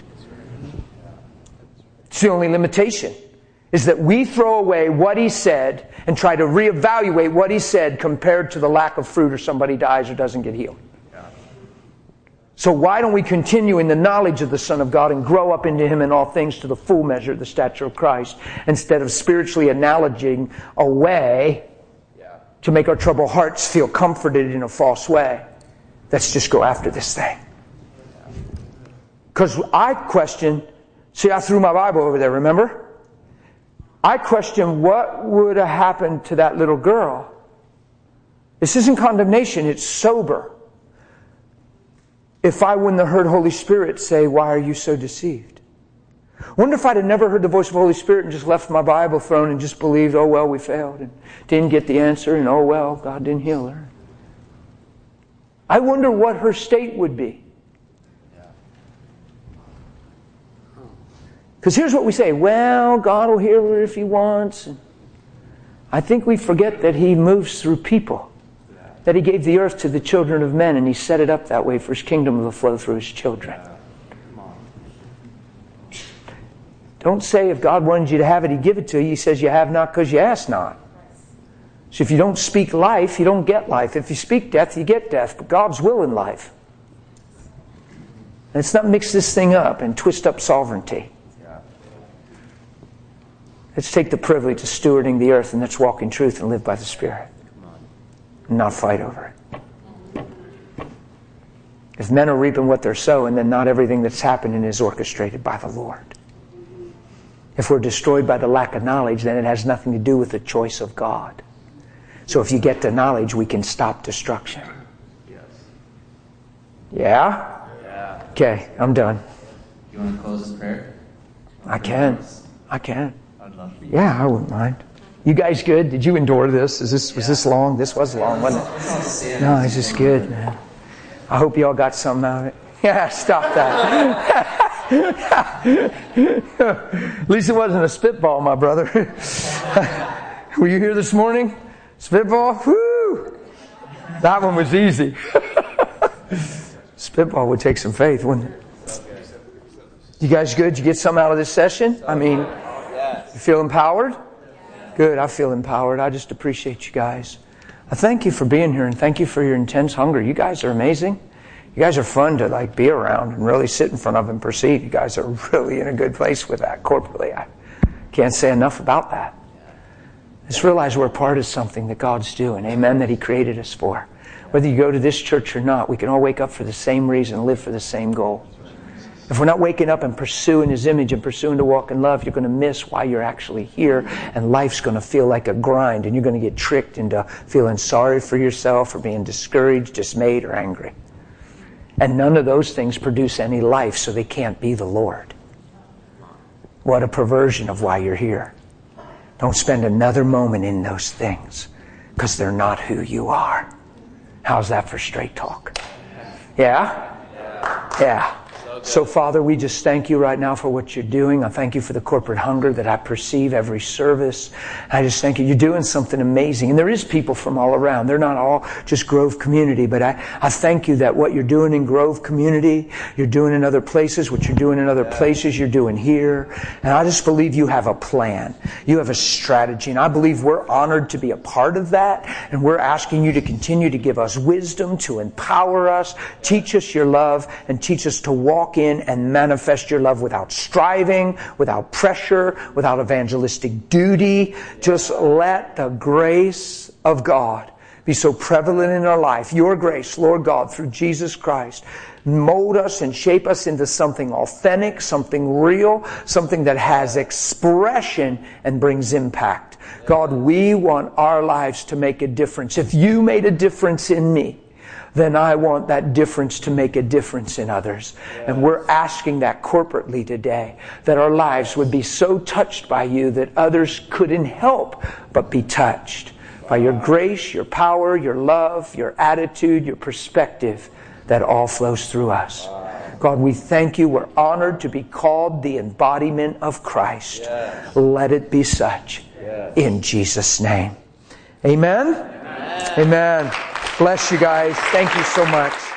It's the only limitation, is that we throw away what he said and try to reevaluate what he said compared to the lack of fruit or somebody dies or doesn't get healed. So why don't we continue in the knowledge of the Son of God and grow up into him in all things to the full measure of the stature of Christ, instead of spiritually analogizing away to make our troubled hearts feel comforted in a false way. Let's just go after this thing. Because I question, see, I threw my Bible over there, remember? I question what would have happened to that little girl. This isn't condemnation, it's sober. If I wouldn't have heard Holy Spirit say, why are you so deceived? Wonder if I'd have never heard the voice of the Holy Spirit and just left my Bible thrown and just believed, oh well, we failed and didn't get the answer, and oh well, God didn't heal her. I wonder what her state would be. Because here's what we say, well, God will heal her if he wants. And I think we forget that he moves through people. That he gave the earth to the children of men, and he set it up that way for his kingdom to flow through his children. Don't say if God wanted you to have it, he'd give it to you. He says you have not because you ask not. So if you don't speak life, you don't get life. If you speak death, you get death. But God's will in life. Let's not mix this thing up and twist up sovereignty. Let's take the privilege of stewarding the earth, and let's walk in truth and live by the Spirit. And not fight over it. If men are reaping what they're sowing, then not everything that's happening is orchestrated by the Lord. If we're destroyed by the lack of knowledge, then it has nothing to do with the choice of God. So if you get to knowledge, we can stop destruction. Yes. Yeah? Yeah. Okay, I'm done. You want to close this prayer? I can. I can. I'd love for you. Yeah, I wouldn't mind. You guys good? Did you endure this? Is this was this long? This was long, wasn't it? No, it's just good, man. I hope you all got something out of it. Yeah, stop that. At least it wasn't a spitball, my brother. Were you here this morning? Spitball? Woo! That one was easy. Spitball would take some faith, wouldn't it? You guys good? Did you get something out of this session? I mean, you feel empowered? Good, I feel empowered. I just appreciate you guys. I thank you for being here, and thank you for your intense hunger. You guys are amazing. You guys are fun to like be around and really sit in front of and perceive. You guys are really in a good place with that corporately. I can't say enough about that. Just realize we're a part of something that God's doing. Amen, that he created us for. Whether you go to this church or not, we can all wake up for the same reason, live for the same goal. If we're not waking up and pursuing his image and pursuing to walk in love, you're going to miss why you're actually here, and life's going to feel like a grind, and you're going to get tricked into feeling sorry for yourself or being discouraged, dismayed, or angry. And none of those things produce any life, so they can't be the Lord. What a perversion of why you're here. Don't spend another moment in those things, because they're not who you are. How's that for straight talk? Yeah? Yeah. So, Father, we just thank you right now for what you're doing. I thank you for the corporate hunger that I perceive every service. I just thank you. You're doing something amazing. And there is people from all around. They're not all just Grove Community. But I, I thank you that what you're doing in Grove Community, you're doing in other places. What you're doing in other places, you're doing here. And I just believe you have a plan. You have a strategy. And I believe we're honored to be a part of that. And we're asking you to continue to give us wisdom, to empower us, teach us your love, and teach us to walk in and manifest your love without striving, without pressure, without evangelistic duty. Just let the grace of God be so prevalent in our life. Your grace, Lord God, through Jesus Christ, mold us and shape us into something authentic, something real, something that has expression and brings impact. God, we want our lives to make a difference. If you made a difference in me, then I want that difference to make a difference in others. And we're asking that corporately today, that our lives would be so touched by you that others couldn't help but be touched by your grace, your power, your love, your attitude, your perspective. that all flows through us. God, we thank you. We're honored to be called the embodiment of Christ. Yes. Let it be such. Yes. In Jesus' name. Amen? Amen. Amen. Bless you guys. Thank you so much.